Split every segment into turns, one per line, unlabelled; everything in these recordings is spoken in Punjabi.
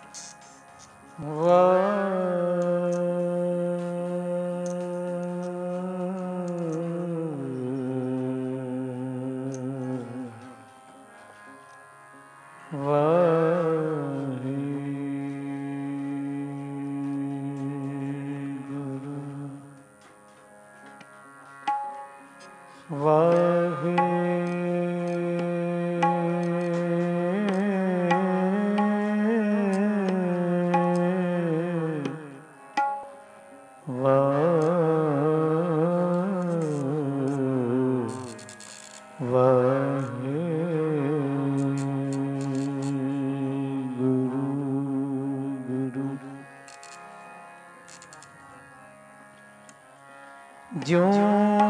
ज्यों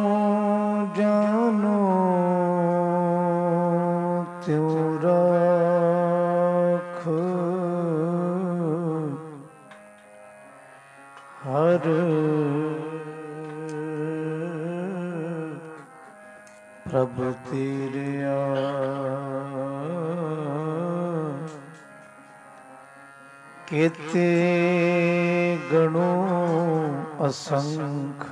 जानो त्यों राख हर प्रभु तेरे केते गणों असंख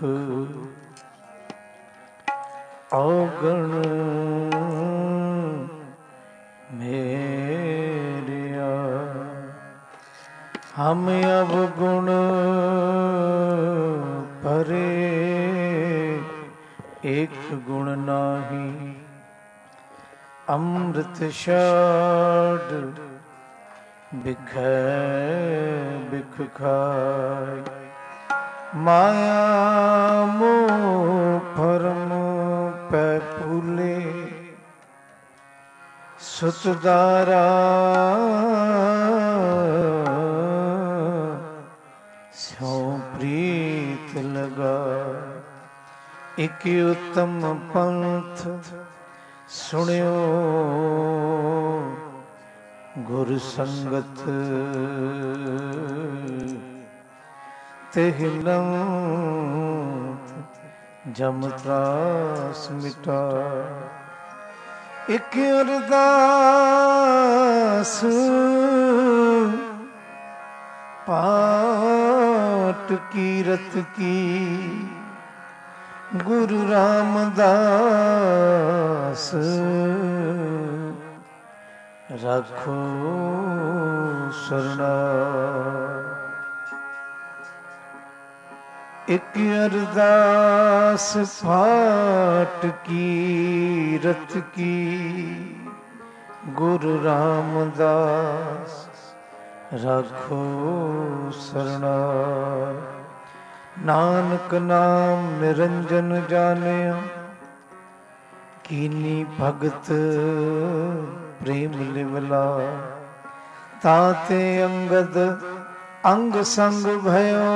अवगण मेरिया हम अवगुण परे एक गुण नाही अमृत शाड बिखै बिख खाय माया मोह भरम पै फूले सुतदारा स्यों प्रीत लगा एक उत्तम पंथ सुनियो गुर संगत तेहिलम जम त्रास मिटा एक अरदास पाठ कीरत की गुरु रामदास रखो सरना एक अरदास फाट की रत की गुरु रामदास रखो सरना नानक नाम निरंजन जानिया कीनी भगत प्रेम लिवला ताते अंगद अंग संग भयो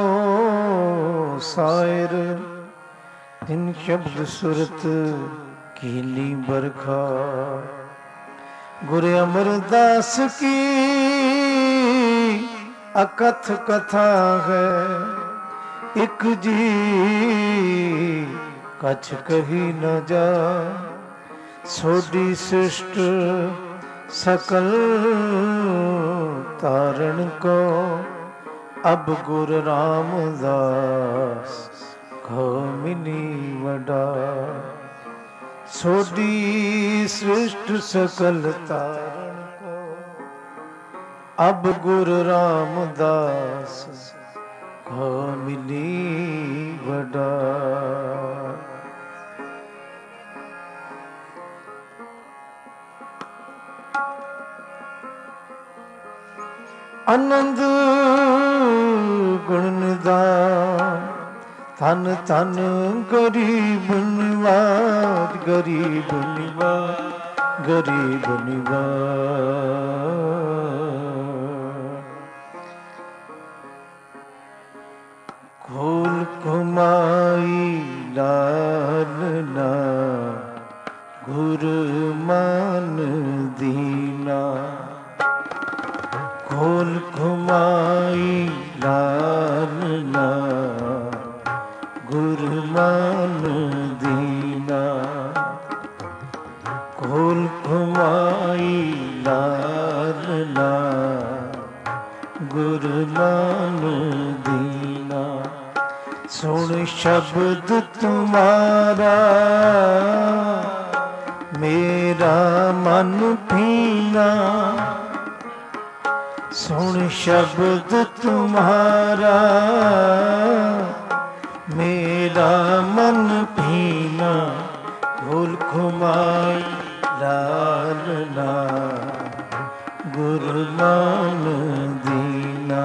सायर इन शब्द सुरत कीली बरखा गुरु अमरदास की अकथ कथा है एक जी कछ कही न जा सोडी सृष्ट सकल तारण को अब गुरु रामदास को मिली वडा सोडी सृष्ट सकल तारण को अब गुरु रामदास को मिली वडा आनंद गुण निधान धन धन गरीब निवाज गरीब निवाज गरीब निवाज खोल कुमाई लालना गुरु मान दीना खोल घुमाई लालना गुरु मान दीना खोल घुमाई लालना गुरु मान दीना। सुन शब्द तुम्हारा मेरा मन भीना। सुन शब्द तुम्हारा मेरा मन भीना। भूल घुमाई लालना गुरु मान दीना।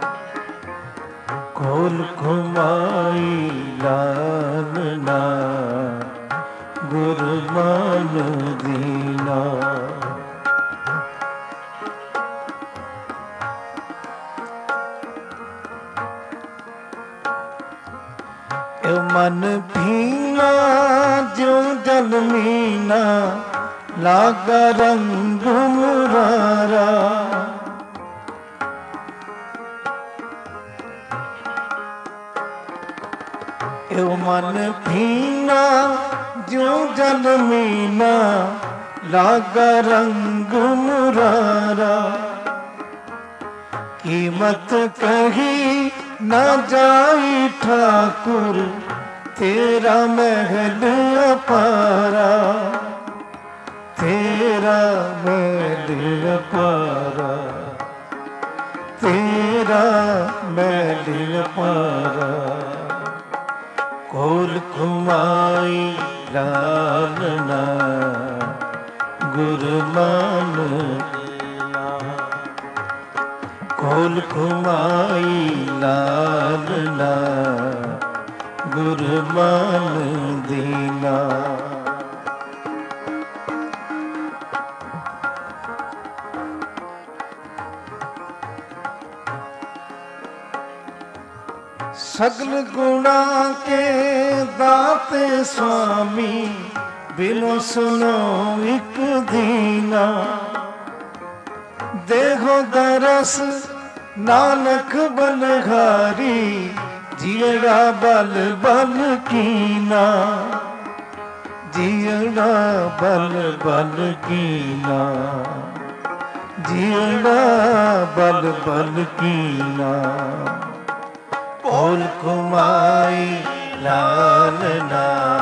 खोल घुमाई लालना गुरु मान दीना। मन भीना ज्यों जल मीना लागा रंग मुरारा। मन भीना ज्यों जल मीना लागा रंग मुरारा। कीमत कही न जाई ठाकुर तेरा महल अपारा। तेरा महल अपारा। तेरा महल अपारा। खोल घुमाई लालना गुरु मान दीना। खोल घुमाई लालना गुरु मान दीना। सगल गुणा के दाते स्वामी बिनो सुनो एक दीना। देखो दरस नानक बलहारी जियड़ा बल बल कीना। जियड़ा बल बल कीना। जियड़ा बल बल कीना। खोल घुमाई लालना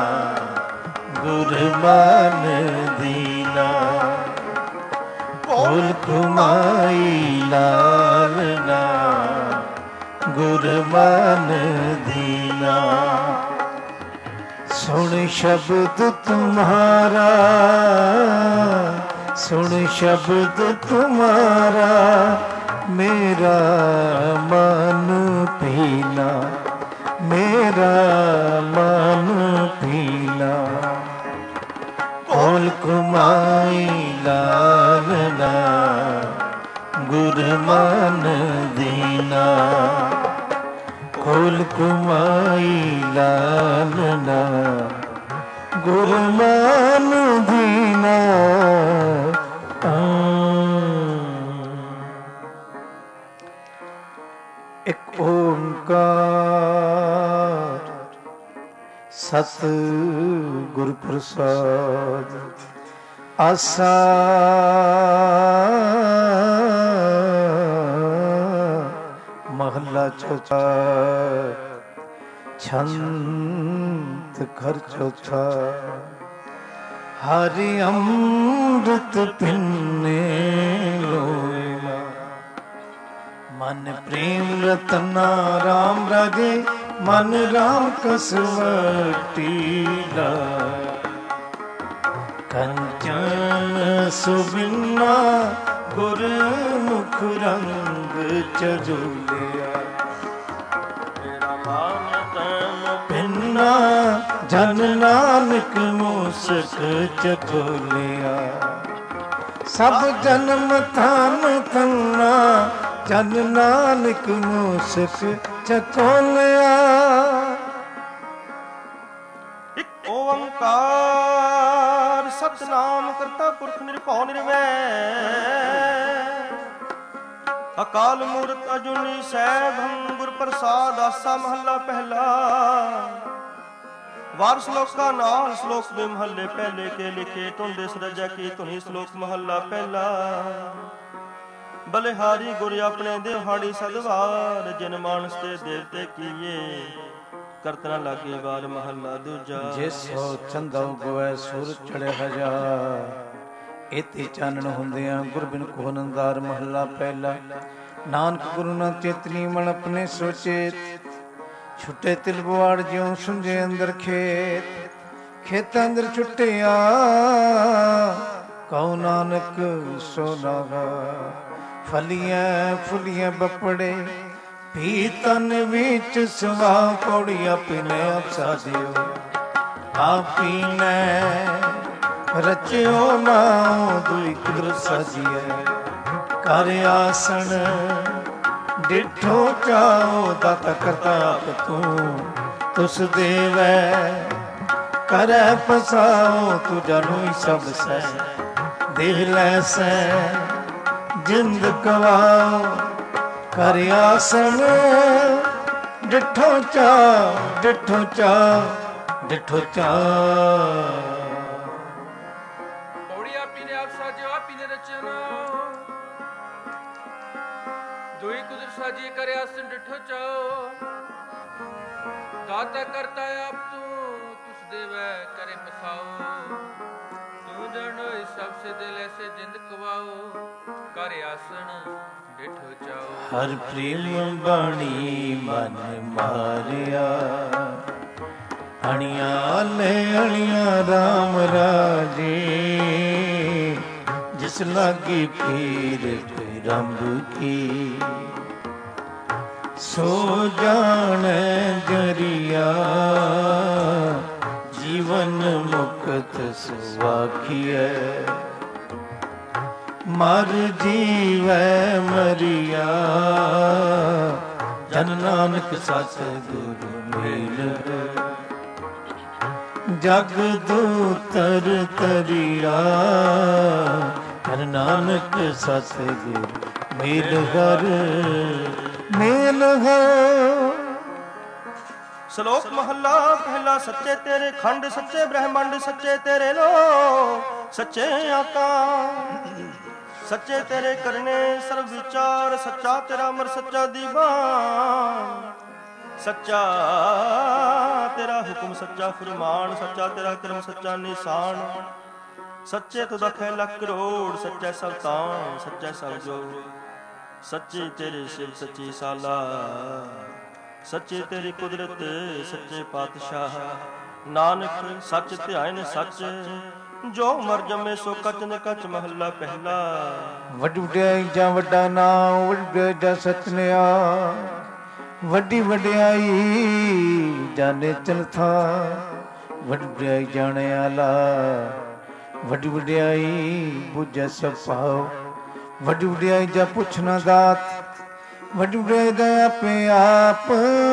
गुरु मान दीना। खोल घुमाई लालना गुरु मान दीना। सुन शब्द तुम्हारा सुन शब्द तुम्हारा मेरा मन पीना। मेरा मन पीना। खोल घुमाई लालना गुरु मान दीना। खोल घुमाई लालना गुरु मान दीना। एक ओंकार सत गुरु प्रसाद आसा महला चौथा छंत घर चौथा। हरि अमृत पिन्ने लोया। मन प्रेम रतना राम राजे मन राम कसवटी लाया। कंचन सुबिन्ना गुरमुख रंग चजोलिया। पिन्ना जन नानक मूसक चकोलिया। सब जन्म थान तन्ना जन नानक मूसक चकोलिया।
एक ओंकार सतनाम करता पुरख निरभौ निर्वैर। अकाल मूरत अजूनी सैभं गुर प्रसाद आसा महला पहला। वार श्लोका नाल श्लोक में महले पहले के लिखे तुंदे सरजा की धुनी श्लोक महला पहला। ਬਲਿਹਾਰੀ ਗੁਰ ਆਪਣੇ ਦਿਹਾੜੀ ਸਦਵਾਰ, ਜਿਨ ਮਾਨਸ ਤੇ ਦੇਵਤੇ ਕੀਏ, ਕਰਤਨਾ ਲਾਗੇ ਬਾਰ ਮਹੱਲਾ ਦੂਜਾ।
ਜਿਸ ਸੋ ਚੰਦਾ ਉਗਵੈ ਸੂਰਜ ਚੜ੍ਹੇ ਹਜ਼ਾਰ, ਇਤੇ ਚਾਨਣ ਹੁੰਦਿਆਂ ਗੁਰਬਿਨ ਕੋ ਨੰਦਾਰ। ਮਹੱਲਾ ਪਹਿਲਾ। ਨਾਨਕ ਗੁਰੂ ਨਾ ਚੇਤਨੀ ਮਨ ਆਪਣੇ ਸੋਚੇ, ਛੁੱਟੇ ਤਿਲ ਬਵਾੜ ਜਿਉ ਸੁੰਝੇ ਅੰਦਰ ਖੇਤ। ਖੇਤਾਂ ਅੰਦਰ ਛੁੱਟਿਆ ਕਉ ਨਾਨਕ ਸੋ ਨਾਗਾ, ਫਲੀਆਂ ਫੁਲੀਆਂ ਬਪੜੇ ਵੀ ਤਨ ਵਿੱਚ ਸਵਾ। ਪੌੜੀ ਆਪੀਨੇ ਆਪ ਸਾਜਿਓ, ਆਪੀਨੇ ਰਚਿਓ ਨਾਉ, ਦੁਇ ਕੁਦਰਤ ਸਾਜੀਐ। ਕਰ ਆਸਣ ਡਿਠੋ ਚਾਓ, ਦਾਤਾ ਕਰਤਾ ਆਪ ਤੂੰ ਤੁਸ ਦੇਵੈ। ਕਰੈ ਪਸਾਓ ਤੂੰ ਜਾਣੂ ਸਭ ਸੈ, ਦੇਹ ਲੈ ਸੈ ਜਿੰਦ ਕਵਾਓ। ਕਰ ਆਸਣ ਡਿਠੋ ਚਾਓ, ਡਿਠੋ ਚਾਓ, ਡਿਠੋ ਚਾਓ।
ਪੌੜੀ ਆਪੀ ਨੇ ਆਪ ਸਾਜਿਓ, ਆਪੀ ਨੇ ਰਚਿਆ ਨਾਉ, ਦੁਇ ਕੁਦਰਤ ਸਾਜੀ। ਕਰ ਆਸਣ ਡਿਠੋ ਚਾਓ, ਦਾਤਾ ਕਰਤਾ ਆਪ ਤੂੰ ਤੁਸ ਦੇਵੈ। ਕਰੇ ਪਸਾਓ ਤੂੰ ਜਾਣੋ ਸਭ ਸੇ ਦਿਲ ਐਸੇ ਜਿੰਦ ਕਵਾਓ। ਕਰ ਆਸਣ ਡਿਠੋ ਚਾਓ।
ਹਰ ਪ੍ਰੇਮ ਬਾਣੀ ਮਨ ਮਾਰਿਆ, ਅਣੀਆਂ ਲੈ ਅਣੀਆਂ ਰਾਮ ਰਾਜੇ। ਜਿਸ ਲਾਗੀ ਪੀਰ ਰੰਭ ਕੀ, ਸੋ ਜਾਣੈ ਜਰੀਆ। ਜੀਵਨ ਮੁਕਤ ਸੁਆਖੀਐ, ਮਰ ਜੀਵੈ ਮਰੀਆ। ਜਨ ਨਾਨਕ ਸਤਿ ਗੁਰੂ ਮਿਲ, ਜਗ ਦੂਤਰ ਤਰੀਆ। ਜਨ ਨਾਨਕ ਸਤਿ ਗੁਰੂ ਮਿਲ ਹਰ ਮੇਲ ਹੈ।
ਸ਼ਲੋਕ ਮਹੱਲਾ ਪਹਿਲਾ। ਸੱਚੇ ਤੇਰੇ ਖੰਡ, ਸੱਚੇ ਬ੍ਰਹਮੰਡ, ਸੱਚੇ ਤੇਰੇ ਲੋ, ਸੱਚੇ ਆਕਾਰ। ਸੱਚੇ ਤੇਰੇ ਕਰਨੇ ਸਰਬ ਵਿਚਾਰ, ਸੱਚਾ ਤੇਰਾ ਅਮਰ, ਸੱਚਾ ਦੀਵਾਨ। ਸੱਚਾ ਤੇਰਾ ਹੁਕਮ, ਸੱਚਾ ਫਰਮਾਨ, ਸੱਚਾ ਤੇਰਾ ਕਰਮ, ਸੱਚਾ ਨਿਸ਼ਾਨ। ਸੱਚੇ ਤੁਧ ਅਖੈ ਲੱਖ ਕਰੋੜ, ਸੱਚਾ ਸਭ ਤਾਣ, ਸੱਚਾ ਸਭ ਜੋੜ। ਸੱਚੀ ਤੇਰੇ ਸ਼ਿਵ, ਸੱਚੀ ਸਾਲਾ, ਸੱਚੇ ਤੇਰੀ ਕੁਦਰਤ, ਸੱਚੇ ਪਾਤਸ਼ਾਹ। ਨਾਨਕ ਸੱਚ ਧਿਆਇਨ ਸੱਚ, ਜੋ ਮਰ ਜੰਮੇ ਸੋ ਕਚ ਨ ਕਚ। ਮਹੱਲਾ ਪਹਿਲਾ।
ਵੱਡੀ ਵਡਿਆਈ ਜਾਂ ਵੱਡਾ ਨਾਮ, ਵੱਡੀ ਵਡਿਆਈ ਜਾਂ ਸਚਨਿਆ। ਵੱਡੀ ਵਡਿਆਈ ਜਾਣੇ ਚਲਥਾ, ਵੱਡੀ ਵਡਿਆਈ ਜਾਣੇ ਆਲਾ। ਵੱਡੀ ਵਡਿਆਈ ਬੁਝੈ ਸਭ ਭਾਉ, ਵੱਡੀ ਵਡਿਆਈ ਜਾਂ ਪੁੱਛਣਾ ਦਾਤ। ਵੱਡੀ ਵਡਿਆਈ ਦਾ ਆਪੇ ਆਪ,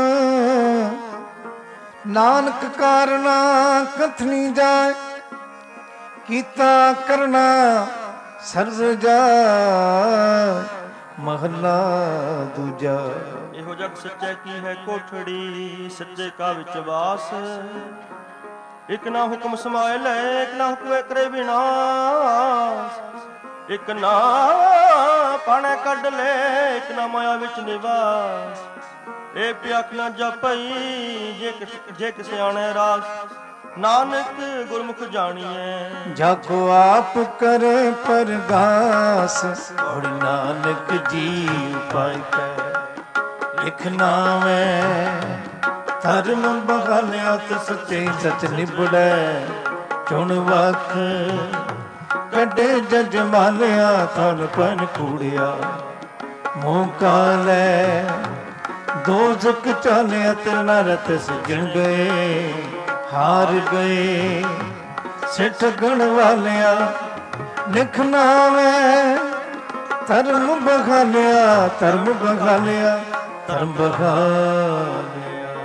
ਨਾਨਕ ਕਾਰਣਾ ਕਥਨੀ ਜਾਏ। ਕੀਤਾ ਕਰਨਾ ਸਰਬ ਜਾਏ। ਮਹੱਲਾ ਦੂਜਾ।
ਇਹੋ ਜਗ ਸੱਚੇ ਕੀ ਹੈ ਕੋਠੜੀ, ਸੱਚੇ ਕਾ ਵਿੱਚ ਵਾਸ। ਇਕ ਨਾ ਹੁਕਮ ਸਮਾਏ ਲੈ, ਇਕ ਨਾ ਹੁਕਮੇ ਕਰੇ ਵਿਨਾਸ਼। ਇਕ ਨਾ ਪਾਣੇ ਕੱਢ ਲੈ, ਇਕ ਨਾ ਮਾਇਆ ਵਿੱਚ ਨਿਵਾਸ। ਇਹ ਪਿਆਖ ਨਾ ਜਪਈ, ਜੇ ਕਿ ਸਿਆਣੇ ਰਾਸ। ਨਾਨਕ ਗੁਰਮੁਖ ਜਾਣੀਐ,
ਜਾਗੋ ਆਪ ਕਰੇ ਪਰਗਾਸ। ਔਰ ਨਾਨਕ ਜੀ ਉਪਾਇ ਕੈ ਲਿਖ ਨਾਵੇਂ। ਧਰਮ ਬਹਾਲਿਆ ਤੇ ਸੱਚੇ ਸੱਚ ਨਿਬੜੈ। ਚੁਣ ਵਖ ਕੱਢੇ ਜਜ ਮਾਲਿਆ, ਥਨ ਪਨ ਕੂੜਿਆ। ਮੂੰਹ ਕਾਲੇ ਦੋਜ਼ਖ ਚਾਲਿਆ, ਤੇ ਨਰਕ ਸਿਜਣ ਗਏ। ਹਾਰ ਗਏ ਸਿੱਠ ਗਣ ਵਾਲਿਆ, ਲਿਖ ਨਾਵੇਂ। ਧਰਮ ਬਖਾਲਿਆ, ਧਰਮ ਬਖਾਲਿਆ, ਧਰਮ ਬਖਾਲਿਆ।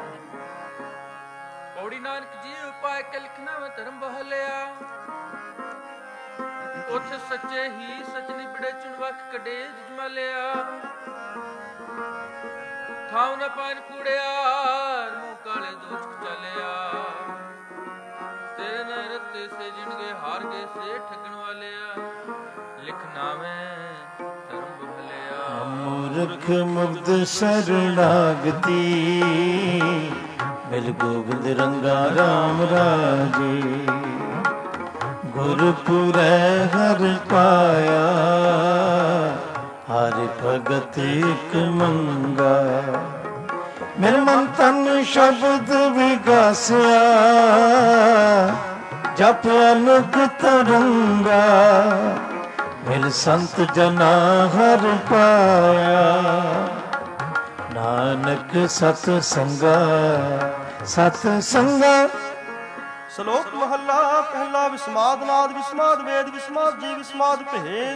ਪੌੜੀ ਨਾਨਕ ਜੀ ਉਪਾਇ ਕੇ ਲਿਖਣਾ ਮੈਂ ਧਰਮ ਬਹਲਿਆ। ਉਥ ਸੱਚੇ ਹੀ ਸਚ ਨਿਬੜੇ, ਚੁਣ ਵਖ ਕੱਢੇ ਜਜਮਾਲਿਆ। ਥਾਉ ਨ ਪਾਨ ਕੂੜਿਆ, ਮੂੰਹ ਕਾਲੇ ਦੋਸ਼ਕ ਚਾਲਿਆ। ਤੇਰੇ ਨਾਲ ਰਤੇ ਸੇ ਜਿਣਗੇ, ਹਾਰ ਗਏ ਸੇ ਠੱਗਣ ਵਾਲਿਆ। ਲਿਖ ਨਾਵੇਂ ਧਰਮ
ਪੁਰਖ ਮੁਕਤ ਸਰਣਾਗਤੀ ਮਿਲ ਗੋਬਿੰਦ ਰੰਗਾ ਰਾਮ ਰਾਜੇ। ਗੁਰਪੁਰੈ ਹਰ ਪਾਇਆ ਹਰਿ ਭਗਤ ਇਕ ਮੰਗਾ। ਮੇਰੇ ਮਨ ਤਨ ਸ਼ਬਦ ਵਿਗਾਸਿਆ ਜਪ ਅਨੁਖ ਤਰੰਗਾ। ਮਿਲ ਸੰਤ ਜਨਾ ਹਰ ਪਾਇਆ ਨਾਨਕ ਸਤ ਸੰਗਾ ਸਤ ਸੰਗਾ।
ਸ਼ਲੋਕ ਮਹੱਲਾ ਪਹਿਲਾ। ਵਿਸਮਾਦ ਨਾਦ ਵਿਸਮਾਦ ਵੇਦ ਵਿਸਮਾਦ ਜੀ ਵਿਸਮਾਦ ਭੇਦ।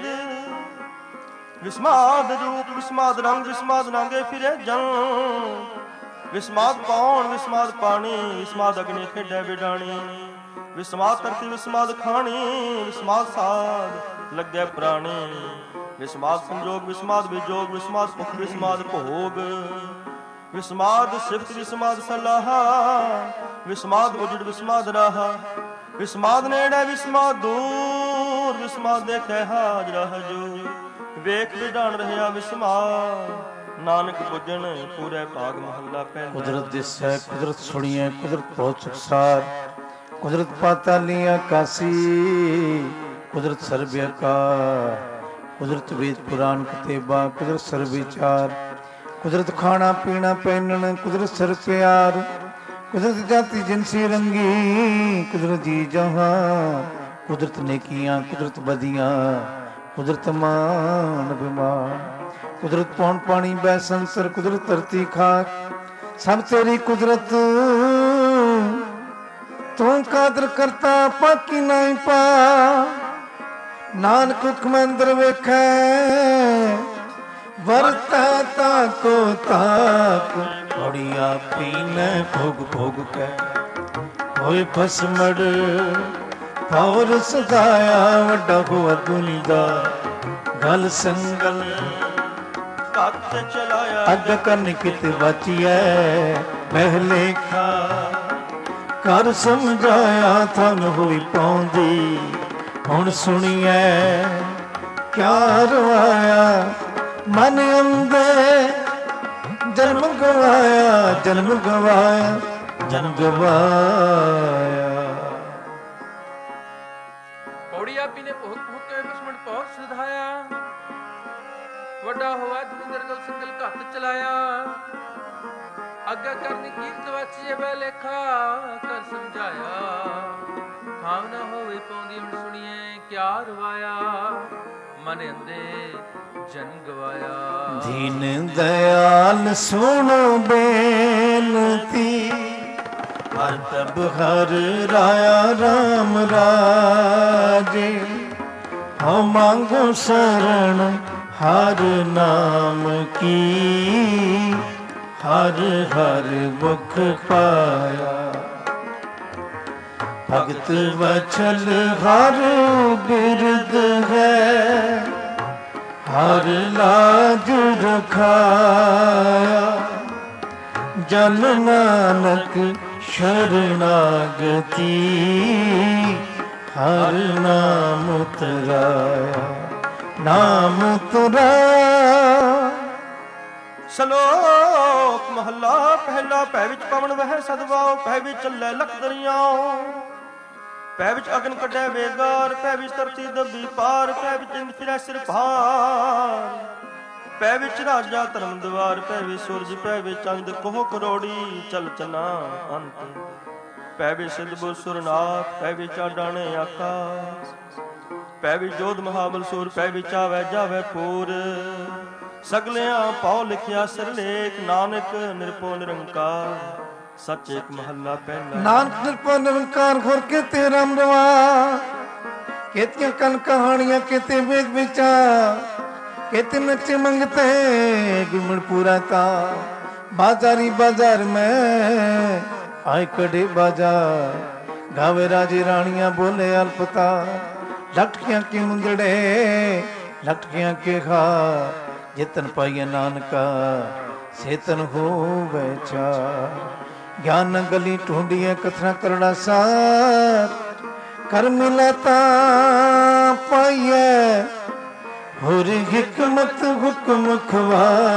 ਵਿਸਮਾਦ ਰੂਪ ਵਿਸਮਾਦ ਰੰਗ ਵਿਸਮਾਦ ਨਾਂਗੇ ਫਿਰੇ ਜਨ। ਵਿਸਮਾਦ ਪੌਣ ਵਿਸਮਾਦ ਪਾਣੀ ਵਿਸਮਾਦ ਅਗਨੀ ਖੇਡੈ ਵਿਡਾਣੀ। ਵਿਸਮਾਦ ਧਰਤੀ ਵਿਸਮਾਦ ਖਾਣੀ ਵਿਸਮਾਦ ਸਾਧ ਲੱਗੈ ਪ੍ਰਾਣੀ। ਵਿਸਮਾਦ ਸੰਜੋਗ ਵਿਸਮਾਦ ਵਿਜੋਗ ਵਿਸਮਾਦ ਭੁਖ ਵਿਸਮਾਦ ਭੋਗ। ਵਿਸਮਾਦ ਸਿਫਤ ਵਿਸਮਾਦ ਸਲਾਹਾ ਵਿਸਮਾਦ ਉਜੜ ਵਿਸਮਾਦ ਰਾਹਾ। ਵਿਸਮਾਦ ਨੇੜੇ ਵਿਸਮਾਦ ਦੂਰ ਵਿਸਮਾਦ ਦੇਖੈ ਹਾਜ਼ਰਾ ਹਜੂਰ। ਵੇਖ ਵਿਡਾਣ ਰਹਿਆ ਵਿਸਮਾਦ ਨਾਨਕ ਪੁੱਜਣ ਪੂਰੇ ਭਾਗ ਮਹੱਲਾ ਪਹਿਲਾ।
ਕੁਦਰਤ ਦਿਸੈ ਕੁਦਰਤ ਸੁਣੀਐ ਕੁਦਰਤ ਬਹੁਤ ਸੁਖਸਾਰ। ਕੁਦਰਤ ਪਾਤਾਲੀ ਆਕਾਸੀ ਕੁਦਰਤ ਸਰਬ ਆਕਾਰ। ਕੁਦਰਤ ਵੇਦ ਪੁਰਾਨ ਕਤੇਬਾ ਕੁਦਰਤ ਸਰਬ ਵਿਚਾਰ। ਕੁਦਰਤ ਖਾਣਾ ਪੀਣਾ ਪਹਿਨਣ ਕੁਦਰਤ ਸਰ ਪਿਆਰ। ਕੁਦਰਤ ਜਾਤੀ ਜਿਨਸੀ ਰੰਗੀ ਕੁਦਰਤ ਜੀ ਜਹਾਂ। ਕੁਦਰਤ ਨੇਕੀਆਂ ਕੁਦਰਤ ਬਦੀਆਂ ਕੁਦਰਤ ਮਾਨ ਬਿਮਾਨ। ਕੁਦਰਤ ਪੌਣ ਪਾਣੀ ਬੈ ਸੰਸਰ ਕੁਦਰਤ ਧਰਤੀ ਖਾਕ। ਸਭ ਤੇਰੀ ਕੁਦਰਤ ਤੂੰ ਕਾਦਰ ਕਰਤਾ ਪਾਕੀ ਨਹੀਂ ਪਾ। ਨਾਨਕ ਹੁਕਮ ਅੰਦਰ ਵੇਖੈ ਵਰਤਾ ਤਾਕੋ ਤਾਕ। ਔੜੀਆ ਪੀਨੈ ਭੋਗ ਭੋਗ ਕੈ ਹੋਏ ਫਸਮੜ ਪੌਰ ਸਦਾਇਆ। ਵੱਡਾ ਹੋਆ ਦੁਨੀ ਦਾ ਗਲ ਸੰਗਲ
ਕੱਤ ਚਲਾਇਆ।
ਅੱਗ ਕੰਨ ਕਿਤ ਬਚੀਐ ਪਹਿਲੇਖਾ। ਕਰ ਸਮਝਾਇਆ ਥਨ ਹੋਈ ਪਾਉਂਦੀ ਹੁਣ ਸੁਣੀਐ ਕਿਆ ਰਵਾਇਆ। ਮਨ ਅੰਦੇ ਜਨਮ ਗਵਾਇਆ ਜਨਮ ਗਵਾਇਆ ਜਨਮ ਗਵਾਇਆ।
ਪੌੜੀ ਆਪੀ ਨੇ ਭੁਖ ਭੁਖ ਕੇ ਬਿਸਮਣ ਪੌਰ ਸਿਧਾਇਆ। ਵੱਡਾ ਹੋਆ ਦਵਿੰਦਰ ਗਲ ਸੰਗਲ ਘੱਤ ਚਲਾਇਆ। ਅੱਗਾ ਕਰਨੀ ਕੀਰਤ ਵਾਚੀਏ ਬੈ ਲੇਖਾ ਕਰ ਸਮਝਾਇਆ। ਖਾਵ ਨਾ ਹੋਵੇ ਪਾਉਂਦੀ ਹੁਣ ਸੁਣੀਏ ਕਿਆ ਰਵਾਇਆ। ਮਨ ਅੰਦੇ ਜਨਮ ਗਵਾਇਆ।
ਦੀਨ ਦਇਆਲ ਸੁਣੋ ਬੇਨਤੀ ਹਰ ਤਬ ਹਰ ਰਾਇਆ ਰਾਮ ਰਾਜੇ। ਹਉ ਮੰਗੋ ਸਰਣ ਹਰ ਨਾਮ ਕੀ ਹਰ ਹਰ ਮੁਖ ਪਾਇਆ। ਭਗਤ ਵਛਲ ਹਰ ਬਿਰਦ ਹੈ ਹਰ ਲਾਜ ਰਖਾਇਆ। ਜਨ ਨਾਨਕ ਸ਼ਰਨਾਗਤੀ ਹਰ ਨਾਮ ਉਤਰਾਇਆ ਨਾਮ ਉਤਰਾਇਆ।
ਸ਼ਲੋਕ ਮਹੱਲਾ ਪਹਿਲਾ। ਭੈ ਵਿੱਚ ਪਵਨ ਵਹਿ ਸਦਵਾਓ ਭੈ ਵਿੱਚ ਚੱਲੈ ਲਖ ਦਰਿਆਓ। ਭੈ ਵਿੱਚ ਅਗਨ ਕੱਢੈ ਵੇਗਾਰ ਭੈ ਵਿੱਚ ਧਰਤੀ ਦੱਬੀ ਪਾਰ। ਭੈ ਵਿੱਚ ਇੰਦ ਫਿਰੈ ਸਿਰ ਭਾਰ ਭੈ ਵਿੱਚ ਰਾਜਾ ਧਰਮ ਦਵਾਰ। ਭੈ ਵਿੱਚ ਸੂਰਜ ਭੈ ਵਿੱਚ ਚੰਦ ਕੋਹ ਕਰੋੜੀ ਚਲ ਚਨਾ ਅੰਤ। ਭੈ ਵਿੱਚ ਸਿੱਧ ਬੁਰ ਸੁਰਨਾਥ ਭੈ ਵਿੱਚ ਆਡਾਣੇ ਆਕਾਸ। ਭੈ ਵਿੱਚ ਜੋਧ ਮਹਾਬਲ ਸੂਰ ਭੈ ਵਿੱਚ ਆਵੈ ਜਾਵੈ ਪੂਰ। ਸਗਲਿਆਂ ਪਾਉ ਲਿਖਿਆ ਸਿਰਲੇਖ ਨਾਨਕ ਨਿਰਭਉ ਨਿਰੰਕਾਰ। ਸੱਚ ਏਕ ਮਹੱਲਾ ਪਹਿਲਾ।
ਨਾਨਕ ਨਿਰਭਉ ਨਿਰੰਕਾਰ ਘਰ ਕੇਤੇ ਰਾਮ ਰਵਾ। ਕੇਤੀਆਂ ਕਨ ਕਹਾਣੀਆਂ ਕੇਤੇ ਵੇਦ ਵਿਚਾਰ। ਕੇਤੇ ਨੱਚੇ ਮੰਗਤੇ ਗੁਮਣ ਪੂਰਾ ਤਾ। बाजारी बाजार में आए कड़े बाजार, गावे राजे रानियां बोले अल्पता, लटकियां के मुंदड़े लटकियां के खा, जितन पाइए नानका सेतन हो वैचा। ज्ञान गली ढूंढिए कथना करड़ा सार, कर मिलता पाइए होर हिकमत हुक्म खवा।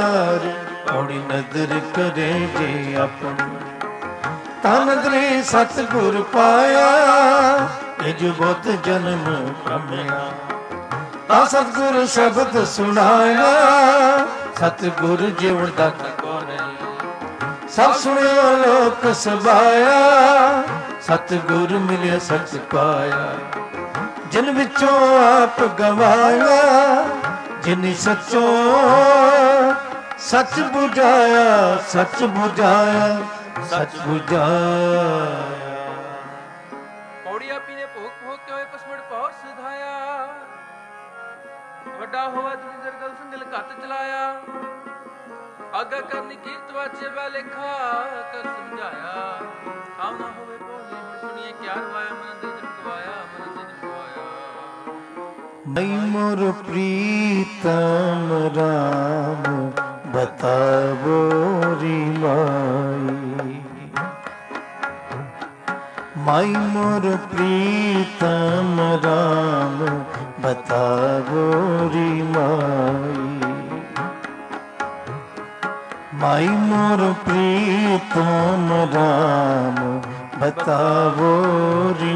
अपनी नजर करे जे अपनी ता नजरे सतगुर पाया इज बहुत जन्म कमया ता सतगुर शब्द सुनाया सतगुर जीवन तक सब सुनियो लोक सबाया सतगुर मिले सच पाया जिन विचों आप गवाया जिन सचो सच बुझाया सच बुझाया सच बुझाया।
पौड़ी आपी ने भोग भोग के होए पसमड़ पौर सुधाया वड्डा होवा दुनिया गल संगल घत चलाया आगा करनी कीर्त वाचे लेखा कर समझाया हम ना होवे बोले हुण सुनिए क्या रवाया मन दे जन गवाया मन दे जन गवाया।
मई मोर प्रीतम राम बतावो री माई मोर प्रीतम राम बतावो री माई मोर प्रीतम राम बतावो री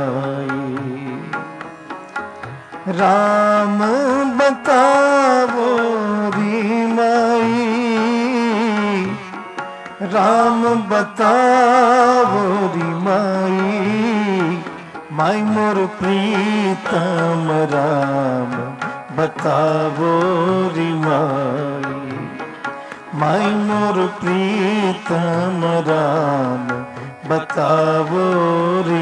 राम बतावो री राम बतावो री माई मोर प्रीतम राम बतावो री माई मोर प्रीतम राम बतावो री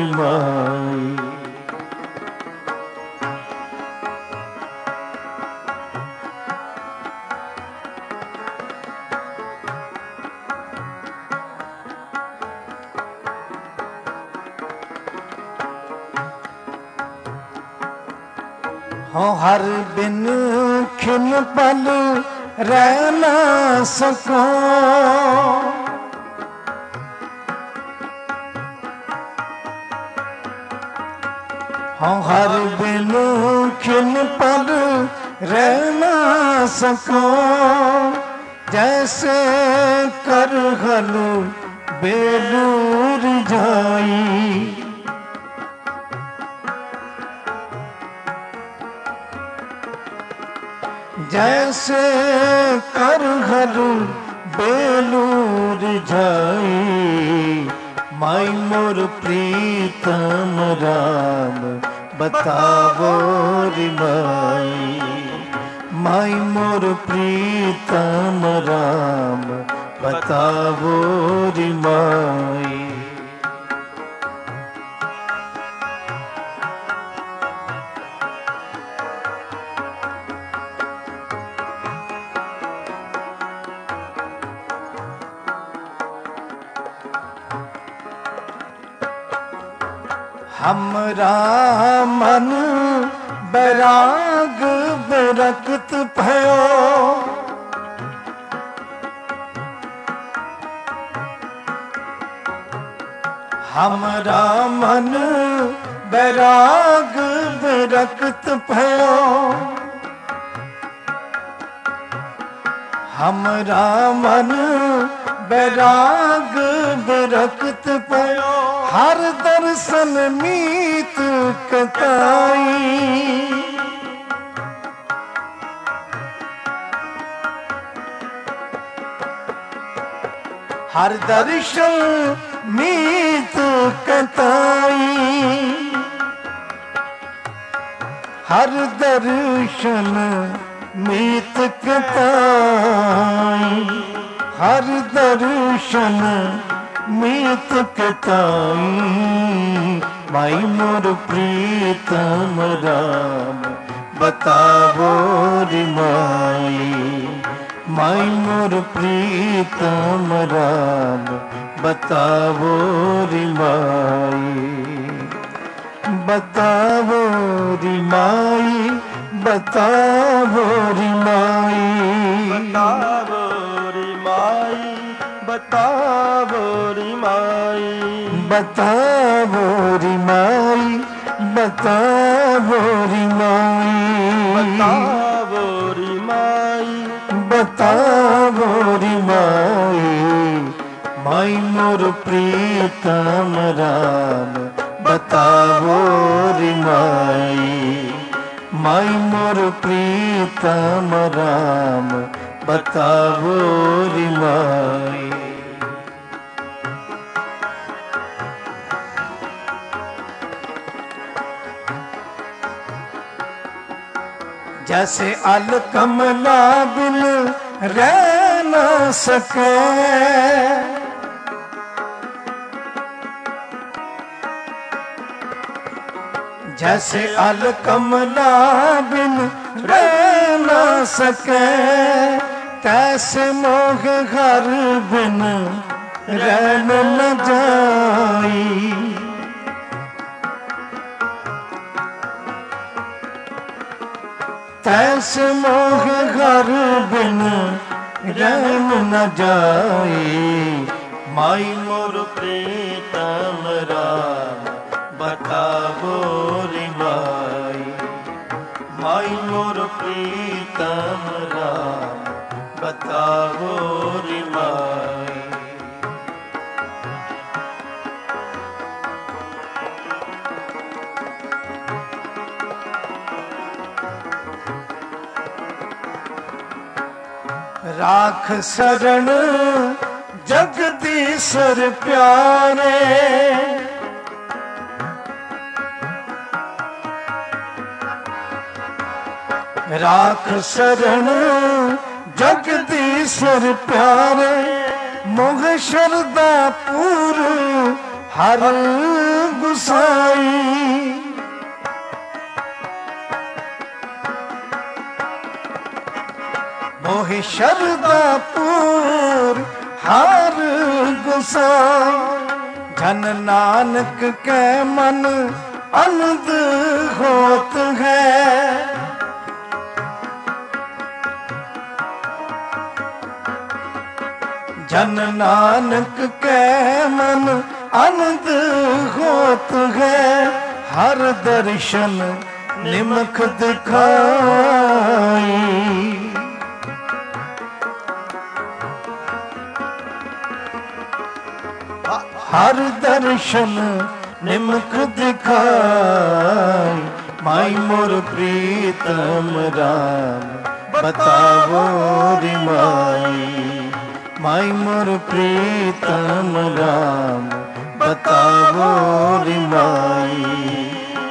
हाँ हर बिन खिन पल रह ना सको हाँ हर बिन खिन पल रह ना सको जैसे कर हल बेलूर जाई जैसे कर हलू बेलूर जाई माई मोर प्रीतम राम बतावो री माई मोर प्रीतम राम बतावो री हमरा मन बैराग बिरक्त भयो हमरा मन बैराग बिरक्त भयो हमरा मन बैराग बिरक्त भयो हर दर्शन मीत कताई हर दर्शन मीत कताई हर दर्शन मीत कताई हर दर्शन मीत कताई माई मोर प्रीतम राम बतावो री माई मोर प्रीतम राम बतावो री बतावो री बतावो री
बतावो री बतावो री
बतावो री बतावो री
बतावो री
बतावो री मोर प्रीतम राम बतावो रे माई, माई मोर प्रीतम राम बतावो रे माई। जैसे अल कमला बिन रह न सके, जैसे अल कमला बिन रह न सके, तैसे मोह घर बिन रहन न जाई। तैसे मोह घर बिन रहन न जाई, माई मोर प्रीतम राम बतावो रे माई, माई मोर प्रीतम राम बतावो रे माई। राख शरण जगदीश्वर प्यारे, राख शरण जगदीश्वर प्यारे, मोह शरदा पूर हर गुसाई। मोहि शरदा पूर हर गुसाई, जन नानक के मन आनंद होत है। जन नानक के मन आनंद होत है, हर दर्शन निमख दिखाई। हर दर्शन निमख दिखाई, माई मोर प्रीतम राम बतावो रे माई, माई मोर प्रीतम राम बतावो रे माई।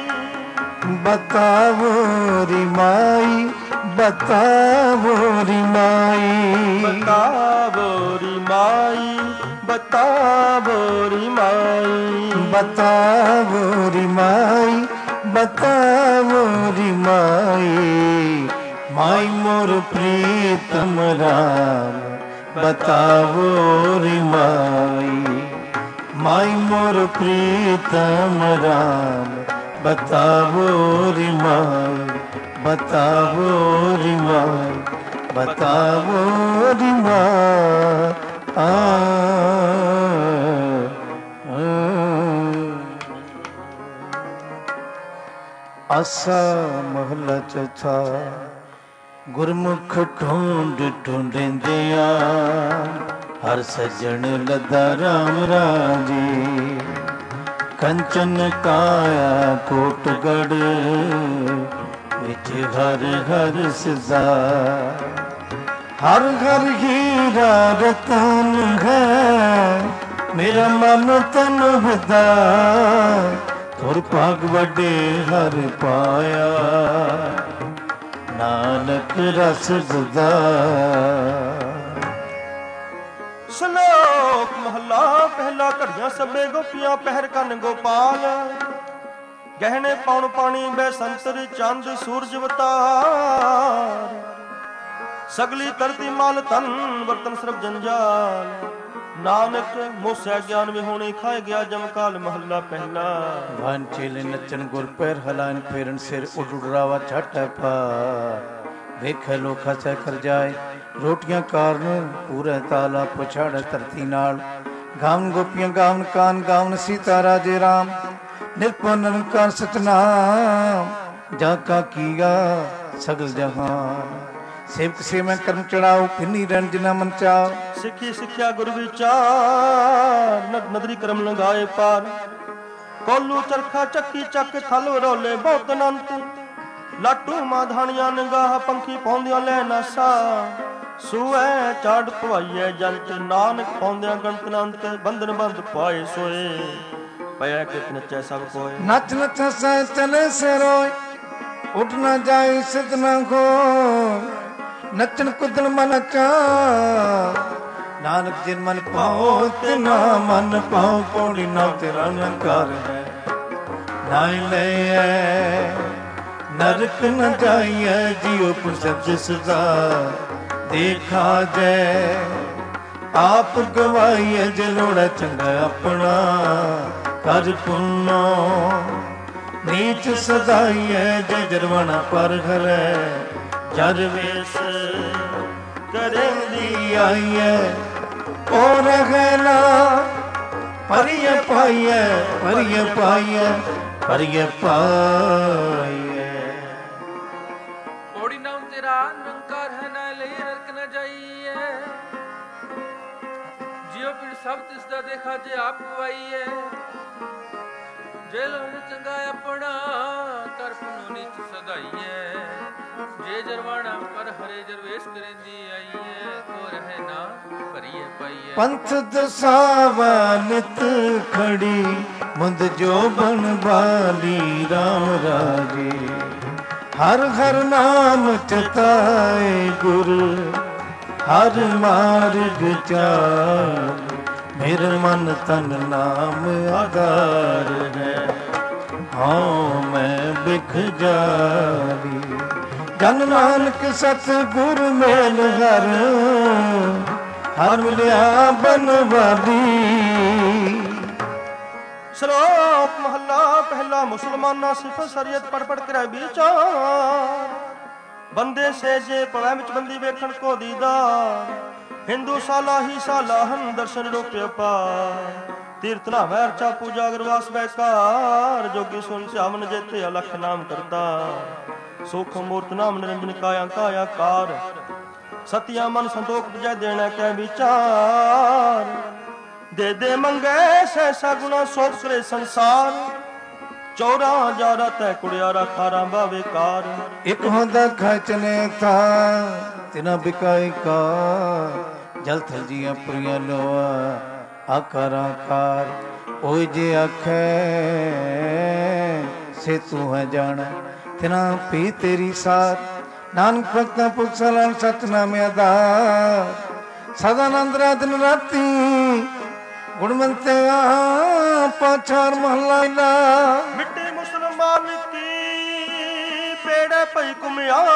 बतावो रे माई, बतावो रे माई,
बतावो रे माई, बतावो रे माई,
बतावो रे माई, बतावो रे माई। माई मोर प्रीतम राम बतावो रे माई, माई मोर प्रीतम राम बतावो रे माई, बतावो रे माई, बतावो रे माई। आसा महला चौथा। गुरमुख ढूंढ ढूंढिंदिया, हर सजन लदा राम राजी। कंचन काया कोटगढ़, विच हर हर सजा। हर घर हीरा रतन है, मेरा मन तन विदा। तुर भाग वडे हर पाया, नानक रस गुदा।
श्लोक महला पहला। घड़ियां सबे गोपियां पहर कन गोपाल, गहने पौन पानी बैसंतर चंद सूरज अवतार। सगली तरती माल तन बर्तन सरब जंजाल, नानक मोसै ज्ञान विहोणी खाए गया जमकाल। महला पहला।
भान चेले नचन गुर पैर हलान, फेरन सिर उड़ उड़ावा छाटा पार। वेख लोखा सह कर जाए रोटियां कारण, पूरा ताला पुछाड़ धरती नाल। गावन गोपियां गावन कान, गावन सीता राजे राम। निर्पन निरंकार सतनाम, जाका किया सगल जहान। ਸੇਵਕ ਸੇਵਾ ਕਰਮ ਚੜਾਓ, ਫਿਨੀ ਰੰਜਨਾ ਮਨ ਚਾਓ।
ਸਿੱਖੀ ਸਿੱਖਿਆ ਗੁਰ ਵਿਚਾਰ, ਨਦਰੀ ਕਰਮ ਲੰਗਾਏ ਪਾਰ। ਕੋਲੂ ਚਰਖਾ ਚੱਕੀ ਚੱਕ ਥਲ ਵਰੋਲੇ ਬਹੁਤ ਅਨੰਤ। ਲਾਟੂ ਮਾਧਾਣੀਆਂ ਨਿਗਾਹ ਪੰਖੀ ਪਾਉਂਦੀਆਂ ਲੈ ਨਾਸਾ। ਸੂਐ ਚਾੜ ਪਵਾਈਐ ਜੰਤ, ਨਾਨਕ ਪਾਉਂਦਿਆਂ ਗਣਤ ਅਨੰਤ। ਬੰਧਨ ਬੰਧ ਪਾਏ ਸੋਏ, ਪਿਆ ਕਿਤ ਨਚੈ ਸਭ ਕੋਏ।
ਨੱਚ ਨੱਚ ਸੈ ਚਲੇ ਸੇ ਰੋਏ, ਉੱਠ ਨਾ ਜਾਏ ਸਿਧ ਨਾ ਖੋਏ। ਨੱਚਣ ਕੁੱਦਣ ਮਨ ਚਾ, ਨਾਨਕ ਜਿਨ ਮਨ ਪਾਓ ਤਿਨਾ ਮਨ ਪਾਓ। ਪੌੜੀ ਨਾ ਤੇਰਾ ਨਕਾਰ ਹੈ, ਨਾਇ ਲਈਐ ਨਰਕ ਨ ਜਾਈਐ। ਜੀਉ ਪੁਰ ਸਬਜ ਸਦਾ ਦੇਖਾ ਜੈ, ਆਪ ਗਵਾਈਐ। ਜੇ ਲੋੜਾ ਚੰਗਾ ਆਪਣਾ ਕਰ ਪੁੰਨੋ, ਨੀਚ ਸਦਾਈਐ। ਜੇ ਜਰਵਣਾ ਪਰ ਹਰੈ, ਜਰ ਵੇਸ ਕਰੇਂਦੀ ਆਈਐ। ਓ ਰਹਿ ਨਾ ਪਰਿਯ ਪਾਈਐ, ਪਰਿਯ ਪਾਈਐ, ਪਰਿਯ ਪਾਈਐ।
ਪੌੜੀ ਨਾਮ ਤੇਰਾ ਨਿਰੰਕਾਰ ਹੈ, ਨਾ ਲਈ ਨਰਕ ਨ ਜਾਈਐ। ਜਿਉ ਪਿੜ ਸਭ ਤਿਸ ਦਾ ਦੇਖਾ, ਜੇ ਆਪ ਗਵਾਈਐ। ਜੇ ਲੋੜ ਚੰਗਾ ਆਪਣਾ ਕਰ ਪੁਨੋ, ਨੀਚ ਸਦਾਈਐ। ਜੇ ਜਰਵਾਣਾ ਪਰ ਹਰੇ ਜਰਵੇਸ਼ ਕਰੇਂਦੀ ਆਈਐ। ਕੋ ਰਹਿ ਨਾ ਭਰੀਏ ਪਾਈਐ।
ਪੰਥ ਦਸਾਵਾ ਨਿਤ ਖੜੀ, ਮੁੰਦ ਜੋ ਬਨ ਬਾਲੀ ਰਾਮ ਰਾਜੇ। ਹਰ ਹਰ ਨਾਮ ਚਿਤਾਏ ਗੁਰ, ਹਰ ਮਾਰਗ ਚਾਰ। ਮੇਰੇ ਮਨ ਤਨ ਨਾਮ ਆਧਾਰ ਹੈ, ਹਾਂ ਮੈਂ ਬਿਖ ਜਾਰੀ। ਜਨ ਨਾਨਕ ਸਤ ਗੁਰ ਮੇਲ ਹਰ, ਹਰ ਮਿਲਿਆ ਬਨਵਾਲੀ।
ਸ਼ਲੋਕ ਮਹੱਲਾ ਪਹਿਲਾ। ਮੁਸਲਮਾਨਾਂ ਸਿਫਤ ਸ਼ਰੀਅਤ ਪੜ ਪੜ ਕਰੈ ਵਿਚਾਰ। ਬੰਦੇ ਸਹਿਜੇ ਪਵੈ ਵਿੱਚ ਬੰਦੀ ਵੇਖਣ ਕੋ ਦੀਦਾਰ। ਹਿੰਦੂ ਸਾਲਾ ਹੀ ਸਾਲਾਹਨ, ਦਰਸ਼ਨ ਰੂਪਿ ਅਪਾਰ। ਤੀਰਥ ਨਾਮੈ ਅਰਚਾ ਪੂਜਾ ਗੁਰਵਾਸ ਬੈਕਾਰ। ਜੋਗੀ ਸੁਨ ਸਿਆਮਨ ਜੇਤੇ ਅਲਖ ਨਾਮ ਕਰਤਾ। ਸੁਖ ਮੂਰਤ ਨਾਮ ਨਿਰੰਜਨ ਕਾਇਆ ਕਾਇਆ ਕਾਰ। ਸਤਿਆ ਮਨ ਸੰਤੋਖ ਬਜੈ ਦੇਣਾ ਕੈ ਵਿਚਾਰ। ਦੇ ਦੇ ਮੰਗੈ ਸੈਸਾ ਗੁਣਾ ਸੋਧ ਕਰੇ ਸੰਸਾਰ। ਚੌਰਾ ਜਾਰਾ ਤੈ ਕੁੜਿਆਰਾ ਖਾਰਾ ਬਾਵੇਕਾਰ।
ਇੱਕ ਹੁੰਦਾ ਖਚਨੇ ਥਾ ਤਿਨਾ ਬਿਕਾਈ ਕਾ। ਜਲ ਥਲ ਜੀਆਂ ਪੁਰੀਆਂ ਲੋਆ ਆਕਾਰ ਆਕਾਰ। ਓਏ ਜੇ ਆਖੈ ਸੇ ਤੂੰ ਹੈ ਜਾਣ, ਤਿਨਾ ਪੀ ਤੇਰੀ ਸਾਰ। ਨਾਨਕ ਭਗਤਾਂ ਪੁਰਖ ਸਲਾਲ ਸਤਨਾਮ ਆਧਾਰ। ਸਦਾਨੰਦ ਰਹਿ ਦਿਨ ਰਾਤੀ, ਗੁਣਵੰਤਿਆ ਪਾਛਾਰ ਮਹਲਾ ਲਾ।
ਮਿੱਟੀ ਮੁਸਲਮਾਨ ਕੀ ਪੇੜੇ ਪਈ ਘੁਮਿਆਰ।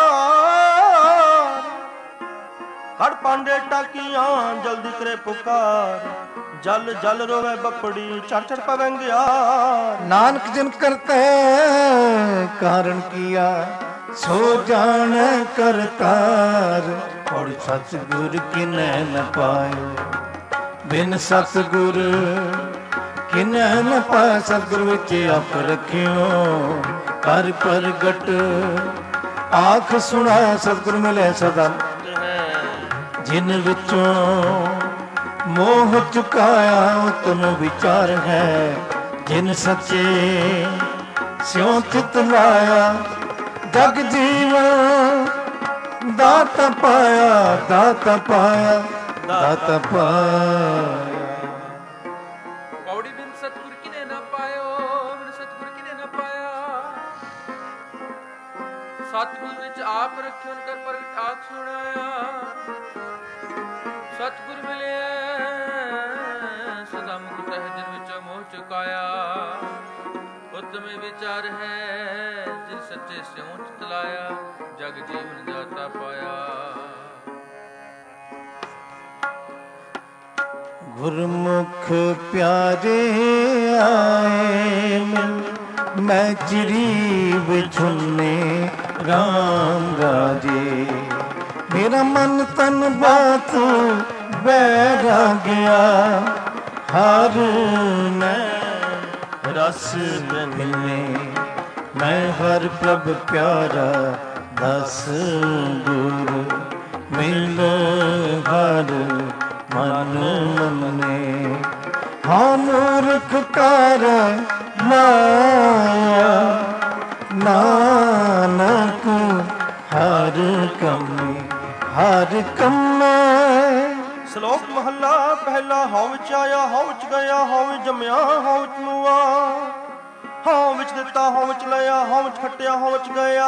ਖੜ ਪਾਂਡੇ ਟਾਕੀਆਂ ਜਲਦੀ ਕਰੇ ਪੁਕਾਰ। ਜਲ ਜਲ ਰੋਵੇ ਬੱਪੜੀ ਚੜ ਚੜ ਪਵੰਗਿਆ।
ਨਾਨਕ ਜਿਨ ਕਰਤੇ ਕਾਰਨ ਕੀਆ, ਸੋ ਜਾਣ ਕਰਤਾਰ। ਔਰ ਸਤਿਗੁਰ ਕਿਨੈ ਨ ਪਾਇਓ, ਬਿਨ ਸਤਿਗੁਰ ਕਿਨੈ ਨ ਪਾਇ। ਸਤਿਗੁਰ ਵਿੱਚ ਆਪ ਰਖਿਓ, ਕਰ ਪ੍ਰਗਟ ਆਖ ਸੁਣਾ। ਸਤਿਗੁਰ ਮਿਲੇ ਸਦਾ ਜਿਨ ਵਿੱਚੋਂ ਮੋਹ ਚੁਕਾਇਆ। ਤੁਮ ਵਿਚਾਰ ਹੈ ਜਿਨ ਸੱਚੇ ਸਿਉ ਚਿਤ ਲਾਇਆ। ਜਗ ਜੀਵਨ ਦਾਤਾ ਪਾਇਆ, ਦਾਤਾ ਪਾਇਆ, ਦਾਤਾ ਪਾਇਆ।
ਪੌੜੀ ਬਿਨ ਸਤਿਗੁਰ ਕਿਨੇ ਨਾ ਪਾਇਓ, ਬਿਨ ਸਤਿਗੁਰ ਕਿਨੇ ਨਾ ਪਾਇਆ। ਸਤਿਗੁਰ ਵਿੱਚ ਆਪ ਰਖਿਓ, ਕਰ ਪ੍ਰਗਟ ਆਖ ਸੁਣਾਇਆ। ਸਤਿਗੁਰ ਮਿਲਿਆ ਸਦਾ ਮੁਕਤ ਹੈ, ਜਿਨ ਵਿੱਚੋਂ ਮੋਹ ਚੁਕਾਇਆ। ਉਤਮੇ ਵਿਚਾਰ ਹੈ ਜਿਨ ਸੱਚੇ ਸਿਉ ਚਿਤ ਲਾਇਆ। ਜਗ ਜੀਵਨ ਦਾਤਾ ਪਾਇਆ।
ਗੁਰਮੁਖ ਪਿਆਰੇ ਆਏ ਮਿਲ, ਮੈਂ ਚਿਰੀ ਵਿਛੁੰਨੇ ਰਾਮ ਰਾਜੇ। ਮੇਰਾ ਮਨ ਤਨ ਬਾਤ ਬੈਰਾਗਿਆ। ਹਰ ਮੈਂ ਰਸ ਮਿਲਨੇ, ਮੈਂ ਹਰ ਪ੍ਰਭ ਪਿਆਰਾ ਦਸ ਗੁਰ। ਹਰ ਕੰਮੇ ਹਰ ਕੰਮੇ।
ਸ਼ਲੋਕ ਮਹੱਲਾ ਪਹਿਲਾ। ਹਉ ਵਿੱਚ ਆਇਆ ਹਉ ਵਿੱਚ ਗਿਆ, ਹਉ ਵਿੱਚ ਜੰਮਿਆ ਹਉ ਵਿੱਚ ਮੂਆ। ਹਉ ਵਿੱਚ ਦਿੱਤਾ ਹਉ ਵਿੱਚ ਲਿਆ, ਹਉ ਵਿੱਚ ਖੱਟਿਆ ਹਉ ਵਿੱਚ ਗਿਆ।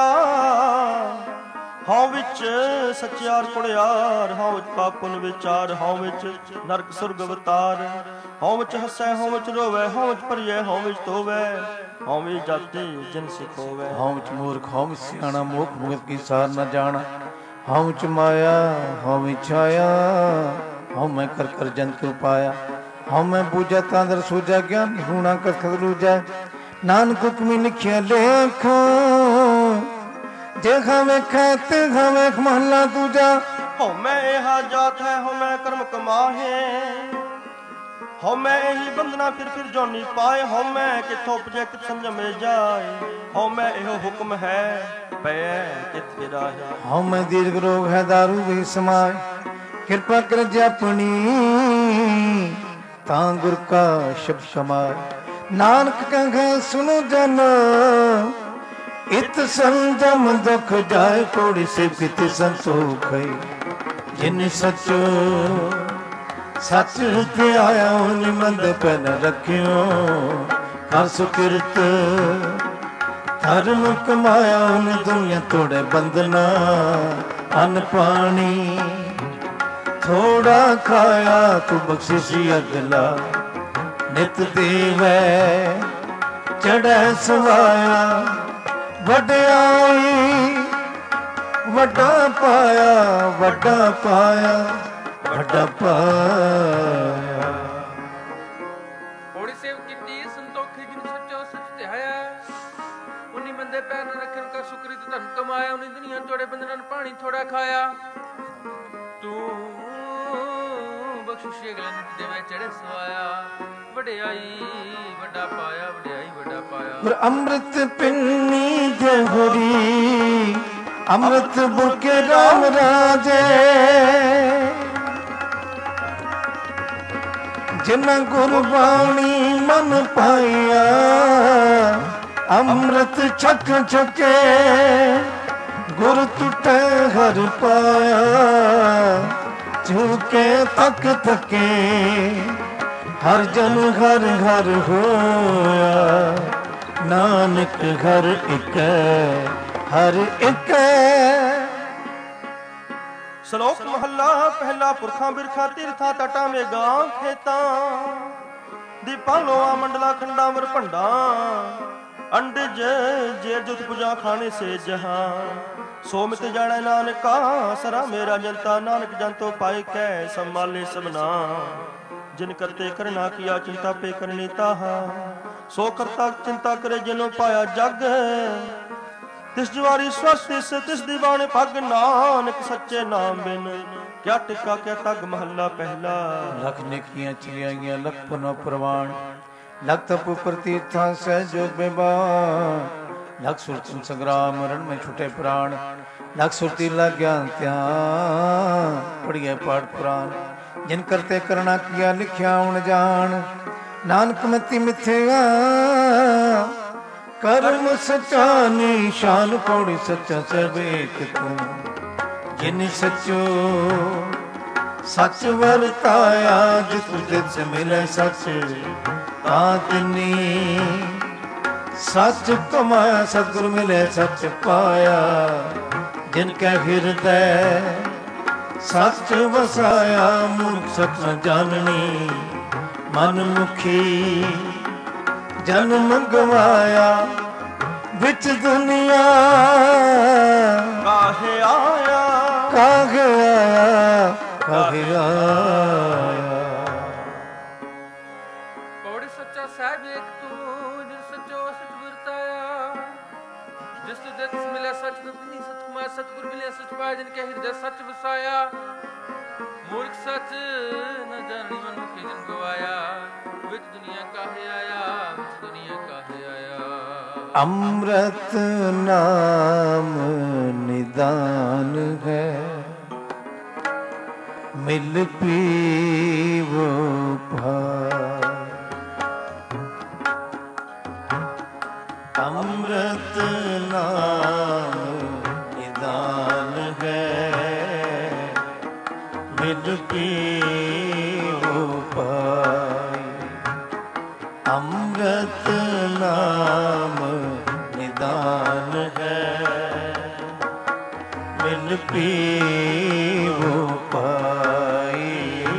ਹਉ ਵਿੱਚ ਸੱਚਿਆਰ ਕੁੜਿਆਰ, ਹਉ ਵਿੱਚ ਪਾਪ ਪੁੰਨ ਵਿਚਾਰ। ਹਉ ਵਿੱਚ ਨਰਕ ਸੁਰਗ ਅਵਤਾਰ, ਹਉ ਵਿੱਚ ਹੱਸੈ ਹਉ ਵਿੱਚ ਰੋਵੈ। ਹਉ ਵਿੱਚ ਭਰੀਐ ਹਉ ਵਿੱਚ ਧੋਵੈ, ਹਉ ਵਿੱਚ ਜਾਤੀ ਜਿਨ ਸਿਖੋਵੈ।
ਹਉ ਵਿੱਚ ਮੂਰਖ ਹਉ ਵਿੱਚ ਸਿਆਣਾ, ਮੋਖ ਮੁਕਤ ਕੀ ਸਾਰ ਨਾ ਜਾਣਾ। ਹਉ ਵਿੱਚ ਮਾਇਆ ਹਉ ਵਿੱਚ ਛਾਇਆ, ਹਉ ਮੈਂ ਕਰ ਕਰ ਜੰਤੁ ਪਾਇਆ। ਹਉ ਮੈਂ ਬੂਝਾ ਤਾਂ ਦਰ ਸੂਝਾ, ਗਿਆਨ ਹੂਣਾ ਕਥ ਲੂਝੈ। ਨਾਨਕ ਹੁਕਮੀ ਲਿਖਿਆ ਲੇਖ, ਦੇਖਾ ਵੇਖੈ ਤੇਖਾ ਵੇਖ ਮਹੱਲਾ ਦੂਜਾ।
ਹਉ ਮੈਂ ਇਹਾ ਜਾਤ ਹੈ ਹਉ ਮੈਂ ਕਰਮ ਕਮਾਹੇ, ਹਉ ਮੈਂ ਇਹੀ ਬੰਧਨਾ ਫਿਰ ਫਿਰ ਜੋਨੀ ਪਾਏ। ਹਉ ਮੈਂ ਕਿਥੋਂ ਉਪਜੈ ਕਿਤ ਸੰਜਮੇ ਜਾਏ, ਹਉ ਮੈਂ ਇਹੋ ਹੁਕਮ ਹੈ ਪੈ ਕਿਤ ਗਿਰਾਏ।
ਹਉ ਮੈਂ ਦੀਰਘ ਰੋਗ ਹੈ ਦਾਰੂ ਵੀ ਸਮਾਏ, ਕਿਰਪਾ ਕਰ ਜਾਪਣੀ ਤਾਂ ਗੁਰ ਕਾ ਸ਼ਬਦ ਸਮਾਏ। ਨਾਨਕ ਕਹੈ ਸੁਨੋ ਜਨ, ਇਤ ਸੰਜਮ ਦੁਖ ਜਾਏ। ਕੋੜੀ ਸੇ ਪਿਤ ਸੰਤੋਖ ਹੈ, ਜਿਨ ਸਚੋ ਸੱਚ ਧਿਆਇਆ ਨਿਮੰਦ ਪੈ ਨ ਰੱਖਿਓ। ਕਰ ਸੁਕਿਰਤ ਧਰਮ ਕਮਾਇਆ, ਉਹਨੇ ਦੁਨੀਆ ਤੋੜੇ ਬੰਧਨਾ। ਅੰਨ ਪਾਣੀ ਥੋੜਾ ਖਾਇਆ, ਤੂੰ ਬਖਸ਼ਿਸ਼ੀ ਅਗਲਾ ਨਿਤ ਦੇਵੈ ਚੜ੍ਹੈ ਸਵਾਇਆ। ਵਡਿਆਈ ਵੱਡਾ ਪਾਇਆ, ਵੱਡਾ ਪਾਇਆ, ਵੱਡਾ ਪਾਇਆ।
ਹੋੜੀ ਸੇਵ ਕੀਤੀ ਸੰਤੋਖੀ, ਜਿਨ ਸੱਚੋ ਸੱਚ ਧਿਆਇਆ। ਉਨੀ ਮੰਦੇ ਪੈਰ ਨ ਰੱਖਣ ਕਾ ਸੁਕ੍ਰਿਤ ਧਨ ਕਮਾਇਆ। ਉਨੀ ਦੁਨੀਆ ਤੋੜੇ ਬੰਧਨਾਂ ਪਾਣੀ ਥੋੜਾ ਖਾਇਆ। ਤੂੰ ਬਖਸ਼ਿਸ਼ ਅਗਲਾ ਨਿਤ ਦੇਵੇ ਚੜ੍ਹੇ ਸਵਾਇਆ। ਵਡਿਆਈ ਵੱਡਾ ਪਾਇਆ, ਵਡਿਆਈ ਵੱਡਾ ਪਾਇਆ।
ਅੰਮ੍ਰਿਤ ਪਿੰਨੀ ਜਹਰੀ, ਅੰਮ੍ਰਿਤ ਬੁਰਕੇ ਰਾਮ ਰਾਜੇ। ਜਿਨ ਗੁਰਬਾਣੀ ਮਨ ਪਾਇਆ, ਅੰਮ੍ਰਿਤ ਛਕ ਛਕੇ ਗੁਰ ਟੁੱਟੇ ਹਰ ਪਾਇਆ। ਝੁਕੇ ਤੱਕ ਥਕੇ ਹਰ ਜਨ ਹਰ ਹਰ ਹੋਇਆ। ਨਾਨਕ ਹਰ ਇੱਕ ਹਰ ਇੱਕ।
ਸ਼ਲੋਕ ਮਹੱਲਾ ਪਹਿਲਾ। ਪੁਰਖਾਂ ਬਿਰਖਾਂ ਤੀਰਥਾਂ ਤਟਾਂ ਮੇਘਾਂ ਖੇਤਾਂ, ਦੀਪਾਂ ਲੋਆਂ ਮੰਡਲਾਂ ਖੰਡਾਂ ਵਰ ਭੰਡਾਂ। ਅੰਡਜ ਜੇਰ ਜੁਤ ਪੁਜਾ ਖਾਣੇ ਸੇ ਜਹਾਂ, ਸੋ ਮਿਤ ਜਾਣੈ ਨਾਨਕਾ ਸਰਾ ਮੇਰਾ ਜਨਤਾ। ਨਾਨਕ ਜਨਤੋ ਪਾਇ ਕੈ ਸੰਭਾਲੇ ਸਭਨਾ, ਜਿਨ ਕਰਤੇ ਕਰਨਾ ਕੀਆ ਚਿੰਤਾ ਪੇ ਕਰਨੀ ਤਾਹਾ। ਸੋ ਕਰਤਾ ਚਿੰਤਾ ਕਰੇ ਜਿਨੋ ਪਾਇਆ ਜਗ, ਤਿਸ ਜਵਾਰੀ ਸਵਸਤਿ ਤਿਸ ਦੀ ਬਾਣੇ ਪੱਗ। ਨਾਨਕ ਸੱਚੇ ਨਾਮ ਬਿਨ ਕਿਆ ਟਿਕਾ ਕਿਆ ਤੱਗ। ਮਹੱਲਾ ਪਹਿਲਾ।
ਲਖ ਨੇਕੀਆਂ ਚਿਰਿਆਈਆਂ ਲਖ ਪੁਨੋ ਪ੍ਰਵਾਨ, ਲਖ ਤਪ ਪ੍ਰਤੀਰਥਾਂ ਸਹਿ ਜੋਗ ਬੇਬਾਨ। ਲਖ ਸੁਰਤਨ ਸੰਗਰਾਮ ਰਣ ਮੈਂ ਛੁਟੇ ਪ੍ਰਾਣ, ਲਖ ਸੁਰਤੀ ਲਗ ਗਿਆਨ ਧਿਆਨ। ਪੜੀਏ ਪਾਠ ਪੁਰਾਨ, ਜਿਨ ਕਰਤੇ ਕਰਣਾ ਕੀਆ ਲਿਖਿਆ ਹੁਣ ਜਾਣ। ਨਾਨਕ ਮਤੀ ਮਿਥਿਆ ਕਰਮ ਸਚਾ ਨਿਸ਼ਾਨ। ਪੌੜੀ ਸੱਚਾ ਸਭ ਏਕ ਤੂੰ, ਜਿਨ ਸਚੋ ਸੱਚ ਵਰਤਾਇਆ। ਜਿਸ ਜਿਸ ਮਿਲੇ ਸੱਚ ਤਾਂ ਤਿਨੀ, ਸੱਚ ਕਮਾਇਆ ਸਤਿਗੁਰ ਮਿਲੇ ਸੱਚ ਪਾਇਆ। ਜਿਨ ਕੈ ਹਿਰਦੈ ਸੱਚ ਵਸਾਇਆ, ਮੂਰਖ ਸੱਚ ਨ ਜਾਣਨੀ ਮਨ ਮੁਖੀ। ਜਨਮ ਗਵਾਇਆ ਵਿੱਚ ਦੁਨੀਆ,
ਕਾਹੇ ਆਇਆ
ਕਾਹੇ ਆਇਆ ਕਾਹੇ ਆਇਆ।
ਪੌੜੀ ਸੱਚਾ ਸਾਹਿਬ ਏਕ ਤੂੰ, ਜਿਨ ਸੱਚੋ ਸੱਚ ਵਰਤਾਇਆ। ਜਿਸ ਤੁ ਦਿਸ ਮਿਲਿਆ ਸੱਚ ਦੁਨੀ ਸਤ ਕਮਾਇਆ। ਸਤਿਗੁਰ ਮਿਲਿਆ ਸੱਚ ਪਾਇਆ, ਜਿਨ ਕੇ ਹਿਰਦੈ ਸੱਚ ਵਸਾਇਆ। ਮੂਰਖ ਸੱਚ ਨ ਜਾਣੀ ਮਨ ਮੁਖੀ ਜਨ ਗਵਾਇਆ। ਵਿੱਚ ਦੁਨੀਆ ਕਾਹੇ ਆਇਆ, ਵਿੱਚ ਦੁਨੀਆ ਕਾਹੇ ਆਇਆ।
ਅੰਮ੍ਰਿਤ ਨਾਮ ਨਿਦਾਨ ਹੈ, ਮਿਲ ਪੀਵੋ ਭਾਈ। ਅੰਮ੍ਰਿਤ ਨਾਮ ਨਿਦਾਨ ਮਿਲ ਪੀਵੋ ਪਾਈ। ਅੰਮ੍ਰਿਤ ਨਾਮ ਨਿਦਾਨ ਹੈ, ਮਿਲ ਪੀਵੋ ਪਾਈ।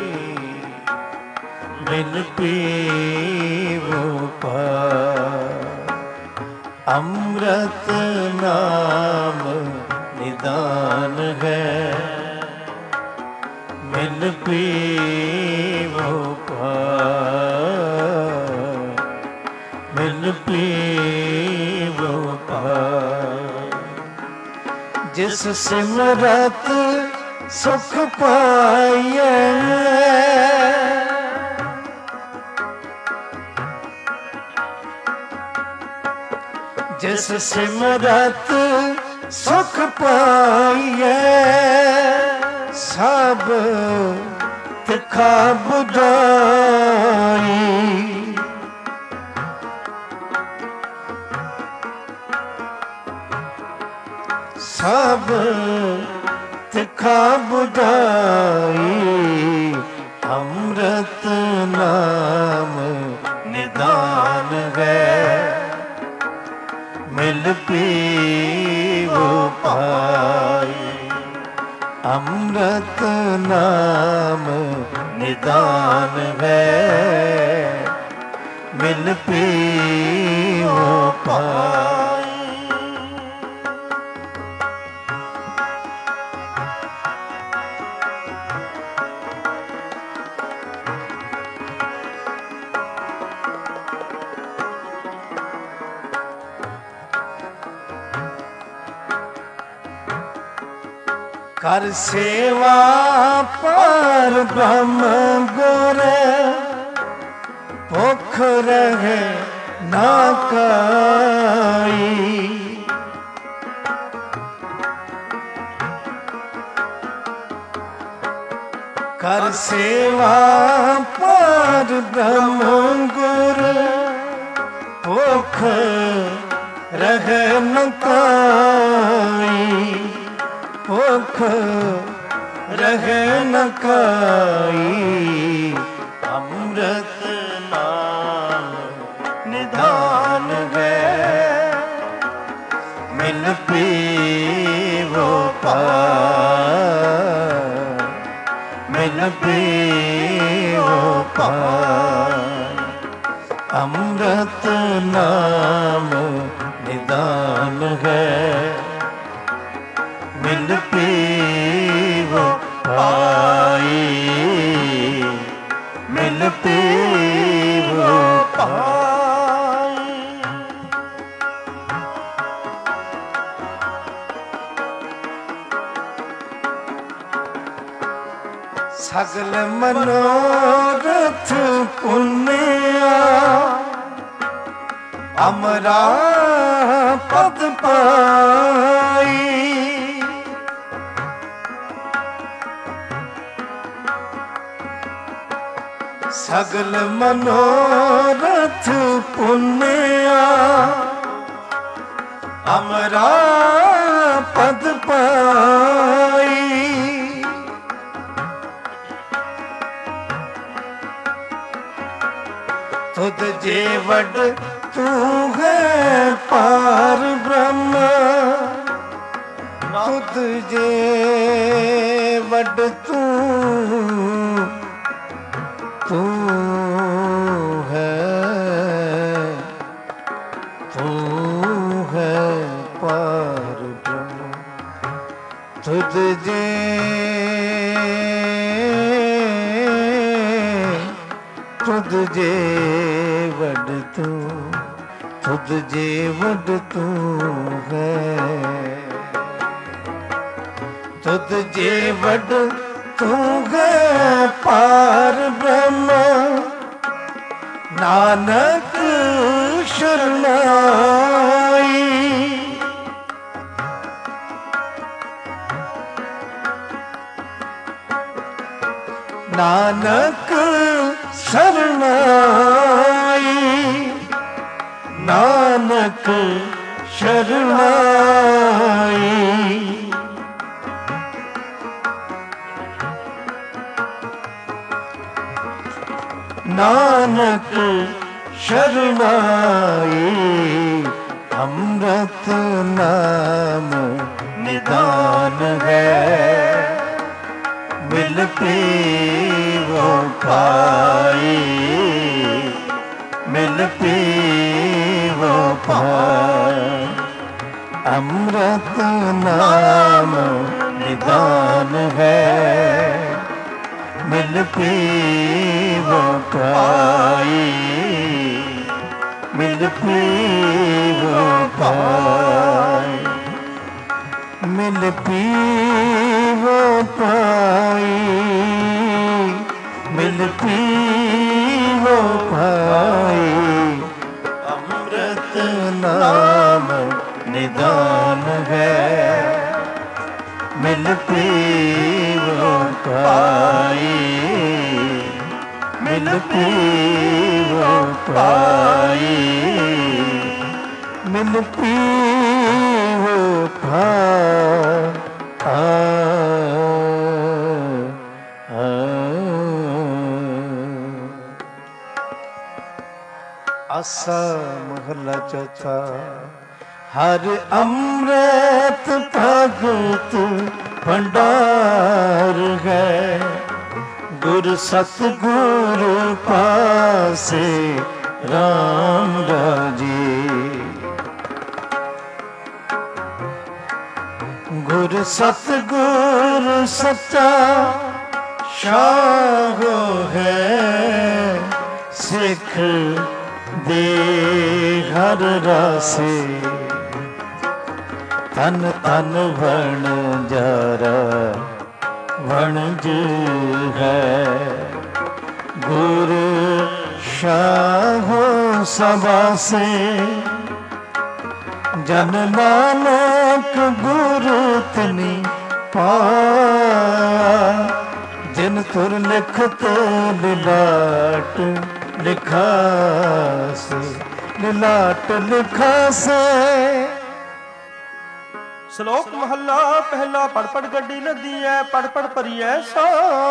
ਮਿਲ ਪੀਵੋ ਪਾਈ। ਅੰਮ੍ਰਿਤ ਨਾਮ ਨਿਦਾਨ ਹੈ, ਮਿਲ ਪੀਵੋ ਪਾਈ। ਮਿਲ ਪੀਵੋ ਪਾਈ। ਜਿਸ ਸਿਮਰਤ ਸੁਖ ਪਾਈਐ, ਜਿਸ ਸਿਮਰਤ ਸੁਖ ਪਾਈਐ, ਸਭ ਤਿਖਾ ਬੁਝਾਈ। ਸਭ ਤਿਖਾ ਬੁਝਾਈ। ਅੰਮ੍ਰਿਤ ਨਾਮ ਨਿਦਾਨ ਹੈ, ਮਿਲ ਪੀਵੋ ਪਾਈ। ਅੰਮ੍ਰਿਤ ਨਾਮ ਨਿਦਾਨ ਹੈ, ਮਿਲ ਪੀਵੋ ਪਾਈ। ਕਰ ਸੇਵਾ ਪਰ ਬ੍ਰਹਮ ਗੁਰ, ਭੁਖ ਰਹੇ ਨਾ ਕਾਈ। ਕਰ ਸੇਵਾ ਪਰ ਬ੍ਰਹਮ ਗੁਰ, ਭੁਖ ਰਹੇ ਨ ਕਾਈ। ਭੁਖ ਰਹੇ ਨ ਕਾਈ। ਅੰਮ੍ਰਿਤ ਨਾਮ ਨਿਦਾਨ ਹੈ, ਮਿਲ ਪੀਵੋ ਪਾਈ। ਮਿਲ ਪੀਵੋ ਪਾਈ। ਅੰਮ੍ਰਿਤ ਨਾਮ ਨਿਦਾਨ ਹੈ, ਮਿਲ ਪੀਵੋ ਪਾਈ। ਮਿਲ ਪੀਵੋ ਪਾਈ। ਸਗਲ ਮਨੋਰਥ ਪੁੰਨਿਆ, ਅਮਰਾ ਪਦ ਪਾਈ। ਸਗਲ ਮਨੋਰਥ ਪੁੰਨਿਆ, ਅਮਰਾ ਪਦ ਪਾਈ। ਤੁਧ ਜੇ ਵੱਡ ਤੂੰ ਹੈ ਪਾਰ ਬ੍ਰਹਮ, ਤੁਧ ਜੇ ਵੱਡ ਤੂੰ ਹੈ ਪਾਰ ਬ੍ਰਹਮ। ਤੁਧ ਜੇ ਵੱਡ ਤੁਧ ਜੇ ਵੱਡ ਤੂੰ ਹੈ। ਤੁਧ ਜੇ ਵੱਡ ਤੂੰ ਹੈ ਪਾਰ ਬ੍ਰਹਮ, ਨਾਨਕ ਸ਼ਰਨਾਈ। ਨਾਨਕ ਸ਼ਰਨਾਈ। ਨਾਨਕ ਸ਼ਰਨਾਈ। नानक शरणाई, अमृत नाम निदान है। मिल पीवो पाई, मिल पीवो पाई, अमृत नाम निदान है। मिल पीवो पाई, मिल पीवो पाई, मिल पीवो पाई, मिल पीवो पाई, अमृत नाम निदान है। मिल पीवो पाई, मिल पीवो पाई, मिल पीवो पाई। आसा महला चौथा। हर अमृत भगत भंडार है, गुरु सतगुरु पासे राम राजे। गुरु सतगुरु सच्चा शाह है, सिख दे हर रासे। तन तन वण जारा वणज है, गुरु शाहो सभा से। जन नानक गुरु तनी पाया, जिन तुर लिखत लिलाट लिखा से, लिलाट लिखा से।
ਸ਼ਲੋਕ ਮਹੱਲਾ ਪਹਿਲਾ। ਪੜ ਪੜ ਗੱਡੀ ਲੱਦੀ ਐ, ਪੜ ਪੜ ਭਰੀਐ ਸਾ।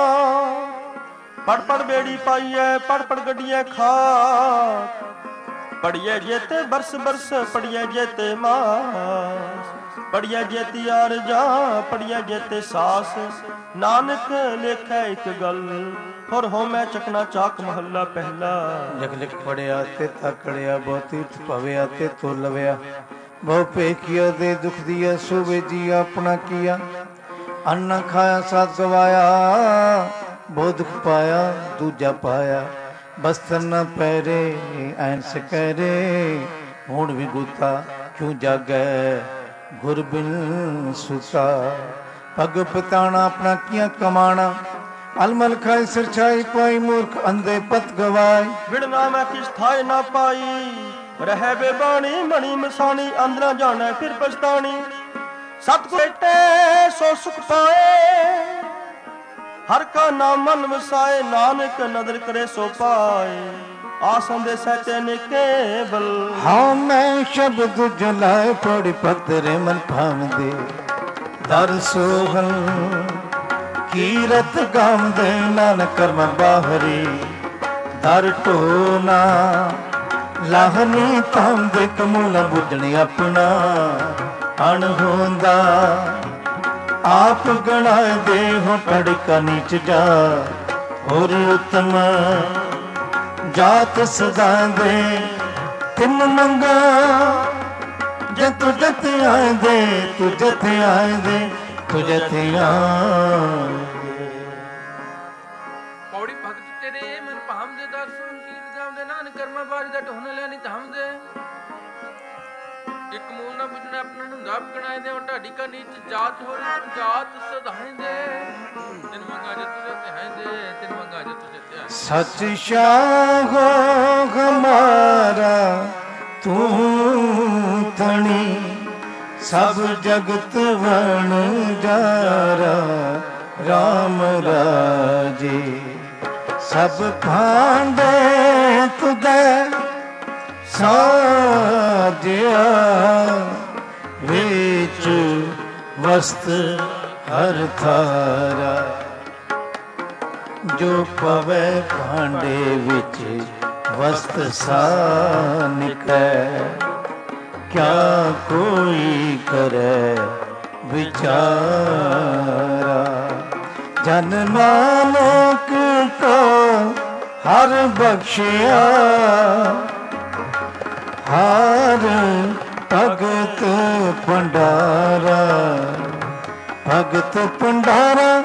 ਪੜ ਪੜ ਬੇੜੀ ਪਾਈਐ, ਪੜ ਪੜ ਗੱਡੀਐ ਖਾਕ। ਪੜੀਐ ਜੇਤੇ ਬਰਸ ਬਰਸ, ਪੜੀਐ ਜੇਤੇ ਮਾਸ। ਪੜੀਐ ਜੇਤੀ ਆਰਜਾ, ਪੜੀਐ ਜੇਤੇ ਸਾਸ। ਨਾਨਕ ਲੇਖੈ ਇੱਕ ਗੱਲ, ਹੋਰ ਹੋਮੈ ਚਕਨਾ ਚਾਕ। ਮਹੱਲਾ ਪਹਿਲਾ।
ਲਿਖ ਲਿਖ ਪੜਿਆ ਤੇ ਤਕੜਿਆ, ਬਹੁਤੀ ਭਵਿਆ ਤੇ ਤੁਲਵਿਆ। ਬਹੁ ਪੇਖਿਆ ਦੇ ਦੁਖ ਦੀਆ, ਸੋਵੇ ਜੀ ਆਪਣਾ ਕੀਆ। ਅੰਨ ਖਾਇਆ ਸਾਧ ਗਵਾਇਆ, ਬਹੁ ਦੁਖ ਪਾਇਆ ਦੂਜਾ ਪਾਇਆ। ਬਸਤਰ ਨ ਪਹਿਰੇ ਐਨਸ ਕਰੇ, ਹੁਣ ਵੀ ਗੁਤਾ ਕਿਉਂ ਜਾਗੈ ਗੁਰ ਬਿਨ ਸੁਤਾ। ਪਗ ਪਤਾਣਾ ਆਪਣਾ ਕੀਆ ਕਮਾਣਾ, अलमल खाए सिरछाई पाई, मूर्ख अंधे पत गवाए।
विड़ना मैं किस थाए ना पाई, रह बेबानी मणि मसानी। अंदर जाना फिर पछतानी, सतगुर बेटे सो सुख पाए। हर का नाम मन वसाए, नानक नदर करे सो पाए। आसन दे सहते ने केवल,
हाँ मैं शब्द जलाए। पौड़ी पत्रे मन भाव दे, दर सोहल ਕੀਰਤ ਗਾਉਂਦੇ ਨਾਨਕ ਕਰਮ ਬਾਹਰੀ। ਦਰ ਢੋਨਾ ਲਾਹਨੀ ਤਾਂਦੇ, ਕਮੂਲਾ ਬੁੱਝਣੀ ਆਪਣਾ ਅਣ ਹੁੰਦਾ। ਆਪ ਗਣਾਏ ਦੇ ਹੋ ਕੜਕਾ ਨੀਚ ਜਾ, ਹੋਰ ਉਤਮ ਜਾਤ ਸਦਾ ਦੇ। ਤਿੰਨ ਮੰਗਾ ਜੇ ਤੁ ਜਤ ਆਏ ਦੇ, ਤੁ ਜਤ ਆਏ ਦੇ, ਤੁਝੇ
ਪੌੜੀ ਭਗਤ ਤੇਰੇ ਮਨ ਭਾਮ ਦੇ, ਦਰਸ਼ਨ ਕੀਰਤ ਗਾਉਂਦੇ ਨਾਨਕ ਕਰਮਾਂ ਬਾਰੀ ਦਾ ਢੋਣ ਲੈਣੀ ਧਾਮ ਦੇ। ਇੱਕ ਮੂਲ ਨਾ ਬੁਝਣਾ ਆਪਣਾ ਨੂੰ ਦਾਪ ਕਣਾਏ ਦੇ, ਢਾਡੀ ਕਾ ਨੀਚ ਜਾਤ ਹੋ ਰਹੀ ਜਾਤ ਸਦਾਏ ਦੇ। ਤਿਨ ਮੰਗਾ ਜੇ ਤੁਝੇ ਧਿਆਏ ਦੇ, ਤਿਨ ਮੰਗਾ ਜੇ ਤੁਝੇ ਧਿਆਏ।
ਸਚ ਸ਼ਾਹੋ ਹਮਾਰਾ ਤੂੰ ਤਣੀ, सब जगत वण जारा राम राजे। सब भांडे तुदे साजिया, विच वस्त हर थारा। ਜੋ ਪਵੈ ਭਾਂਡੇ ਵਿੱਚ ਵਸਤ ਸਾਨਿਕੈ, ਕਿਆ ਕੋਈ ਕਰੈ ਵਿਚਾਰਾ। ਜਨ ਨਾਨਕ ਕੋ ਹਰ ਬਖਸ਼ਿਆ, ਹਰ ਭਗਤ ਭੰਡਾਰਾ, ਭਗਤ ਭੰਡਾਰਾ।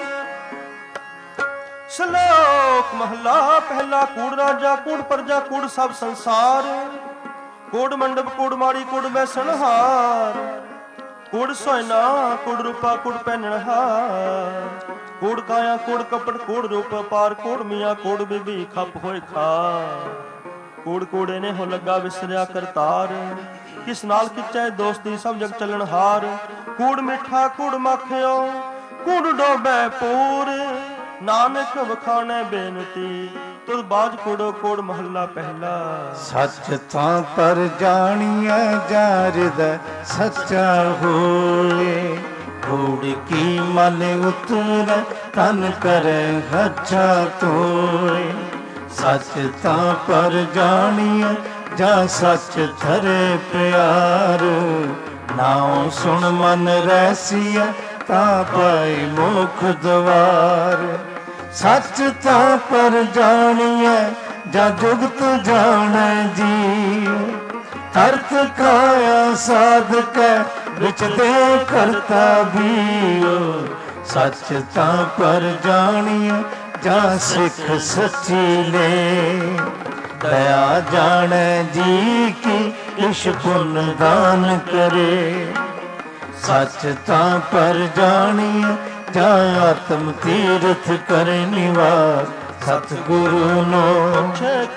ਸ਼ਲੋਕ ਮਹਲਾ ਪਹਿਲਾ। ਕੂੜ ਰਾਜਾ ਕੂੜ ਪਰਜਾ ਕੂੜ ਸਭ ਸੰਸਾਰ, ਕੂੜ ਮੰਡਪ ਕੂੜ ਮਾੜੀ ਕੂੜ ਬੈਸਣਹਾਰ, ਕੂੜ ਸੋਇਨਾ ਕੂੜ ਰੂਪਾ ਕੂੜ ਪਹਿਨਣਹਾਰ, ਕੂੜ ਕਾਇਆ ਕੂੜ ਕਪੜ ਕੂੜ ਰੂਪ ਪਾਰ, ਕੂੜ ਮੀਆਂ ਕੂੜ ਬੀਬੀ ਖੱਪ ਹੋਏ ਖਾਰ, ਕੂੜ ਕੂੜੇ ਨੇ ਹੋ ਲੱਗਾ ਵਿਸਰਿਆ ਕਰਤਾਰ, ਕਿਸ ਨਾਲ ਕਿਚੈ ਦੋਸਤੀ ਸਭ ਜਗ ਚੱਲਣਹਾਰ, ਕੂੜ ਮਿੱਠਾ ਕੂੜ ਮਾਖਿਓ ਕੂੜ ਡੋਬੈ ਪੂਰ, ਨਾਨਕ ਵਖਾਣੈ ਬੇਨਤੀ ਤੁਧ ਬਾਜ ਕੂੜੋ ਕੂੜ ਮਹੱਲਾ ਪਹਿਲਾ।
ਸੱਚ ਤਾਂ ਪਰ ਜਾਣੀਐ ਜਾਰਦਾ ਸੱਚਾ ਹੋਏ, ਕੂੜ ਕੀ ਮਨ ਉਤਰੈ ਤਨ ਕਰੈ ਹੱਛਾ ਤੋਏ। ਸੱਚ ਤਾਂ ਪਰ ਜਾਣੀਐ ਜਾ ਸੱਚ ਧਰੇ ਪਿਆਰ, ਨਾਉ ਸੁਣ ਮਨ ਰੈਸੀਐ ਤਾਂ ਪਾਈ ਮੁਖ ਦਵਾਰ। ਸੱਚ ਤਾਂ ਪਰ ਜਾਣੀਐ ਜਾ ਜੁਗਤ ਜਾਣੈ ਜੀ, ਅਰਥ ਕਾਇਆ ਸਾਧਕੈ ਵਿੱਚ ਦੇ ਕਰਤਾ ਬੀਓ। ਸੱਚ ਤਾਂ ਪਰ ਜਾਣੀਐ ਜਾ ਸਿੱਖ ਸੱਚੀ ਨੇ, ਦਇਆ ਜਾਣੈ ਜੀ ਕੀ ਕਿਛ ਪੁੰਨ ਦਾਨ ਕਰੇ। ਸੱਚ ਤਾਂ ਪਰ ਜਾਣੀਐ ਜਾ ਆਤਮ ਤੀਰਥ ਕਰੇ ਨਿਵਾਸ, ਸਤਿਗੁਰੂ ਨੂੰ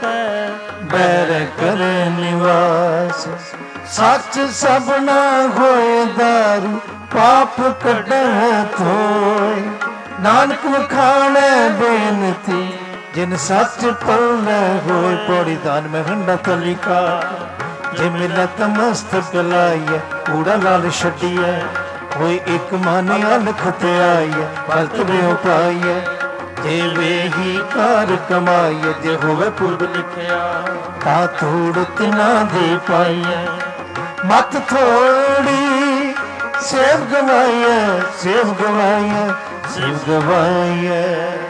ਬੈਰ ਕਰੇ ਨਿਵਾਸ। ਸੱਚ ਸਭਨਾ ਹੋਏ ਦਾਰੂ ਪਾਪ ਕੱਢੈ ਥੋਏ, ਨਾਨਕ ਵਖਾਣੈ ਬੇਨਤੀ ਜਿਨ ਸੱਚ ਪਲੈ ਹੋਏ। ਪੌੜੀ ਦਾਨ ਮੈਂ ਹੰਡਾ ਤਲਿਕਾ, ਜੇ ਮਿਲਤ ਮਸਤਕ ਲਾਈਐ ਕੂੜਾ ਲਾਲ ਛੱਡੀਐ, ਹੋਏ ਇੱਕ ਮਨ ਅਲਖ ਤੇ ਆਈਐ ਭਗਤ ਵਿਉ ਪਾਈਐ। ਜੇ ਵੇਹੀ ਕਾਰ ਕਮਾਈਐ ਜੇ ਹੋਵੇ ਪੁਰਬ ਲਿਖਿਆ, ਤਾਂ ਥੋੜ ਤਿਨਾ ਦੇ ਪਾਈਐ। ਮਤ ਥੋੜੀ ਸੇਵ ਗਵਾਈਐ, ਸੇਵ ਗਵਾਈਐ, ਸੇਵ ਗਵਾਈਐ।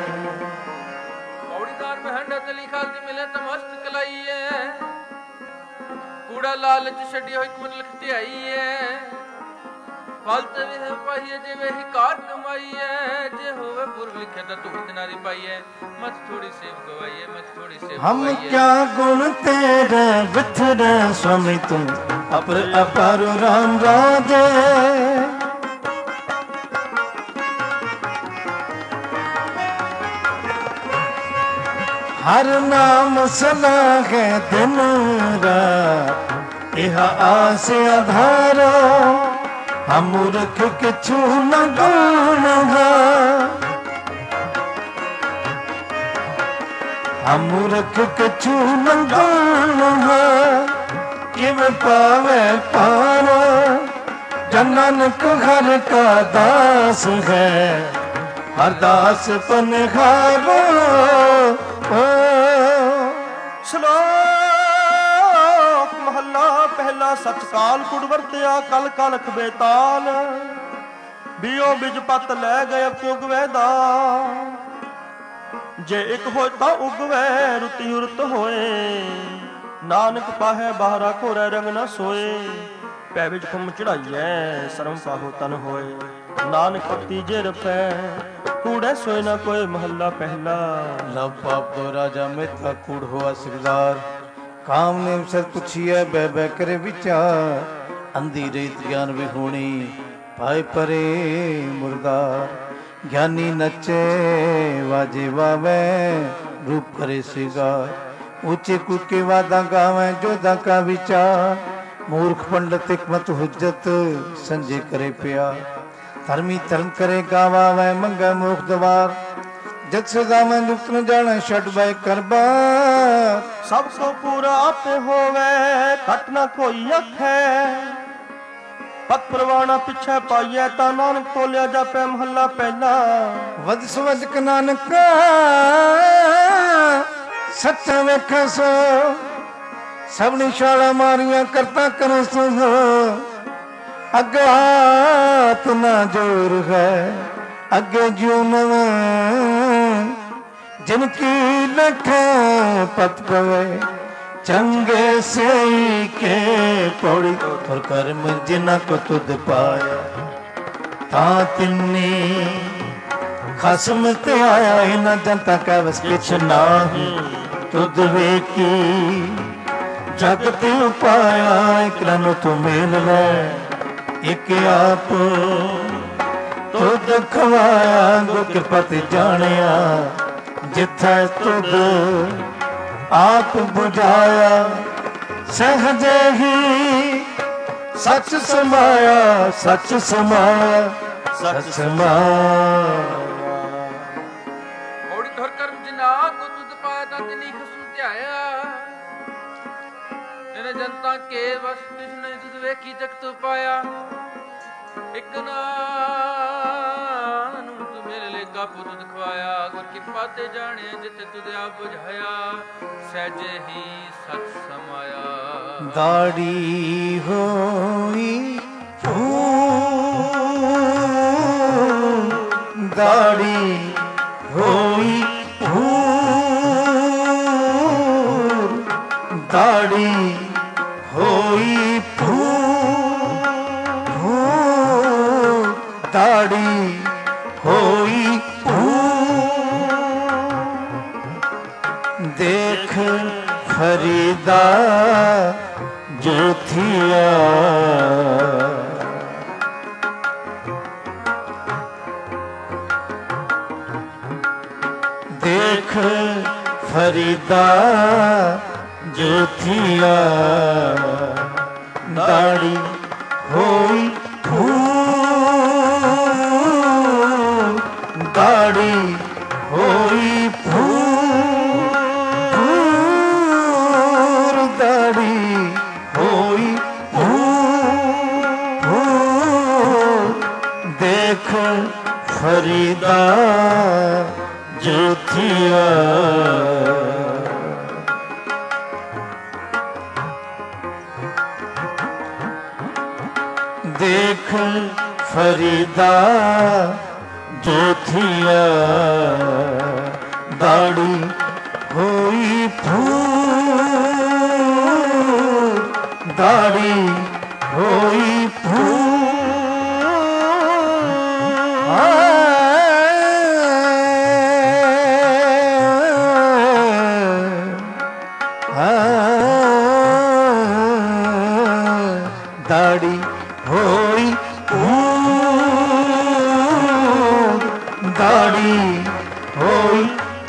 ਪੌੜੀਦਾਰ ਮਹੰਡਾ ਤਲੀ ਖਾਲਤੀ ਮਿਲੇ ਤਾਂ ਮਸਤਕ ਲਾਈਐ, ਕੂੜਾ ਲਾਲਚ ਛੱਡੀ ਹੋਈ ਮਨ ਲਿਖ ਧਿਆਈਐ। ਫਲਤ ਵਿਹ ਪਾਈਐ ਜੇ ਵੇਹੀ ਕਾਰ ਕਮਾਈਐ, ਜੇ ਹੋਵੇ ਪੁਰਬ ਲਿਖਿਆ ਤਾਂ ਧੂੜ ਨਾਰੀ ਪਾਈਐ। ਮਤ ਥੋੜੀ ਸੇਵ ਗਵਾਈਐ, ਮਤ ਥੋੜੀ ਸੇਵ
ਹਮ
ਗਵਾਈਐ।
ਕਿਆ ਗੁਣ ਤੇਰੇ ਵਿਥਰੇ ਸੁਮਿ ਤੂੰ ਅਪਰ ਅਪਰ ਰਾਮ ਰਾਜੇ। ਹਰ ਨਾਮ ਸਲਾਹੈ ਦਿਨ ਰਾਤ, ਇਹ ਆਸ ਆਧਾਰੋ ਹਮ ਮੂਰਖ ਕਿਛੂ ਨ ਗਾਣਗਾ। ਹਮ ਮੂਰਖ ਕਿਛੂ ਨ ਗਾਣਗਾ, ਕਿਵੇਂ ਪਾਵੇ ਪਾਰੋ ਜਨ ਨਾਨਕ ਹਰਿ ਕਾ ਦਾਸ ਹੈ। ਹਰ ਦਾਸ ਪਨਿਹਾਰੋ।
ਸ਼ਲੋਕ ਮਹੱਲਾ ਪਹਿਲਾ। ਸਚ ਕਾਲ ਕੁੜ ਵਰਤਿਆ ਕਲ ਕਲਖ ਬੇਤਾਲ, ਬਿਓ ਬਿਜ ਪਤ ਲੈ ਗਏ ਉਗਵੈ ਦਾ। ਜੇ ਇੱਕ ਹੋਏ ਤਾਂ ਉਗਵੈ ਰੁਤੀ ਉਰਤ ਹੋਏ, ਨਾਨਕ ਪਾਹੈ ਬਾਹਰਾ ਘੋਰੈ ਰੰਗ ਨ ਸੋਏ। ਪੈ ਵਿੱਚ ਖੁੰਮ ਚੜਾਈਐ ਸਰਮ ਪਾਹੋ ਤਨ ਹੋਏ, ਨਾਨਕ ਭਗਤੀ ਜੇ ਰਫੈ ਕੂੜੈ ਸੋਏ ਨਾ ਕੋਏ। ਮਹੱਲਾ ਪਹਿਲਾ।
ਲਵ ਪਾਪ ਦੋ ਰਾਜਾ ਮਿੱਠਾ ਕੂੜ ਹੋਆ ਸਿਰਦਾਰ, ਕਾਮ ਨੇ ਅਵਸਰ ਪੁੱਛੀਐ ਬਹਿ ਬਹਿ ਕਰੇ ਵਿਚਾਰ। ਅੰਧੀ ਰੇਤ ਗਿਆਨ ਵਿਹੂਣੀ ਪਾਏ ਪਰੇ ਮੁਰਦਾਰ। ਗਿਆਨੀ ਨੱਚੇ ਵਾਜੇ ਵਾਵੇ ਰੂਪ ਕਰੇ ਸਿਗਾਰ। ਉੱਚੇ ਕੂਦ ਕੇ ਵਾਦਾ ਗਾਵੇਂ ਜੋਧਾ ਕਾ ਵਿਚਾਰ। ਮੂਰਖ ਪੰਡਤ हिकमत ਹੁਜਤ ਸੰਜੇ ਕਰੇ ਪਿਆ। ਧਰਮੀ ਧਰਮ ਕਰੇ ਗਾਵਾਵੇਂ ਮੰਗੈ ਮੋਖ ਦਵਾਰ। ਜਗ ਸਦਾ ਮੈਂ ਦੁਖ ਨ ਜਾਣੈ ਛੱਡ ਬੈ ਕਰਬਾ।
ਸਭ ਕੋ ਪੂਰਾ ਆਪੇ ਹੋਵੇ ਘਟ ਨ ਕੋਈ ਆਖੈ, ਪਤ ਪ੍ਰਵਾਣਾ ਪਿੱਛੇ ਪਾਈਐ ਤਾਂ ਨਾਨਕ ਤੋਲਿਆ ਜਾਪੈ ਮਹੱਲਾ ਪਹਿਲਾ।
ਵਦ ਸਵਦ ਨਾਨਕ ਸੱਚਾ ਵੇਖੈ ਸੋ ਸਭਨੀ ਛਾਲਾ ਮਾਰੀਆਂ ਕਰਤਾ ਕਰ ਸੋ ਅੱਗੇ ਹਾਥ ਨਾ ਜੋਰ ਹੈ ਅੱਗੇ ਜਿਉ ਨਵੇਂ ਜਿਨ ਕੀ ਲਖੇ ਪਤ ਪਵੇ ਚੰਗੇ ਸਈ ਕੇ ਪੌੜੀ ਔਰ ਕਰਮ ਜਿਨਾ ਕੋ ਤੁਧ ਪਾਇਆ ਤਾਂ ਤਿੰਨੀ ਖਸਮ ਤੇ ਆਇਆ ਹੀ ਨਾ ਜਨਤਾ ਕੈ ਵਸ ਕਿਛ ਨਾਹੀ ਤੁਧ ਵੇਖੀ ਜਗ ਤੇ ਉਪਾਇਆ ਇਕ ਨੂੰ ਤੂੰ ਮੇਲ ਲੈ ਇਕ ਆਪ ਤੁਧ ਖਵਾਇਆ ਗੁਰ ਕਿਰਪਾ ਤੇ ਜਾਣਿਆ ਜਿੱਥੈ ਤੁਧ ਆਪ ਬੁਝਾਇਆ ਸਹਜੇ ਹੀ ਸੱਚ ਸਮਾਇਆ ਸੱਚ ਸਮਾਇਆ ਸੱਚ ਸਮਾਇਆ।
ਔੜੀ ਧਰ ਕਰਮ ਜਿਨਾ ਕੋ ਤੁਧ ਪਾਇਆ ਤਾਂ ਤਿਨੀ ਖਸਮ ਧਿਆਇਆ ਇਹਨੇ ਜਨਤਾ ਕੇ ਵਸ ਕਿਛ ਨਹੀਂ ਤੁਧ ਵੇਖੀ ਜਗਤ ਪਾਇਆ ਇਕ ਨਾਮ ਤੁ ਮੇਰੇ ਲੈ ਕਾਪੁ ਤੁਧ ਖਵਾਇਆ ਗੁਰ ਕਿਰਪਾ ਤੇ ਜਾਣਿਆ ਜਿਤ ਤੁਧ ਆਪ ਬੁਝਾਇਆ ਸਹਿਜੇ ਹੀ ਸਚ ਸਮਾਇਆ।
ਦਾੜੀ ਹੋਈ ਦਾੜੀ ਹੋਈ ਦਾੜੀ ਹੋਈ ਦਾੜੀ ਹੋਈ ਦੇਖ ਫਰੀਦਾ ਜੋਥੀਆ ਦੇਖ ਫਰੀਦਾ ਜੋਥੀਆ ਦਾੜੀ ਹੋਈ ਦਾੜੀ ਹੋਈ ਦਾੜੀ ਹੋਈ ਦੇਖ ਫਰੀਦਾ ਜੋਥੀਆ ਦੇਖ ਫਰੀਦਾ ਜੋਥੀਆ ਦਾੜੀ ਹੋਈ ਦਾੜੀ ਹੋਈ ਦਾੜੀ ਹੋਈ ਦਾੜੀ ਹੋਈ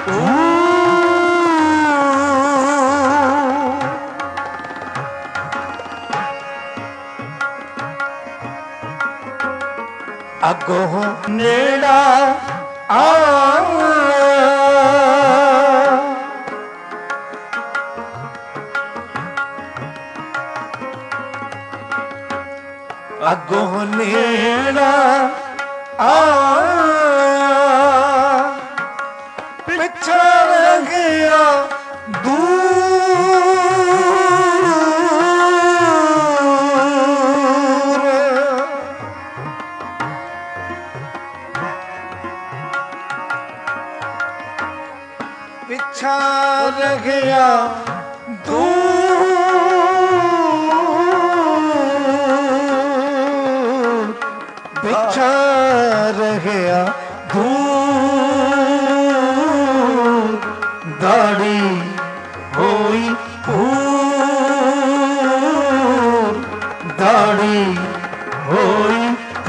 ਅੱਗੋਂ ਨੇੜਾ ਅੱਗੋਂ ਨੇੜਾ ਪਿੱਛਾ ਰਹਿ ਗਿਆ ਪਿੱਛਾ ਰਹਿ ਗਿਆ ਪਿੱਛਾ ਰਹਿ ਗਿਆ ਦਾੜੀ ਹੋਈ ਦਾੜੀ ਹੋਈ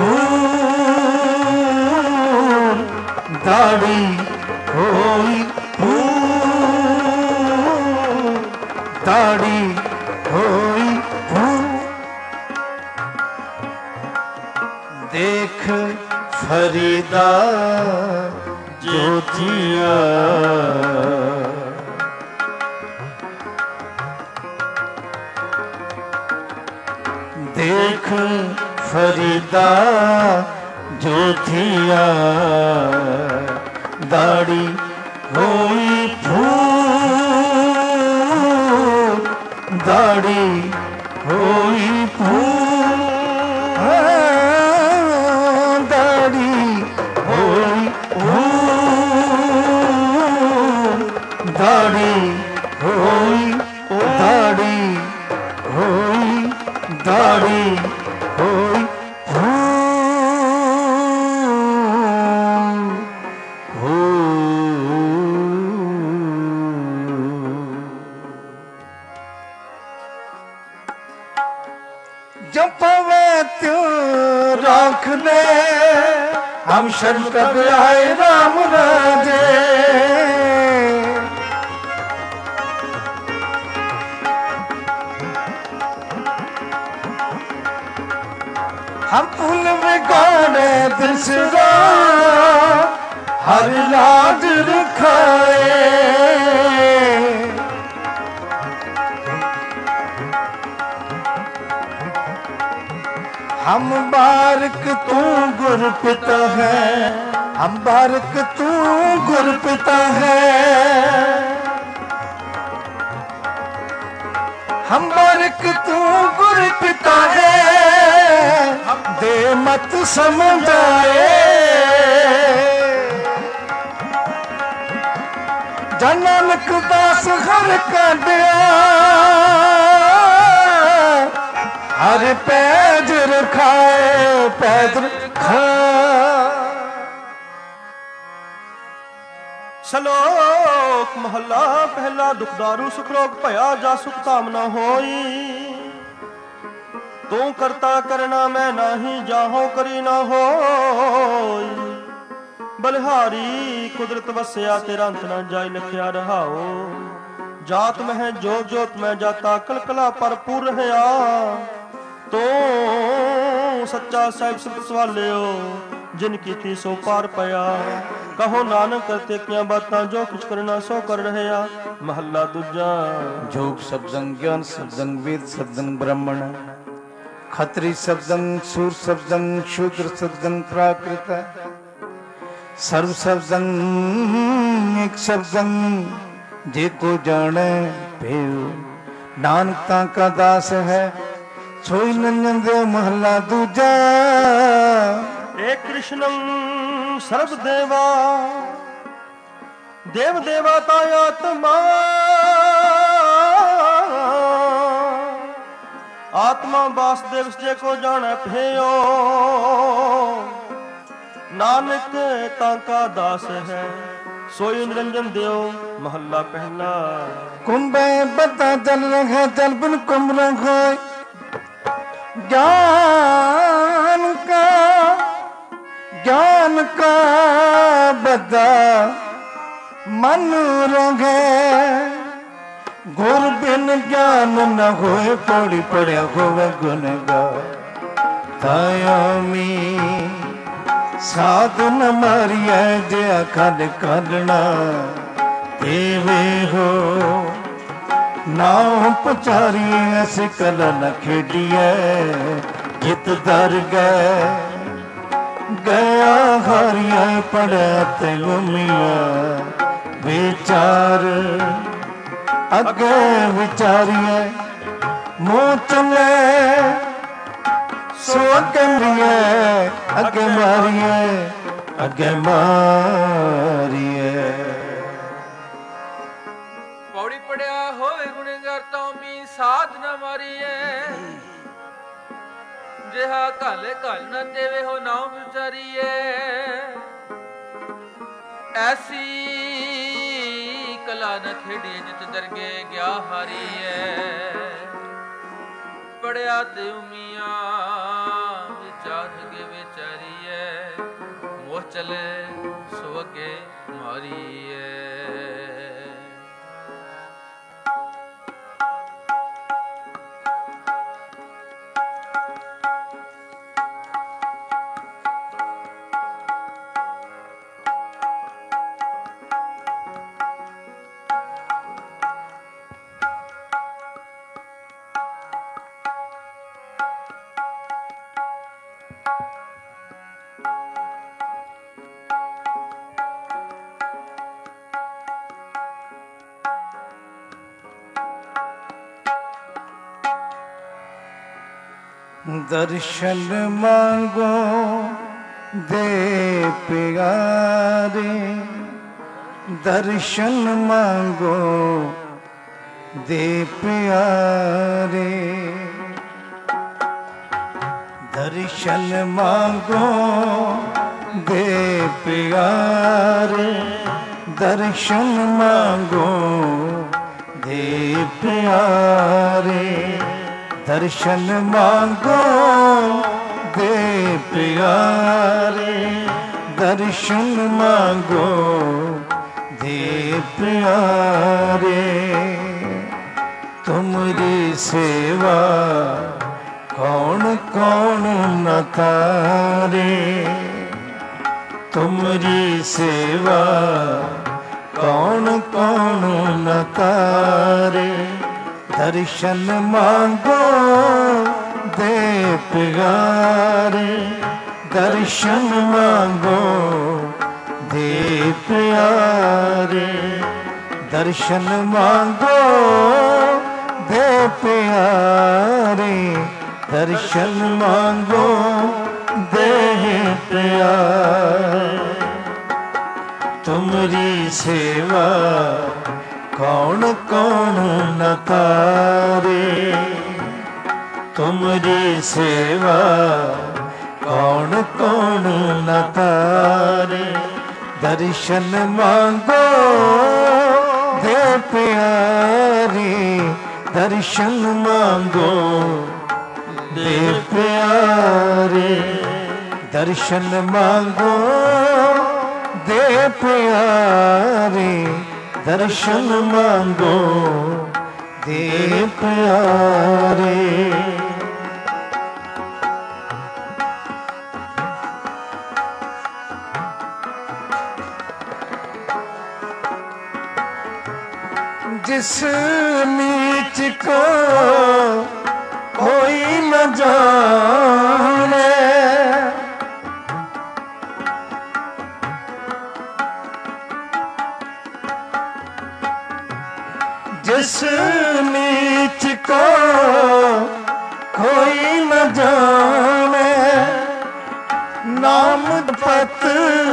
ਦਾੜੀ ਹੋਈ ਦਾੜੀ ਹੋਈ ਦੇਖ ਫਰੀਦਾ ਜੋਥੀਆ ਦੇਖ फरीदा जो थिया दाढ़ी होई फूल दाढ़ी होई फूल दाढ़ी होई फूल दाढ़ी होई दाढ़ी होई दाढ़ी होई राख ले हम शरण कब आए राम राजे हम फूल बिगाड़े दिसरा हर लाज रखाए हम बारक तू गुर पिता है हम बारक तू गुर पिता है हम बारक तू गुर पिता है दे मत समझाए जनक दास हर कांडिया हर पैज रखाए पैज रखा
ਸ਼ਲੋਕ ਮਹੱਲਾ ਪਹਿਲਾ ਦੁਖਦਾਰੂ ਸੁਖ ਰੋਗ ਭਇਆ ਜਾ ਸੁਖ ਧਾਮ ਨਾ ਹੋਈ ਤੂੰ ਕਰਤਾ ਕਰਨਾ ਮੈਂ ਨਾਹੀ ਜਾਹੋ ਕਰੀ ਨਾ ਹੋਈ ਬਲਿਹਾਰੀ ਕੁਦਰਤ ਵਸਿਆ ਤੇਰਾ ਅੰਤ ਨਾ ਜਾਇ ਲਖਿਆ ਰਹਾਓ ਜਾਤ ਮਹਿ ਜੋਤ ਜੋਤ ਮੈਂ ਜਾਤਾ ਕਲਕਲਾ ਭਰਪੂਰ ਰਹਾ ਤੂੰ ਸੱਚਾ ਸਾਹਿਬ ਸਿਫਤ ਸਵਾਲਿਓ ਜਿਨ ਕੀਤੀ ਸੋ ਪਾਰ ਪਿਆ ਕਹੋ ਨਾਨਕ ਕਰਤੇ ਕਿਆ ਬਾਤਾਂ ਜੋ ਕੁਛ ਕਰਨਾ ਸੋ ਕਰ ਰਹਿਆ ਮਹੱਲਾ ਦੂਜਾ
जोग शब्दं ज्ञान शब्दं वेद शब्दं ब्राह्मण खत्री शब्दं सूर शब्दं शूद्र शब्दं प्राकृत सर्व शब्दं एक शब्दं जे को जाने पेयो नानक का दास है सोई नंदन देव महला दूजा
ਏ ਕ੍ਰਿਸ਼ਨੰ ਸਰਬ ਦੇਵਾ ਦੇਵ ਦੇਵਤਾ ਆਤਮਾ ਆਤਮਾ ਵਾਸੁਦੇਵ ਜੇ ਕੋ ਜਾਣੈ ਭਇਓ ਨਾਨਕ ਤਾਂ ਕਾ ਦਾਸ ਹੈ ਸੋਈ ਨਿਰੰਜਨ ਦਿਓ ਮਹੱਲਾ ਪਹਿਲਾ
कुंभे बता जल रहे जल बिन कुंभ रहे ज्ञान का बदा मन रंगे गुर बिन ज्ञान न होए पौड़ी पड़िया होवे गुन गा तायामी साधु न मारिया जे अखंड करना तेवे हो नाम पचारिए ऐसे कला न खेडिए जित दर गए गया हारिया पड़ा ते गुमिया विचार अगे विचारिए मुँह चले सो अगे मारिए अगे मारिए अगे मारिए
ਪੌੜੀ ਪੜਿਆ ਹੋਵੇ ਗੁਨੇਗਾਰ ਤੌਮੀ ਸਾਧ ਨਾ ਮਾਰੀਏ ਜਿਹਾ ਘਾਲੇ ਘਾਲ ਨਾ ਦੇਵੇ ਹੋ ਨਾਮ ਵਿਚਾਰੀਏ ਐਸੀ ਕਲਾ ਨਾ ਖੇਡੀਏ ਜਿਤ ਦਰਗੇ ਗਿਆ ਹਾਰੀਏ ਪੜਿਆ ਤੇ ਉਮੀਆਂ ਵਿਚਾਰ ਅਗੇ ਵਿਚਾਰੀਏ ਮੋਹ ਚਲੇ ਸੋ ਅਗੇ ਮਾਰੀਏ
दर्शन मांगो दे प्यारे, दर्शन मांगो दे प्यारे, दर्शन मांगो दे प्यारे, दर्शन मांगो दे प्यारे, दर्शन मांगो दे प्यारे, दर्शन मांगो दे प्यारे। तुमरी सेवा कौन कौन न तारे, तुमरी सेवा कौन कौन न तारे, दर्शन मांगो दे प्यारे, दर्शन मांगो दे प्यारे, दर्शन मांगो दे प्यारे, दर्शन मांगो दे प्यारे। तुमरी सेवा कौन कौन न तारे, तुमरी सेवा कौन कौन न तारे, दर्शन मांगो दे प्यारे, दर्शन मांगो दे प्यारे, दर्शन मांगो दे प्यारे, दर्शन मांगो दे प्यारे। जिस नीच को कोई न जाने, जिस नीच को कोई न जाने, नाम पत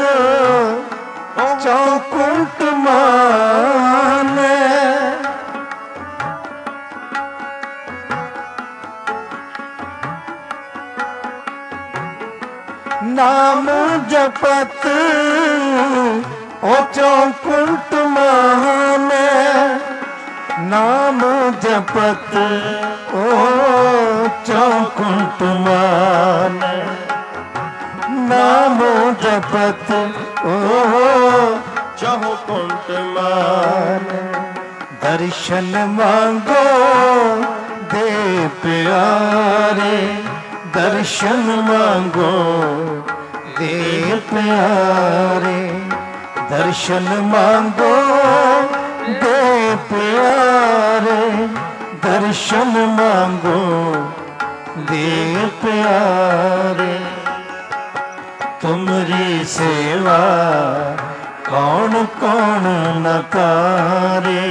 चौकुंट माने, नाम जपत ओ चौकुंट माने, नाम जपत ओ चौकुंट माने, नाम जपत ओ चौकुंट माने, दर्शन मांगो दे प्यारे, दर्शन मांगो दे प्यारे, दर्शन मांगो दे प्यारे, दर्शन मांगो दे प्यारे। तुमरी सेवा कौन कौन न तारे,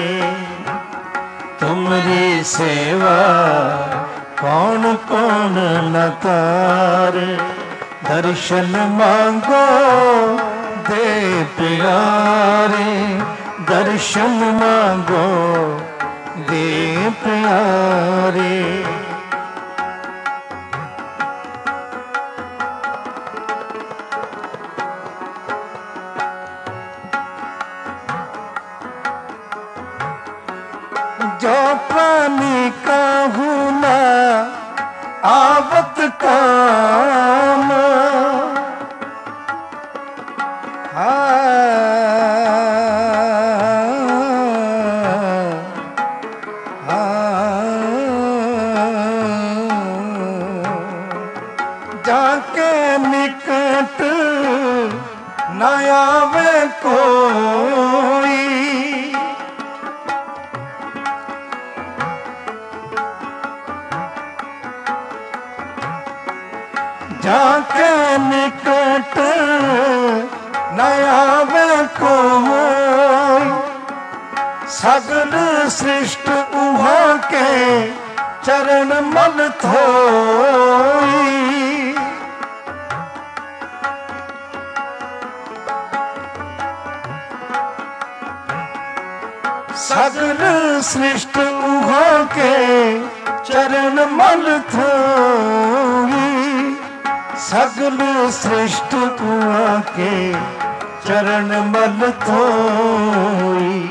तुमरी सेवा कौन कौन न तारे, दर्शन मांगो दे प्यारे, दर्शन मांगो दे प्यारे। जो प्राणी कहूँ ना आवत काम, जाके निकट न आवे कोई, जाके निकट न आवे कोई, सगल सृष्ट उहाँ के ਚਰਨ ਮਲ ਥੋਈ। सगल सृष्ट उहा के चरण मल थोई। सगल सृष्ट उहा के चरण मल थोई।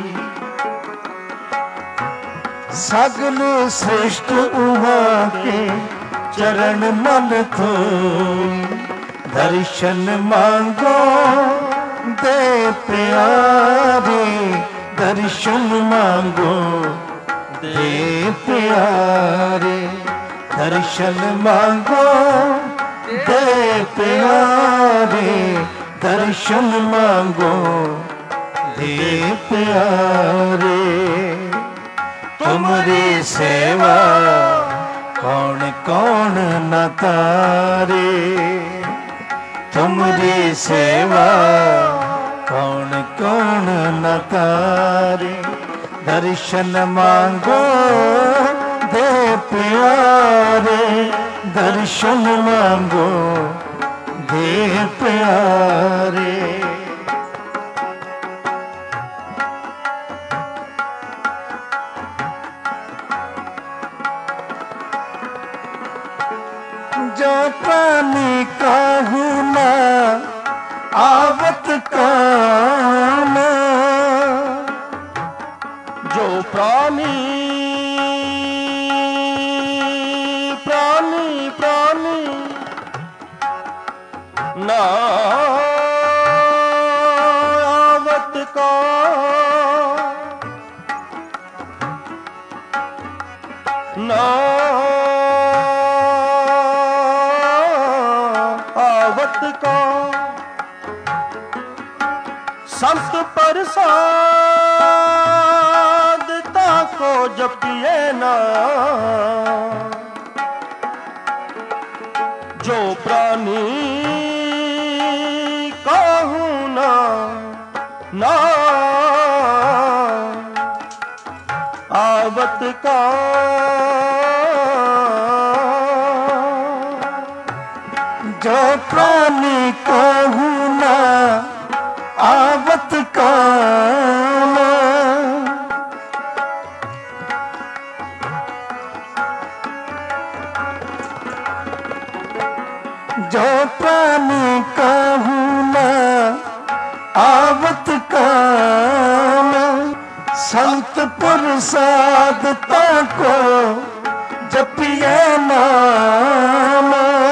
सगल सृष्ट उहा के चरण मल थोई। दर्शन मांगो दे प्यारे, दर्शन मांगो दे प्यारे। दर्शन मांगो दे प्यारे, दर्शन मांगो दे प्यारे। तुमरी सेवा कौन कौन न तारे। तुमरी सेवा कौन कौन न तारे। दर्शन मांगो दे प्यारे, दर्शन मांगो दे प्यारे। जो प्राणी काहू ना आवत काम।
जो प्राणी प्राणी प्राणी ना आवत का, ना आवत का। संत प्रसाद ताको जपिए ना। जो प्राणी कहूँ ना ना आवत का।
जो प्राणी कहूँ ना आवत काम। जो प्राणी कहूँ ना आवत काम। संत प्रसाद ताको जपिए नाम।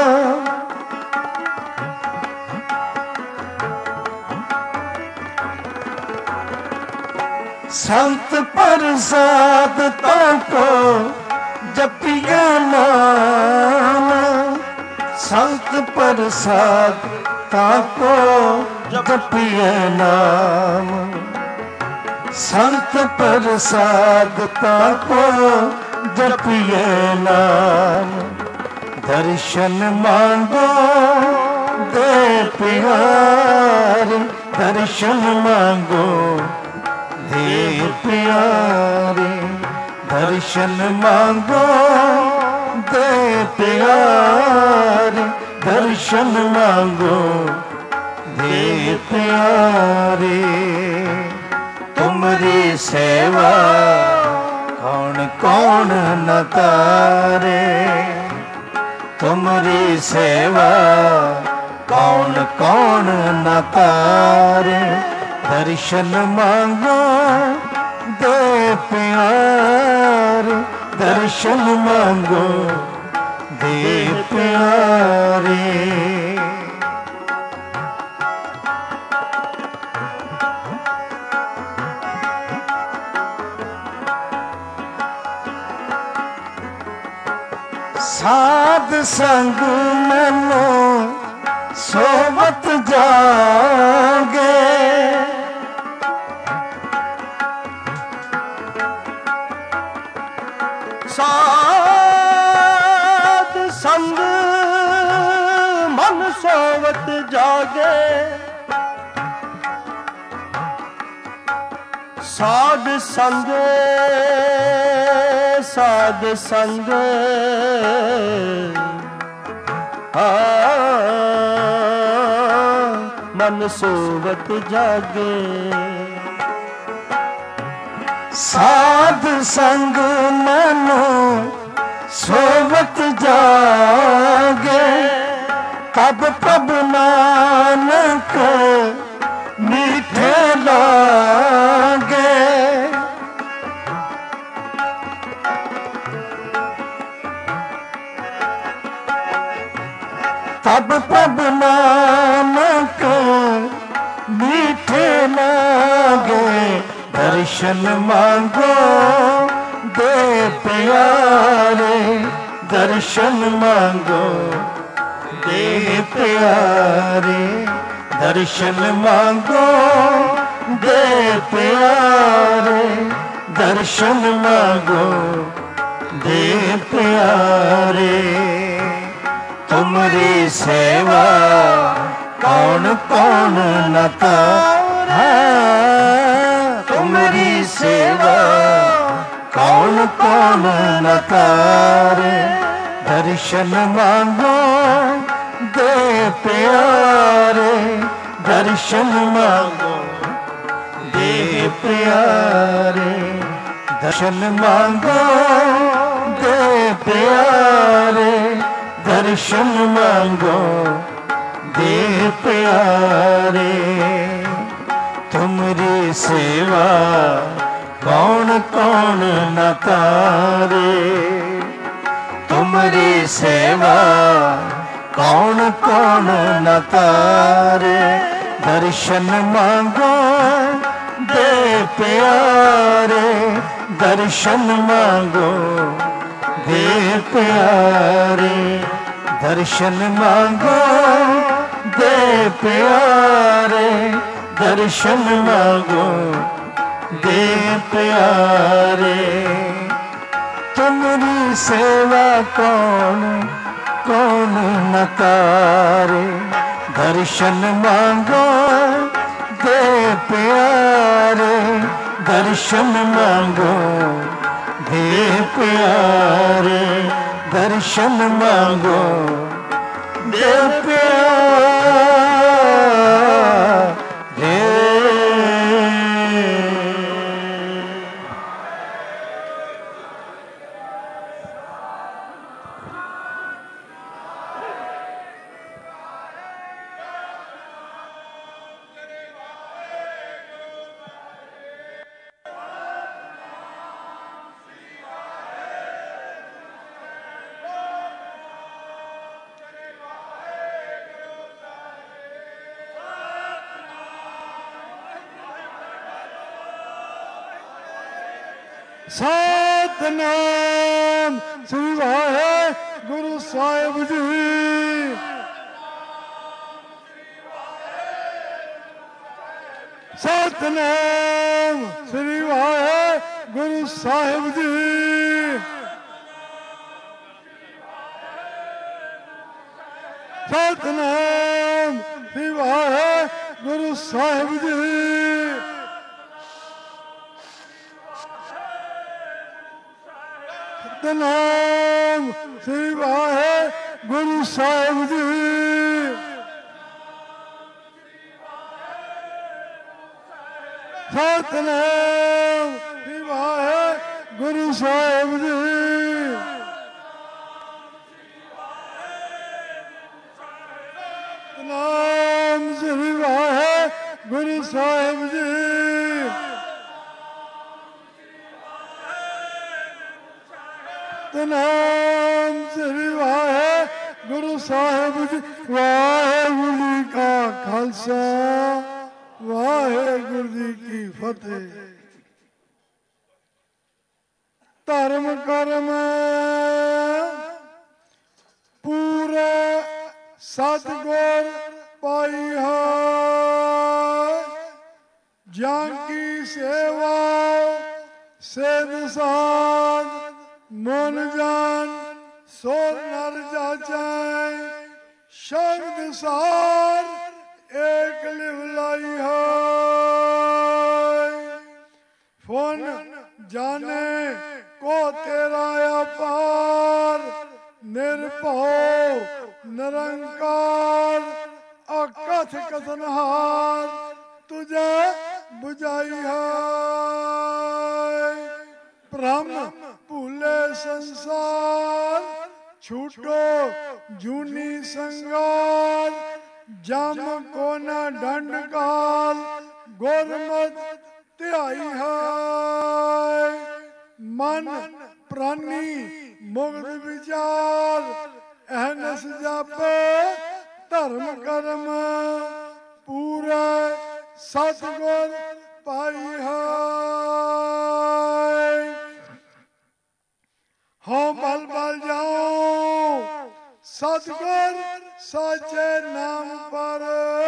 संत प्रसाद ताको जपिए नाम। संत प्रसाद ताको जपिए नाम। संत प्रसाद ताको जपिए नाम। दर्शन मांगो दे प्यारे, दर्शन मांगो दे प्यारे। दर्शन मांगो दे प्यारे, दर्शन मांगो दे प्यारे। तुमरी सेवा कौन कौन न तारे। तुमरी सेवा कौन कौन न तारे। दर्शन मांगो दे प्यारे, दर्शन मांगो दे प्यारे। साध संग मैनो सोवत जागे।
साध संग मन सोवत जागे। साध संग ਸਾਧ ਸੰਗ ਮਨ ਸੋਵਤ ਜਾਗੇ।
ਸਾਧ ਸੰਗ ਮਨ ਸੋਵਤ ਜਾਗੇ, ਤਬ ਪ੍ਰਭ ਨਾਨਕ ਮੀਠੇ ਲਾਗੇ। ਤਬ ਪ੍ਰਭ ਨਾਨਕ ਮੀਠੇ ਲਾਗੇ। ਦਰਸ਼ਨ ਮੰਗੋ ਦੇ ਪਿਆਰੇ, ਦਰਸ਼ਨ ਮੰਗੋ ਦੇ ਪਿਆਰੇ, ਦਰਸ਼ਨ ਮੰਗੋ ਦੇ ਪਿਆਰੇ, ਦਰਸ਼ਨ ਮੰਗੋ ਦੇ ਪਿਆਰੇ। ਤੁਮਰੀ ਸੇਵਾ ਕੌਣ ਕੌਣ ਨ ਤਾਰੇ, ਤੁਮਰੀ ਸੇਵਾ ਕੌਣ ਕੌਣ ਨ ਤਾਰੇ। ਦਰਸ਼ਨ ਮੰਗੋ ਦੇ ਪਿਆਰੇ, ਦਰਸ਼ਨ ਮੰਗੋ ਦੇ ਪਿਆਰੇ, ਦਰਸ਼ਨ ਮੰਗੋ ਦੇ ਪਿਆਰੇ, ਦਰਸ਼ਨ ਮੰਗੋ ਦੇ ਪਿਆਰੇ। ਤੁਮਰੀ ਸੇਵਾ ਕੌਣ ਕੌਣ ਨ ਤਾਰੇ, ਤੁਮਰੀ ਸੇਵਾ ਕੌਣ ਕੌਣ ਨ ਤਾਰੇ। ਦਰਸ਼ਨ ਮੰਗੋ ਦੇ ਪਿਆਰੇ, ਦਰਸ਼ਨ ਮੰਗੋ ਦੇ ਪਿਆਰੇ, ਦਰਸ਼ਨ ਮੰਗੋ ਦੇ ਪਿਆਰੇ, ਦਰਸ਼ਨ ਮੰਗੋ ਦੇ ਪਿਆਰੇ। ਤੁਮਰੀ ਸੇਵਾ ਕੌਣ ਕੌਣ ਨ ਤਾਰੇ। ਦਰਸ਼ਨ ਮੰਗੋ ਦੇ ਪਿਆਰੇ, ਦਰਸ਼ਨ ਮੰਗੋ ਦੇ ਪਿਆਰੇ, ਦਰਸ਼ਨ ਮੰਗੋ ਦੇ ਪਿਆਰੇ। ਸਤਿਨਾਮ ਸ੍ਰੀ ਵਾਹਿਗੁਰੂ ਸਾਹਿਬ ਜੀ। ਸਤਿਨਾਮ ਸ੍ਰੀ ਵਾਹਿਗੁਰੂ ਸਾਹਿਬ ਜੀ। ਸਤਿਨਾਮ ਸ੍ਰੀ ਵਾਹਿਗੁਰੂ ਸਾਹਿਬ ਜੀ। ਸਤਿਨਾਮ ਸ੍ਰੀ ਵਾਹਿਗੁਰੂ ਸਾਹਿਬ ਜੀ। ਸਤਿਨਾਮ ਸ੍ਰੀ ਵਾਹਿਗੁਰੂ ਸਾਹਿਬ ਜੀ। ਸਤਿਨਾਮ ਸ੍ਰੀ ਵਾਹਿਗੁਰੂ ਸਾਹਿਬ ਜੀ। ਸਤਿਨਾਮ ਸ੍ਰੀ ਵਾਹਿਗੁਰੂ ਸਾਹਿਬ ਜੀ। ਵਾਹਿਗੁਰੂ ਜੀ ਕਾ ਖਾਲਸਾ, ਵਾਹਿਗੁਰੂ ਜੀ ਕੀ ਫਤਿਹ। ਧਰਮ ਕਰਮ ਪੂਰੇ ਸਤਿਗੁਰ ਪਾਈਆ, ਜਾਂ ਕੀ ਸੇਵਾ ਸਿਧ ਸਾਧ ਮਨ ਜਾਨ ਸੋ ਨਰ ਜਾਚੈ। ਸ਼ਬਦ ਸਾਰ ਏਕ ਲਿਵ ਲਾਈ ਹੈ, ਫੁਨ ਜਾਣੇ ਕੋ ਤੇਰਾ
छूटो जूनी संगाल, जम को न दंड काल, गुरमत ध्याई है। मन प्राणी मुग्ध विचार, अहनस जापे धर्म कर्म, पूरा सतगुर पाई है। हाँ बल बल जाओ सतगुर साचे नाम पर,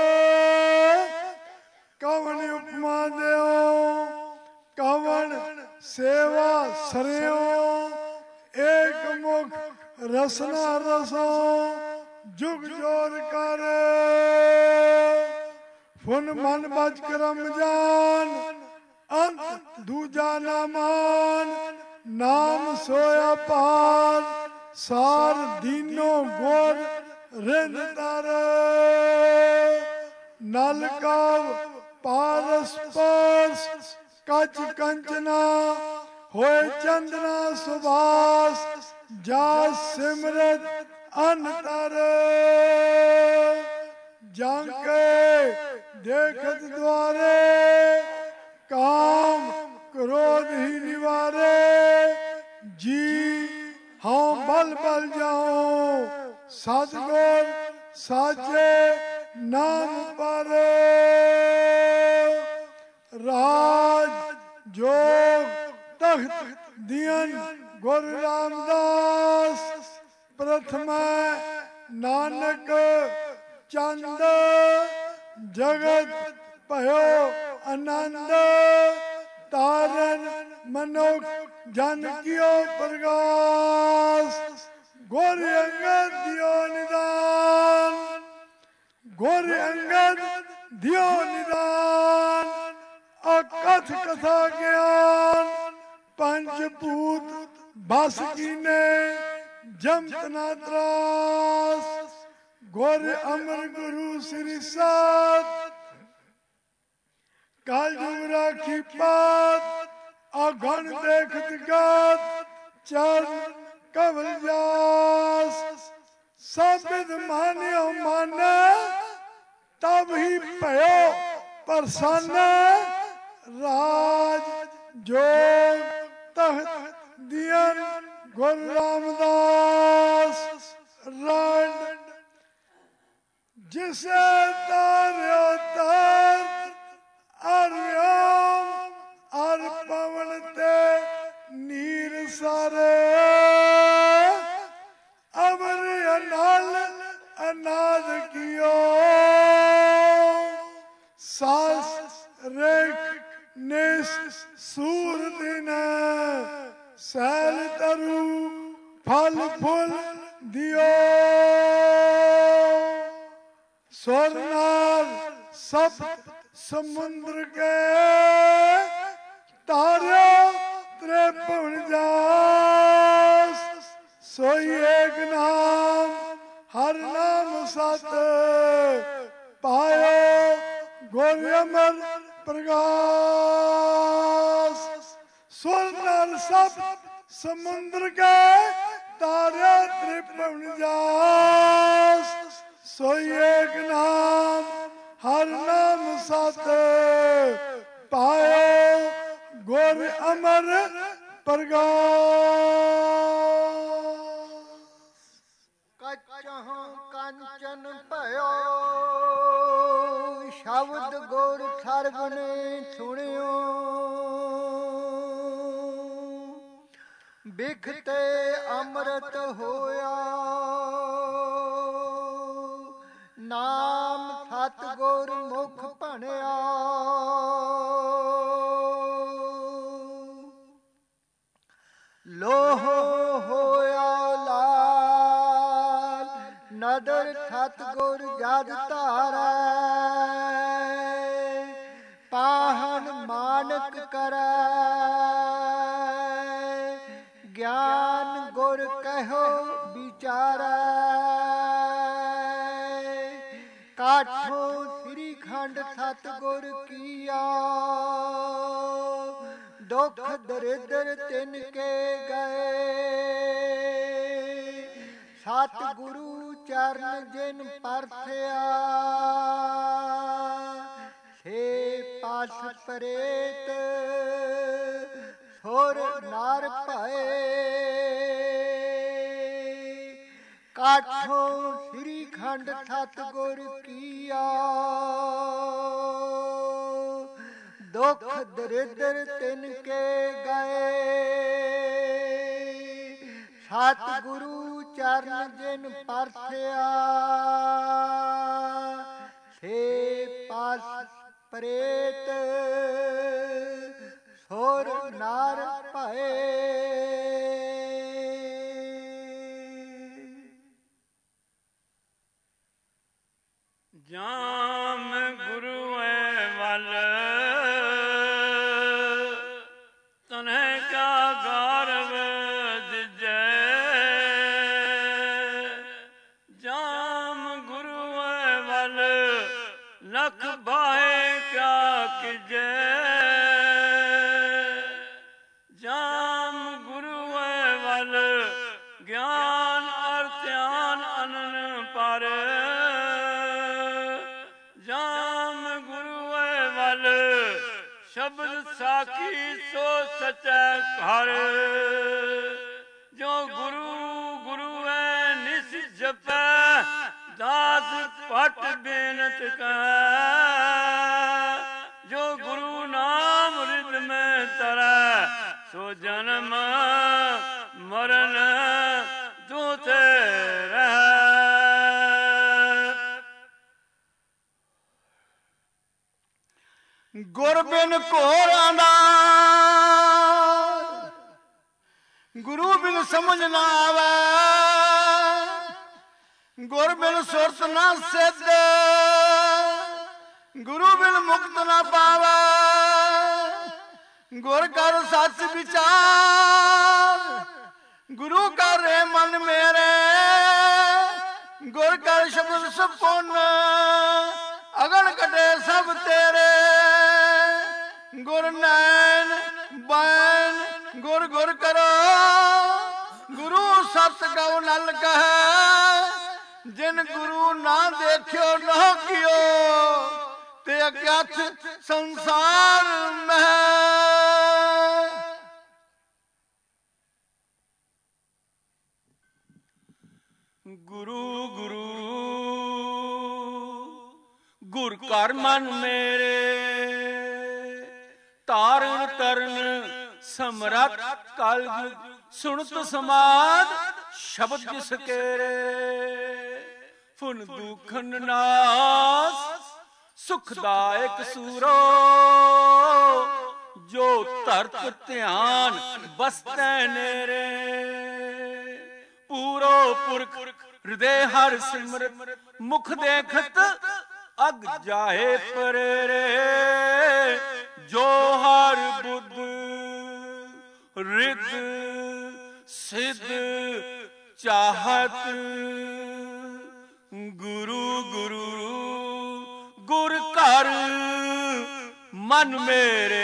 कवन उपमा देओ कवन सेवा सरियो, एक मुख रसना रसो जुग जोर कर। फुन मन बज करम जान, अंत दूजा ना मान, नाम सोया पार, सार दीनो गोर रिंद तर। नल काव पारस पास, कच कंचना होए चंदना सुभाष, जा सिमरत अंतर। जाके देखत द्वारे, काम क्रोध ही निवारे। जी हाँ बल बल जाओ सतगुर साचे नाम पर। राज जोग तख्त दियन गुरु रामदास, प्रथम नानक चंद, जगत भयो आनंद। तारन मनुख जन कियो प्रकाश, गुर अंगद दियो निदान, गुर अंगद दियो निदान। अकथ कथा ज्ञान, पंचभूत बस कीने, जमत ना त्रास। गुर अमर गुरु श्री सात, काल जुग राखी पात। अगण देखत गात, चरण कमल जास। सब मान्यो माना, तब ही भयो प्रसन्न। राज जोग तख्त दियन गुरु रामदास। रण जिसे तार्यो तार, अर्योम अर पवन ते नीर सारे। अमर अनाल अनाद कियो, सास रेख निस सूर दिन। सैल तरु फल फूल दियो, स्वर्णाल सप्त समुद्र के। तारो त्रिभुवन जास, सोई एक नाम हर नाम सत। पायो गुर अमर प्रकाश, स्वर्णाल सप्त समुद्र के। तारो त्रिभुवन जास, सोई एक नाम हर नाम सत। पायो गुर अमर प्रकाश।
कचहु कंचन भयो, शब्द गुर सर्व ने सुनियो। बिखते अमृत होया, नाम सतगुर मुख भणिया। लोह होया लाल, नदर सतगुर जद धारै। पाहन मानक करै, ज्ञान गुर कहो विचारै। काठो श्री खंड सतगुर किया, दुख दरिद्र तिनके गए। ਸਤਿਗੁਰੂ ਚਰਨ ਜਿਨ ਪਰਥਿਆ ਸੇ ਪਾਸ ਪ੍ਰੇਤ ਸੁਰ ਨਰ ਭਏ ਕਾਠੋਂ ਸ੍ਰੀ ਖੰਡ ਸਤਿਗੁਰ ਕੀਆ ਦੁਖ ਦਰਿਦਰ ਤਿਨ ਕੇ ਗਏ ਸਤਿਗੁਰੂ ਚਰਨ ਜਿਨ ਪਰਥਿਆ ਸੇ ਪਾਸ ਪ੍ਰੇਤ ਸੁਰ ਨਰ ਭਏ
ਜਾਮ ਗੁਰੂਏ ਵੱਲ ਤਨਹਿ ਕਾ ਗੌਰਵ ਦਿਜੈ ਜਾਮ ਗੁਰੂਏ ਵੱਲ ਲਖ ਬਾਹੇ ਕਿਆ ਕੀਜੈ ਜਾਮ ਗੁਰੂਏ ਵੱਲ ਗਿਆਨ ਅਰ ਧਿਆਨ ਅਨਨ ਪਰ ਸ਼ਬਦ ਸਾਖੀ ਸੋ ਸਚੈ ਘਰ ਜੋ ਗੁਰੂ ਗੁਰੂ ਐ ਨਿਸ ਜਪੈ ਦਾਸ ਪਟ ਬੇਨਤ ਕੈ ਜੋ ਗੁਰੂ ਨਾਮ ਰਿਦ ਮੈਂ ਤਰੈ ਸੋ ਜਨਮ ਮਰਨ ਦੂਤੇ ਰਹਿ
ਗੁਰ ਬਿਨ ਘੋਰਾਂ ਦਾ ਗੁਰੂ ਬਿਨ ਸਮਝ ਨਾ ਆਵੇ ਗੁਰ ਬਿਨ ਸੁਰਤ ਨਾ ਸਿੱਧ ਗੁਰੂ ਬਿਨ ਮੁਕਤ ਨਾ ਪਾਵੇ ਗੁਰ ਕਰ ਸੱਚ ਵਿਚਾਰ ਗੁਰੂ ਕਰ ਰੇ ਮਨ ਮੇਰੇ ਗੁਰ ਕਰ ਸ਼ਬਦ ਸੁਪਨ ਅਗਣ ਕਟੇ ਸਭ ਤੇਰੇ ਗੁਰ ਨੈਣ ਬੈਨ ਗੁਰ ਗੁਰ ਕਰੋ ਗੁਰੂ ਸਤ ਗਉ ਨਲ ਕਹੈ ਜਿਨ ਗੁਰੂ ਨਾ ਦੇਖਿਓ ਨਾ ਕਿਓ ਤੇ ਅਗਿਆਥ ਸੰਸਾਰ ਮਹਿ
ਗੁਰੂ ਗੁਰੂ ਗੁਰ ਘਰ ਮਨ ਮੇਰੇ ਤਾਰਨ ਤਰਨ ਸਮਰੱਥ ਕਲਯੁਗ ਸੁਣਤ ਸਮਾਦ ਸ਼ਬਦ ਜਿਸ ਕੇਰੇ ਫੁਨ ਦੁਖਨ ਨਾਸ ਸੁਖਦਾਇਕ ਸੂਰੋ ਜੋ ਧਰਤ ਧਿਆਨ ਬਸਤੈ ਨੇਰੇ ਪੂਰੋ ਪੁਰਖ ਹਿਰਦੇ ਹਰ ਸਿਮਰਤ ਮੁਖ ਦੇਖਤ ਅਗ ਜਾਏ ਪਰੇਰੇ ਜੋ ਹਰ ਬੁੱਧ ਰਿਦ ਸਿਧ ਚਾਹਤ ਗੁਰੂ ਗੁਰੂ ਗੁਰ ਘਰ ਮਨ ਮੇਰੇ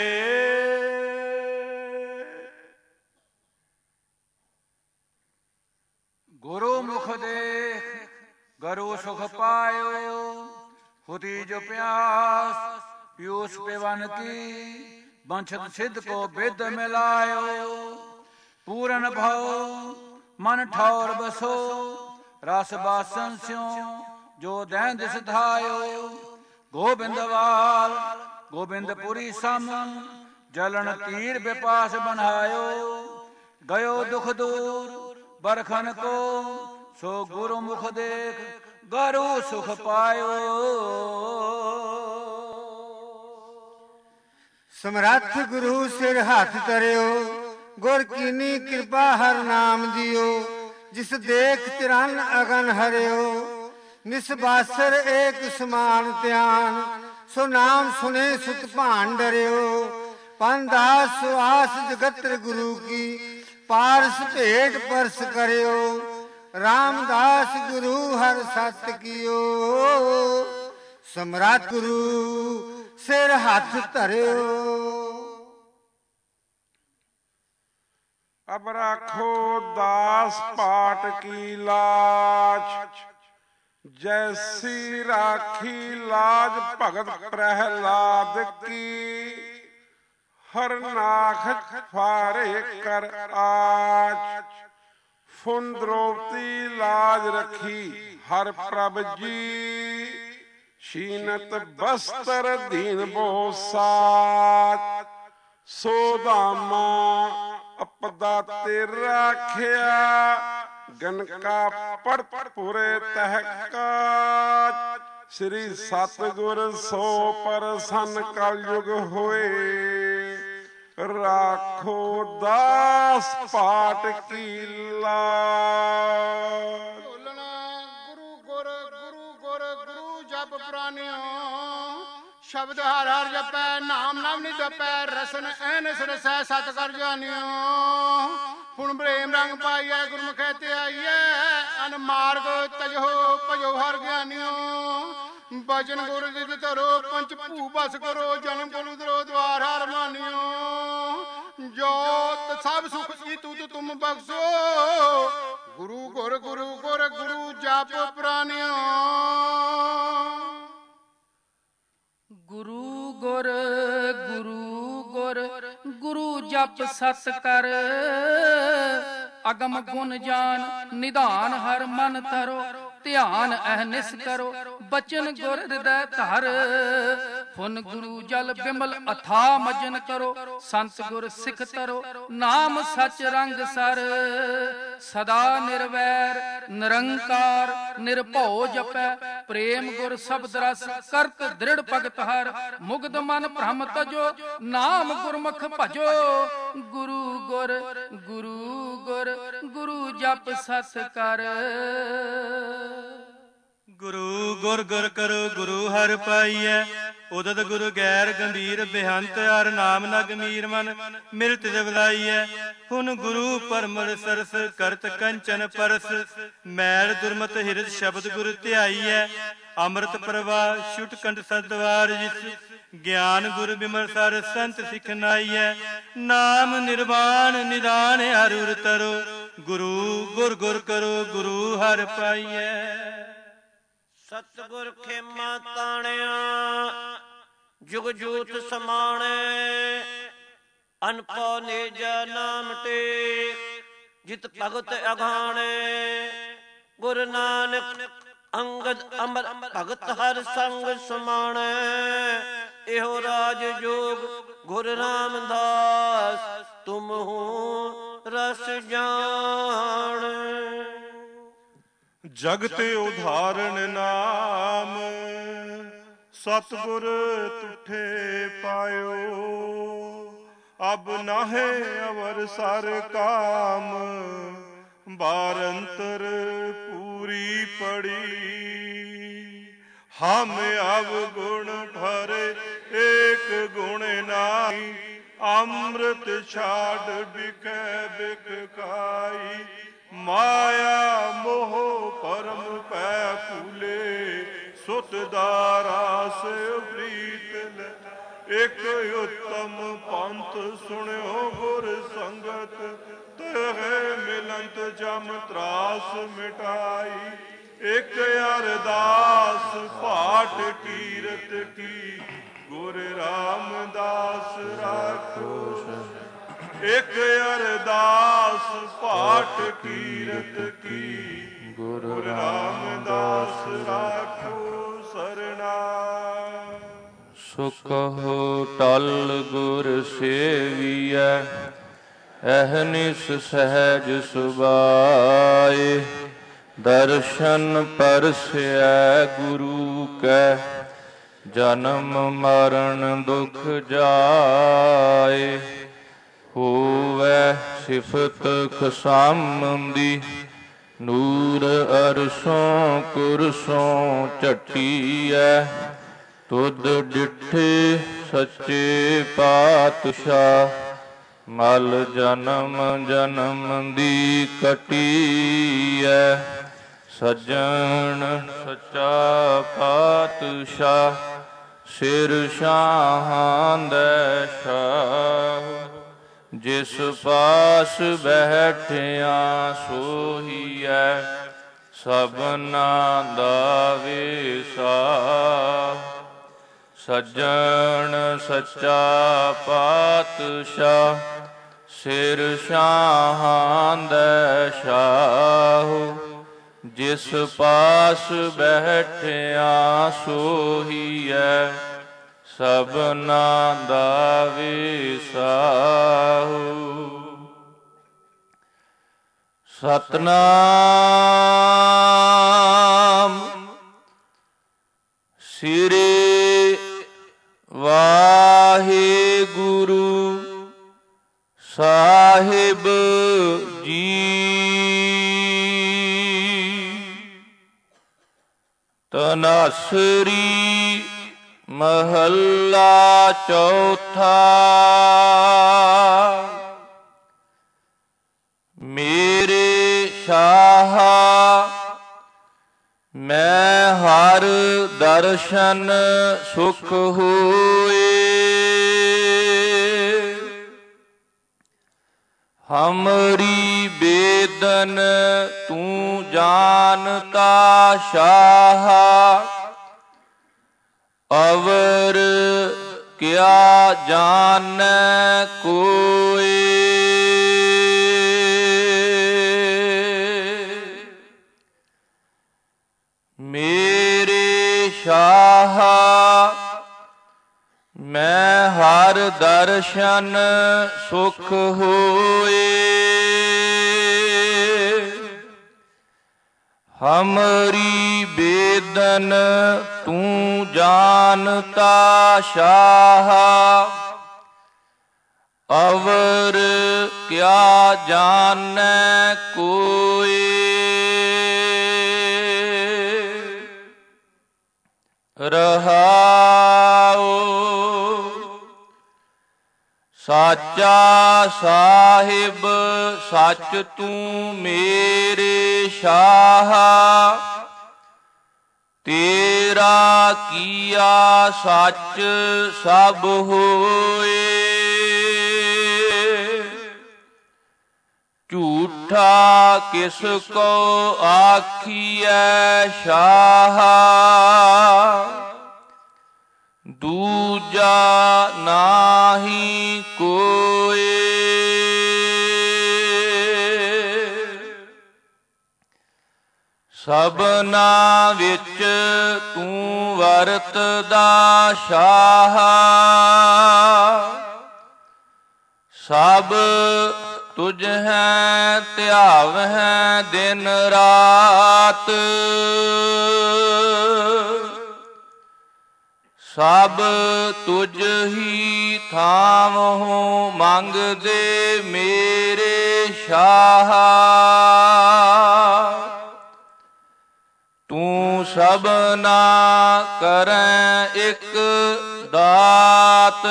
ਗੁਰੂ ਮੁਖ ਦੇਖ ਗਰੂ ਸੁਖ ਪਾਇਓ ਹੁਤੀ ਜੋ ਪਿਆਸ ਪਿਊਸ ਪਿਵਨ ਕੀ ਬੰਛਤ ਸਿੱਧ ਕੋ ਬਿਦ ਮਿਲਾਇਓ ਪੂਰਨ ਭਉ ਮਨ ਠੌਰ ਬਸੋ ਰਸ ਬਾਸਨ ਸਿਉ ਜੋ ਦੈਨ ਦਿਸ ਧਾਇਓ ਗੋਬਿੰਦਵਾਲ ਗੋਬਿੰਦਪੁਰੀ ਸਮ ਜਲਨ ਤੀਰ ਬਿਪਾਸ ਬਨਾਇਓ ਗਇਓ ਦੁਖ ਦੂਰ ਬਰਖਨ ਕੋ ਸੋ ਗੁਰੂ ਮੁਖ ਦੇਖ ਗਰੂ ਸੁਖ ਪਾਇਓ
ਸਮਰੱਥ ਗੁਰੂ ਸਿਰ ਹੱਥ ਧਰਿਓ ਗੁਰ ਕੀਨੀ ਕਿਰਪਾ ਹਰ ਨਾਮ ਦਿਓ ਜਿਸ ਦੇਖ ਤਿਰਨ ਅਗਨ ਹਰਿਓ ਨਿਸਬਾਸਰ ਏਕ ਸਮਾਨ ਧਿਆਨ ਸੋ ਨਾਮ ਸੁਨੇ ਸੁਤ ਭਾਨ ਡਰਿਓ ਪੰਦਾ ਸੁਆਸ ਜਗਤਰ ਗੁਰੂ ਕੀ ਪਾਰਸ ਭੇਟ ਪਰਸ ਕਰਿਓ ਰਾਮਦਾਸ ਗੁਰੂ ਹਰ ਸਤ ਕੀਓ ਸਮਰੱਥ ਗੁਰੂ ਸਿਰ ਹੱਥ ਧਰਿਓ
अब राखो दास पाट की लाज, जैसी राखी लाज भगत प्रहलाद की, हर नाख फारे कर आज। फुन द्रौपदी लाज रखी हर प्रभ जी, शीनत बस्तर दीन बो साच। सोदामा अपदा तेरा खिया, गनका पड़त पुरे तहकाज। श्री सतगुर सो परसन कलयुग होए, राखो दास पाट की लाज।
गुरु गुर गुरु गुर गुरु जप प्राणियो, शब्द हर हर जपै नाम नाम नि जपै, रसन ऐनस रसै सत कर जानियो। पुन प्रेम रंग पाइयै गुरमुखै ते आइयै, अन मार्ग तजो भजो हर ज्ञानियो। बचन गुरु जिद धरो पंच भू बस करो, जन्म गुरु दरो द्वार हर मानियो। जोत सब सुख की तुद तुम बख्शो, गुरु गुर गुरु गुर गुरु जप प्राणियो।
गुरु गुर गुरु गुर गुरु जप सत कर, अगम गुण जान निधान हर मन धरो। ध्यान अहनिस करो बचन गुर हृदय धर, फुन गुरु जल बिमल अथा मजन करो। संत गुर सिख तरो नाम सच रंग सर, सदा निर्वैर निरंकार निर्भौ जपै। प्रेम गुर शब्द रस करत दृढ़ भगत हर, मुग्ध मन भ्रम तजो नाम गुरमुख भजो। गुरु गुर गुरु गुर गुरु जप सत कर।
गुरु गुर गुर करो गुरु हर पाइयै, उदत गुरु गैर गंभीर बेहंत हर नाम न गमीर मन मिलत जबलाइयै। हुन गुरु परमल सरस करत कंचन परस, मैल दुर्मत हिरद शब्द गुरु ध्याइयै। अमृत प्रवाह छुट कंठ सद्वार जिस, ज्ञान गुरु बिमल सर संत सिख नाइयै। नाम निर्वाण निदान हर उर तरो, गुरु गुर गुर करो गुरु हर पाइयै।
सतगुर खेमा ताणिया जुग जूत समाणे, अनपौ नेजा नाम टेक जित भगत अघाणे। गुरु नानक अंगद अमर भगत हर संग समाणे, एहो राज जोग गुरु रामदास तुम हो रस जान।
जगत उदाहरण नाम, सतगुर तुठे पायो। अब नाहे अवर सर काम, बारंतर पूरी पड़ी। हम अब गुण भरे एक गुण नाई, अमृत छाड़ बिकै बिक खाई। माया मोह परम पै फूले, सुत दारा से प्रीत ले। एक उत्तम पंथ सुनियो गुर संगत, तह मिलंत जम त्रास मिटाई। एक अरदास पाठ कीरत की, गुर रामदास राखो। एक अरदास पाठ कीरत की, गुरु रामदास राखो सरना।
सुखो टल गुर सेवियै, अहनिस सहज सुभाए। दर्शन परसै गुरु कै, जन्म मरण दुख जाए। होवै सिफत खसामदी, नूर अरसों कुरसों चटियै। तुद डिठे सच्चे पातशाह, मल जन्म जन्म दी कटियै। सज्जन सच्चा पातशाह, सिर शाहां दै शाह। ਜਿਸ ਪਾਸ ਬੈਠਿਆ ਸੋਹੀਐ ਸਭਨਾ ਦਾ ਵਿਸਾ। ਸੱਜਣ ਸੱਚਾ ਪਾਤਸ਼ਾਹ ਸਿਰ ਸ਼ਾਹਾਂ ਦਾ ਸ਼ਾਹ। ਜਿਸ ਪਾਸ ਬੈਠਿਆ ਸੋਹੀਐ ਸਭਨਾ ਦਾ ਵਿਸਾਹੂ। ਸਤਨਾਮ ਸ੍ਰੀ ਵਾਹਿਗੁਰੂ ਸਾਹਿਬ ਜੀ। ਤਨਾਸਰੀ ਮਹੱਲਾ ਚੌਥਾ। ਮੇਰੇ ਸ਼ਾਹ ਮੈਂ ਹਰ ਦਰਸ਼ਨ ਸੁਖ ਹੋਏ। ਹਮਰੀ ਬੇਦਨ ਤੂੰ ਜਾਣਤਾ ਸ਼ਾਹ। ਅਵਰ ਕਿਆ ਜਾਣੈ ਕੋਇ। ਮੇਰੇ ਸ਼ਾਹ ਮੈਂ ਹਰ ਦਰਸ਼ਨ ਸੁਖ ਹੋਏ। ਹਮਰੀ ਬੇਦਨ ਤੂੰ ਜਾਣਤਾ ਸ਼ਾਹ। ਅਵਰ ਕਿਆ ਜਾਣੈ ਕੋਇ। ਰਹਾਉ ਸਾਚਾ ਸਾਹਿਬ ਸੱਚ ਤੂੰ ਮੇਰੇ ਸ਼ਾਹ। ਤੇਰਾ ਕੀਆ ਸੱਚ ਸਭ ਹੋਏ। ਝੂਠਾ ਕਿਸ ਕੋ ਆਖੀਐ ਸ਼ਾਹ। ਦੂਜਾ ਨਾਹੀ ਕੋਇ। ਸਭਨਾ ਵਿੱਚ ਤੂੰ ਵਰਤਦਾ ਸ਼ਾਹ। ਸਭ ਤੁਝ ਹੈ ਧਿਆਵਹਿ ਦਿਨ ਰਾਤ। ਸਭ ਤੁਝ ਹੀ ਥਾਵਹੁ ਮੰਗਦੇ ਮੇਰੇ ਸ਼ਾਹ। ਤੂੰ ਸਭਨਾ ਕਰੈ ਇਕ ਦਾਤ।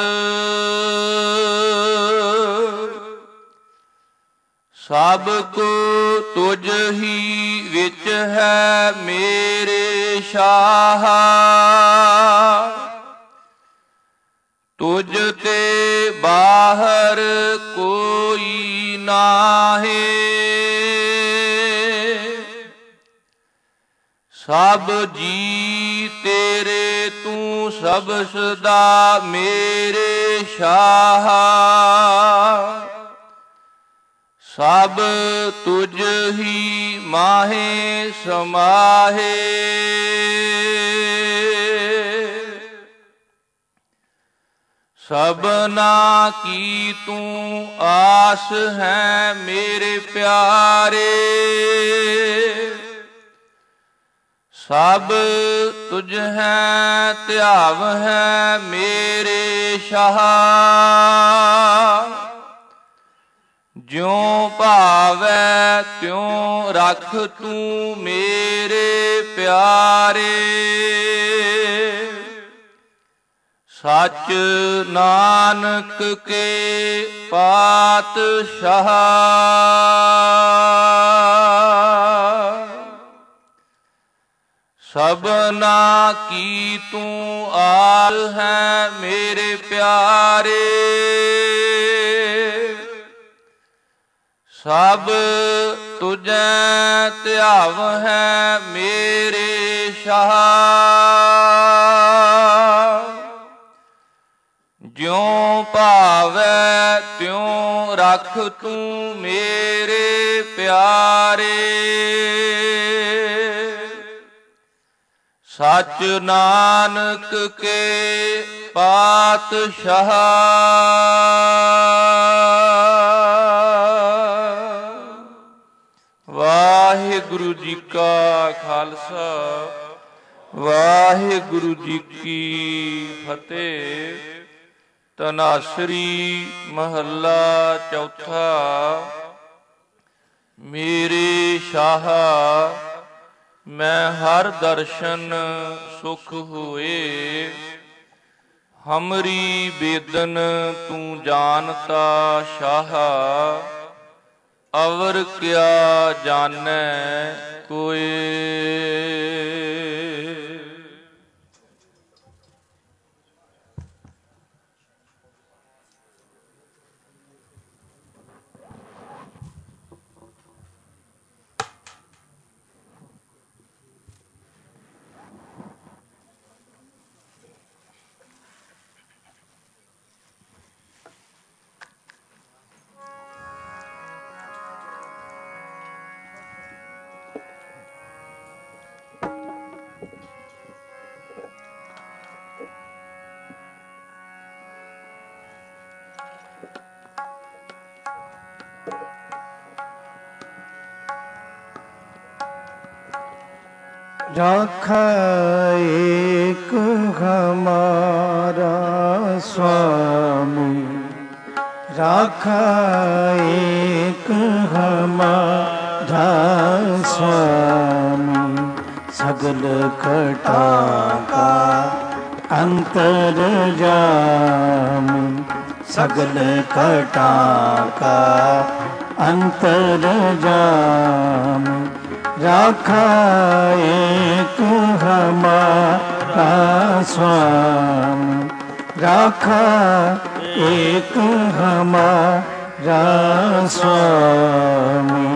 ਸਭ ਕੋ ਤੁਝ ਹੀ ਵਿੱਚ ਹੈ ਮੇਰੇ ਸ਼ਾਹ। ਤੁਝ ਤੇ ਬਾਹਰ ਕੋਈ ਨਾਹੀ। ਸਭ ਜੀ ਤੇਰੇ ਤੂੰ ਸਭ ਸਦਾ ਮੇਰੇ ਸ਼ਾਹ। ਸਭ ਤੁਝ ਹੀ ਮਾਹੇ ਸਮਾਹੇ। ਸਭਨਾ ਕੀ ਤੂੰ ਆਸ ਹੈ ਮੇਰੇ ਪਿਆਰੇ। ਸਭ ਤੁਝ ਹੈ ਧਿਆਵ ਹੈ ਮੇਰੇ ਸ਼ਾਹ। ਜਿਉ ਭਾਵੈ ਤਿਉ ਰਖ ਤੂੰ ਮੇਰੇ ਪਿਆਰੇ। ਸੱਚ ਨਾਨਕ ਕੇ ਪਾਤਸ਼ਾਹ। ਸਭਨਾ ਕੀ ਤੂੰ ਆਲ ਹੈ ਮੇਰੇ ਪਿਆਰੇ। ਸਭ ਤੁਝੈ ਧਿਆਵ ਹੈ ਮੇਰੇ ਸ਼ਾਹ, ਜਿਉ ਭਾਵੈ ਤਿਉ ਰੱਖ ਤੂੰ ਮੇਰੇ ਪਿਆਰੇ। ਸਚ ਨਾਨਕ ਕੇ ਪਾਤਸ਼ਾਹ, ਵਾਹਿਗੁਰੂ ਜੀ ਕਾ ਖਾਲਸਾ ਵਾਹਿਗੁਰੂ ਜੀ ਕੀ ਫਤਿਹ। ਤਨਾਸਰੀ ਮਹੱਲਾ ਚੌਥਾ। ਮੇਰੇ ਸ਼ਾਹ ਮੈਂ ਹਰ ਦਰਸ਼ਨ ਸੁਖ ਹੋਏ, ਹਮਰੀ ਬੇਦਨ ਤੂੰ ਜਾਣਤਾ ਸ਼ਾਹ, ਅਵਰ ਕਿਆ ਜਾਣੈ ਕੋਏ।
राखा एक हमारा स्वामी, राखा एक हमारा स्वामी, सगल घटा का अंतर्यामी, सगल घटा का अंतर्यामी। राखा एक हमारा स्वामी, राखा एक हमारा स्वामी।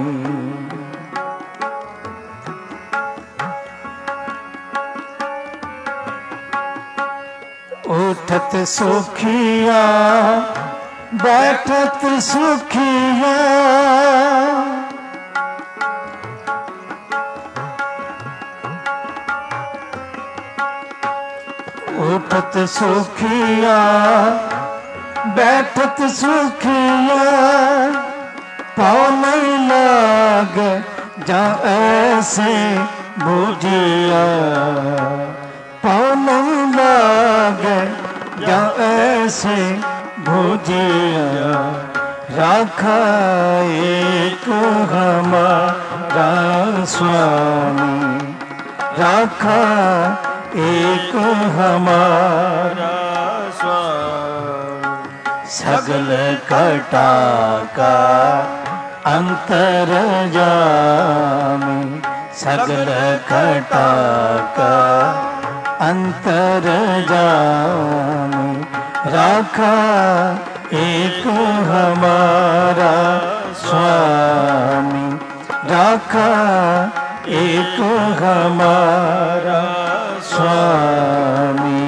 उठत सुखिया बैठत सुखिया, उठत सुखिया बैठत सुखिया, पाँव नहीं लाग जा ऐसे बुझिया, पाँव नहीं लाग जा ऐसे बुझिया। राखा एक हमारा स्वामी, राखा एक हमारा स्वामी, सगल घटा का अंतर्यामी, सगल घटा का अंतर्यामी। राखा एक हमारा स्वामी, राखा एक हमारा स्वामी।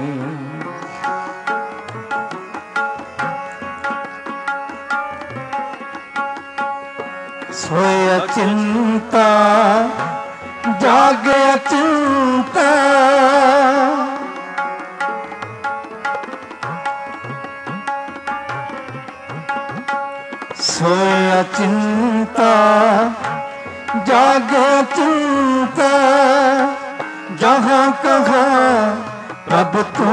सोय चिंता जागे चिंता, सोय चिंता जागे चिंता, जहाँ कहाँ प्रभु तू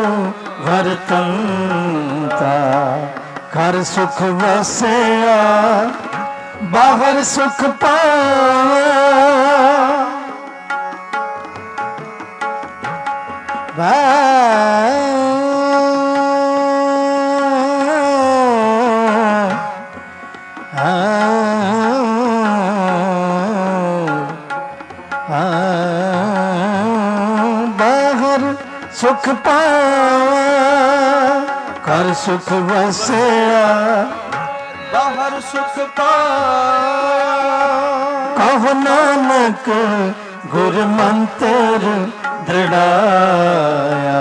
वर्तनता। घर सुख वसया बाहर सुख पाया, बाहर सुख पाया, घर सुख वसया
ਬਾਹਰ ਸੁਖ ਪਾਇਆ।
ਕਹੋ ਨਾਨਕ ਗੁਰ ਮੰਤਰ ਦ੍ਰਿੜਾਇਆ।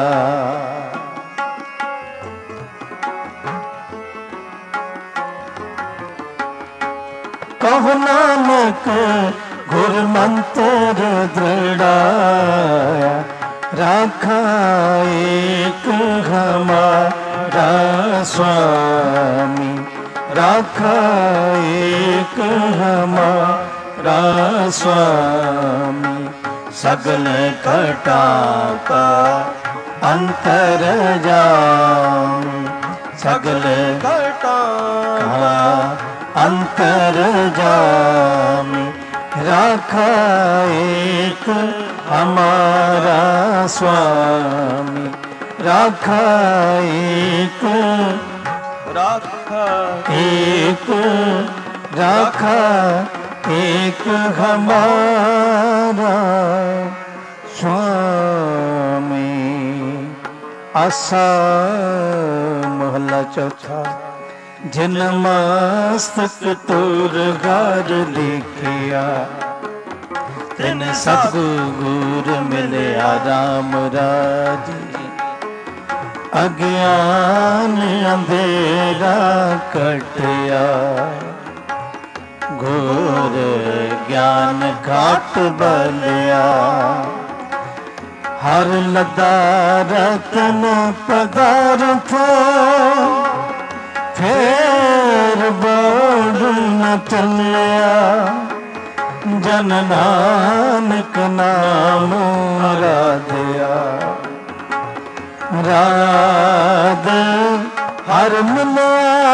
ਕਹੋ ਨਾਨਕ ਗੁਰ ਮੰਤਰ ਦ੍ਰਿੜਾਇਆ। ਰਾਖਾ ਏਕ ਹਮਾਰਾ ਸੁਆਮੀ, ਰਾਖਾ ਏਕ ਹਮਾਰਾ ਸੁਆਮੀ। ਸਗਲ ਘਟਾ ਕਾ ਅੰਤਰ ਜਾਮੀ, ਸਗਲ ਘਟਾ ਕਾ ਅੰਤਰ ਜਾਮੀ। ਰਾਖਾ ਏਕ ਹਮਾਰਾ ਸੁਆਮੀ, ਰਾਖਾ ਏਕ, ਰਾਖਾ ਏਕ, ਰਾਖਾ ਏਕ ਹਮਾਰਾ ਸੁਆਮੀ। ਆਸਾ ਮਹਲਾ ਚੌਥਾ। ਜਿਨ ਮਸਤਕ ਤੁਰ ਘਰ ਲਿਖਿਆ, ਤਿਨ ਸਤਿਗੁਰ ਮਿਲਿਆ ਰਾਮ ਰਾਜੀ। ਅਗਿਆਨ ਅੰਧੇਰਾ ਕਟਿਆ, ਗੁਰ ਗਿਆਨ ਘਾਟ ਬਲਿਆ। ਹਰ ਲਦਾ ਰਤਨ ਪਦਾਰਥ, ਫੇਰ ਬੋੜ ਨ ਚੱਲਿਆ। ਜਨ ਨਾਨਕ ਨਾਮ ਰਾਧਿਆ। ਰਾਧ ਹਰ ਮਿਲਿਆ।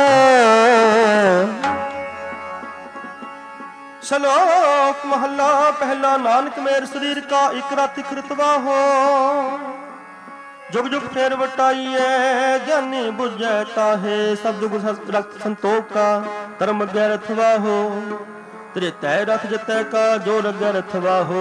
ਸ਼ਲੋਕ ਮਹੱਲਾ ਪਹਿਲਾ। ਨਾਨਕ ਮੇਰ ਸਰੀਰ ਕਾ ਇਕ ਰਾਤਿ ਕ੍ਰਿਤਵਾ ਹੋ। ਜੁਗ ਜੁਗ ਫੇਰ ਵਟਾਈਐ, ਗਿਆਨੀ ਬੁਝੈ ਤਾਹੇ। ਸਭ ਜੁਗ ਰਖਤ ਸੰਤੋਖ ਕਾ, ਧਰਮ ਅਗੈ ਰਥਵਾ ਹੋ। ਤੇਰੇ ਤੈ ਰਖ ਜਤੈ ਕਾ, ਜੋ ਰਗੈ ਰਥਵਾ ਹੋ।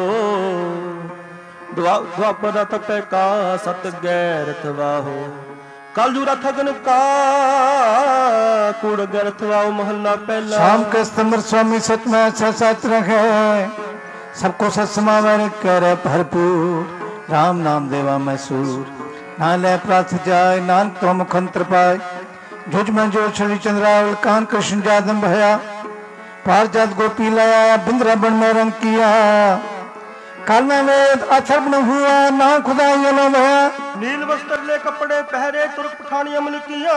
ਦੁਆਪਰ ਰਥ ਪੈ ਕਾ, ਸਤ ਗੈ ਰਥਵਾ ਹੋ। ਕਲਯੁਗ ਰਥ ਅਗਨ ਕਾ, ਕੂੜ ਅਗੈ ਰਥਵਾ ਹੋ। ਮਹੱਲਾ ਪਹਿਲਾ।
शाम के स्तंभ स्वामी सच में सच रखे, सबको सच समावर करे भरपूर। राम नाम देवा मैसूर, नाले प्राथ जाय। नानक तो मुखंत्र पाए, जुज में जो श्री चंद्रावल। कान कृष्ण जादम भया, पार जात गोपी लाया। बिंद्रा बन में रंग किया, काल में वेद अथर्व न हुआ। ना खुदा ये लो भया,
नील वस्त्र ले कपड़े पहरे। तुर्क पठानी अमल किया,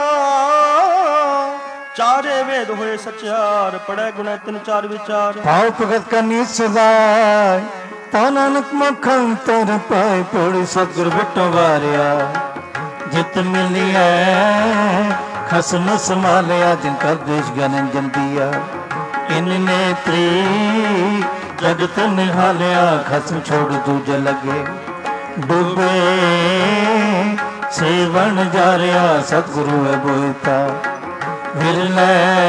चारे वेद होए सचार। पढ़े गुण तिन चार विचार।
भाव भगत का नीच सदाय, ता नानक मुखंतर पाए। पौड़ी सतगुर बिटो वारिया, जित मिलिया खसम संभालिया। जिनका देश ज्ञान दिया, इन नेत्री जगत निहालिया। खसम छोड़ दूजे लगे, डूबे सेवन जारिया। सतगुरु है बोलता, विरले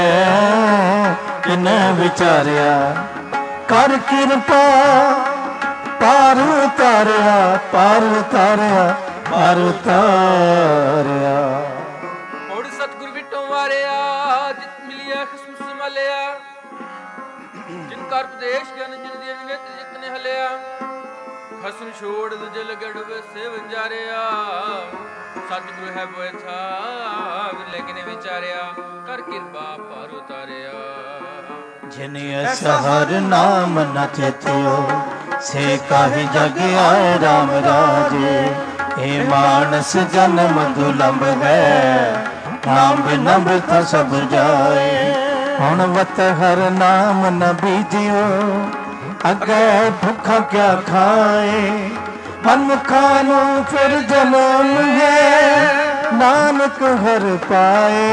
इन विचारिया। कर किरपा पार उतारिया, पार उतारिया, पार उतारिया।
ਔੜ ਸਤਿਗੁਰ ਵਿਟੋਂ ਵਾਰਿਆ, ਜਿਤ ਮਿਲਿਆ ਖਸਮ ਸੰਭਾਲਿਆ। ਜਿਨ ਕਰ ਉਪਦੇਸ਼ ਗਿਆਨ ਜਿਨ ਦੀ ਨੇਤਰ ਜਿਤ ਨੇ ਹਲਿਆ। ਖਸਮ ਛੋੜ ਜਲ ਗੜਵੇ ਸੇ ਵੰਜਾਰਿਆ। ਸਤਿਗੁਰ ਹੈ ਬੋਏ ਥਾ, ਲੇਕਿਨ ਵਿਚਾਰਿਆ। ਕਰ ਕਿਰਪਾ ਪਾਰ ਉਤਾਰਿਆ।
जिन ऐसा हर नाम न चेतियो, से काहि जग आए राम राजे। हे मानस जन्म दुलंब है, नाम बिना बिथा सब जाए। हुण वत हर नाम न बीजियो, अगे भुखा क्या खाए। मनमुखा नू फिर जन्म है, नानक हर पाए।